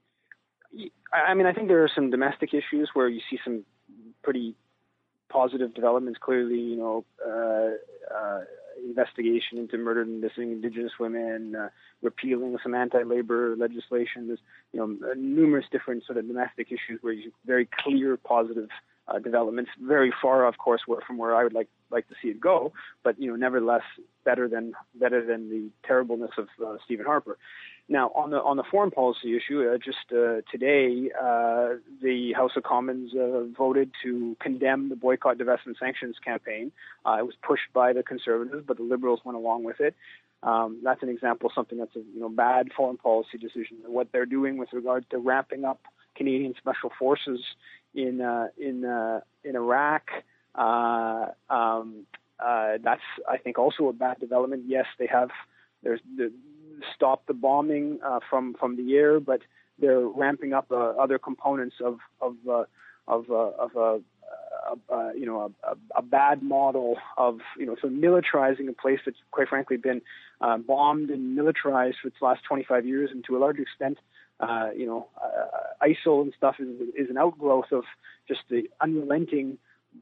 I mean, I think there are some domestic issues where you see some pretty positive developments. Clearly, you know, uh, uh, investigation into murdered and missing Indigenous women, uh, repealing some anti-labor legislation. There's, you know, numerous different sort of domestic issues where you see very clear positive uh, developments. Very far, of course, where, from where I would like like to see it go, but you know, nevertheless, better than better than the terribleness of uh, Stephen Harper. Now, on the on the foreign policy issue, uh, just uh, today, uh, the House of Commons uh, voted to condemn the boycott, divestment, sanctions campaign. Uh, it was pushed by the Conservatives, but the Liberals went along with it. Um, that's an example of something that's a you know bad foreign policy decision. What they're doing with regard to ramping up Canadian special forces in uh, in uh, in Iraq. Uh, um, uh, that's I think also a bad development. Yes, they have there's the. Stop the bombing uh, from from the air, but they're ramping up uh, other components of of uh, of uh, of a uh, uh, you know a, a bad model of you know so militarizing a place that's quite frankly been uh, bombed and militarized for the last twenty-five years, and to a large extent, uh, you know, uh, I S I L and stuff is is an outgrowth of just the unrelenting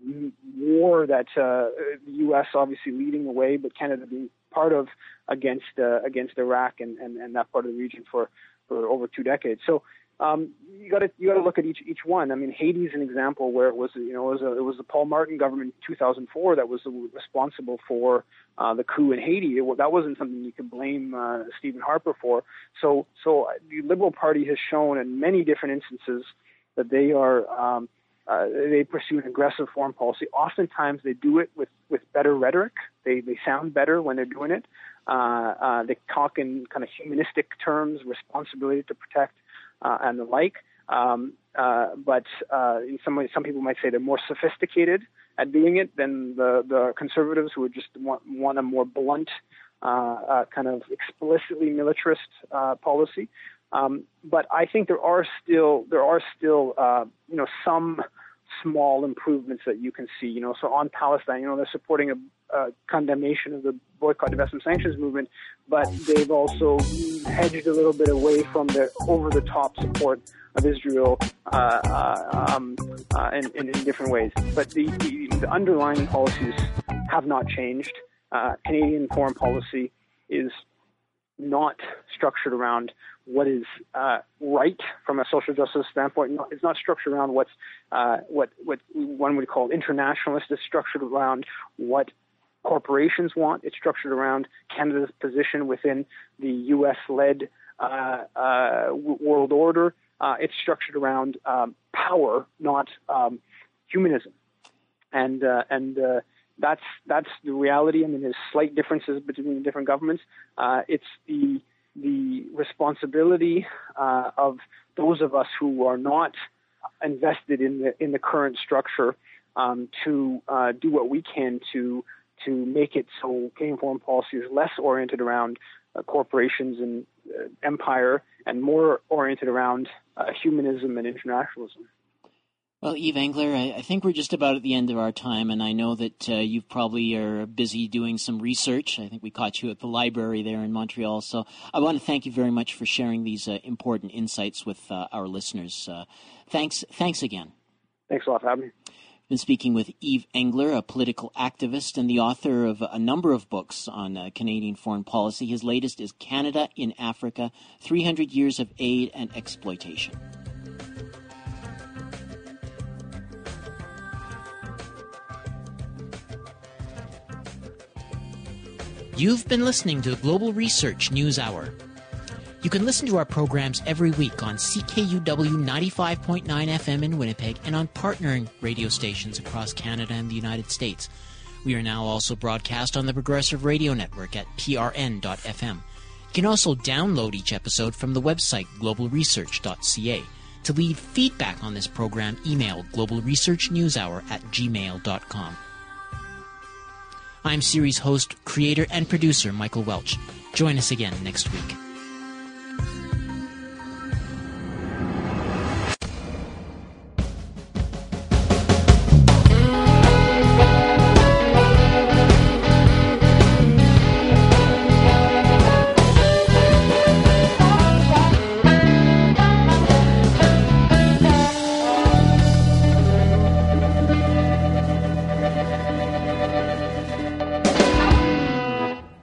war that uh, the U S obviously leading the way, but Canada being part of against uh, against Iraq and, and, and that part of the region for, for over two decades. So um, you got to you got to look at each each one. I mean, Haiti is an example where it was you know it was a, it was the Paul Martin government in two thousand four that was responsible for uh, the coup in Haiti. It, that wasn't something you could blame uh, Stephen Harper for. So so the Liberal Party has shown in many different instances that they are. Um, Uh, they pursue an aggressive foreign policy. Oftentimes, they do it with, with better rhetoric. They they sound better when they're doing it. Uh, uh, they talk in kind of humanistic terms, responsibility to protect, uh, and the like. Um, uh, but uh, in some ways, some people might say they're more sophisticated at doing it than the, the conservatives, who would just want, want a more blunt, uh, uh, kind of explicitly militarist uh, policy. Um, but I think there are still there are still uh, you know some small improvements that you can see. You know, so on Palestine, you know, they're supporting a, a condemnation of the boycott, divestment, sanctions movement, but they've also hedged a little bit away from the over-the-top support of Israel uh, uh, um, uh, in, in, in different ways. But the, the, the underlying policies have not changed. Uh, Canadian foreign policy is not structured around what is uh, right from a social justice standpoint. No, it's not structured around what's uh, what what one would call internationalist. It's structured around what corporations want. It's structured around Canada's position within the U S-led uh, uh, world order. Uh, it's structured around um, power, not um, humanism, and uh, and. Uh, That's that's the reality. I mean, there's slight differences between the different governments. Uh, it's the the responsibility uh, of those of us who are not invested in the in the current structure um, to uh, do what we can to to make it so Canadian foreign policy is less oriented around uh, corporations and uh, empire and more oriented around uh, humanism and internationalism. Well, Yves Engler, I, I think we're just about at the end of our time, and I know that uh, you probably are busy doing some research. I think we caught you at the library there in Montreal. So I want to thank you very much for sharing these uh, important insights with uh, our listeners. Uh, thanks thanks again. Thanks a lot for having me. I've been speaking with Yves Engler, a political activist and the author of a number of books on uh, Canadian foreign policy. His latest is Canada in Africa, three hundred Years of Aid and Exploitation. You've been listening to the Global Research News Hour. You can listen to our programs every week on C K U W ninety-five point nine F M in Winnipeg and on partnering radio stations across Canada and the United States. We are now also broadcast on the Progressive Radio Network at P R N dot F M. You can also download each episode from the website global research dot c a. To leave feedback on this program, email globalresearchnewshour at gmail dot com. I'm series host, creator, and producer Michael Welch. Join us again next week.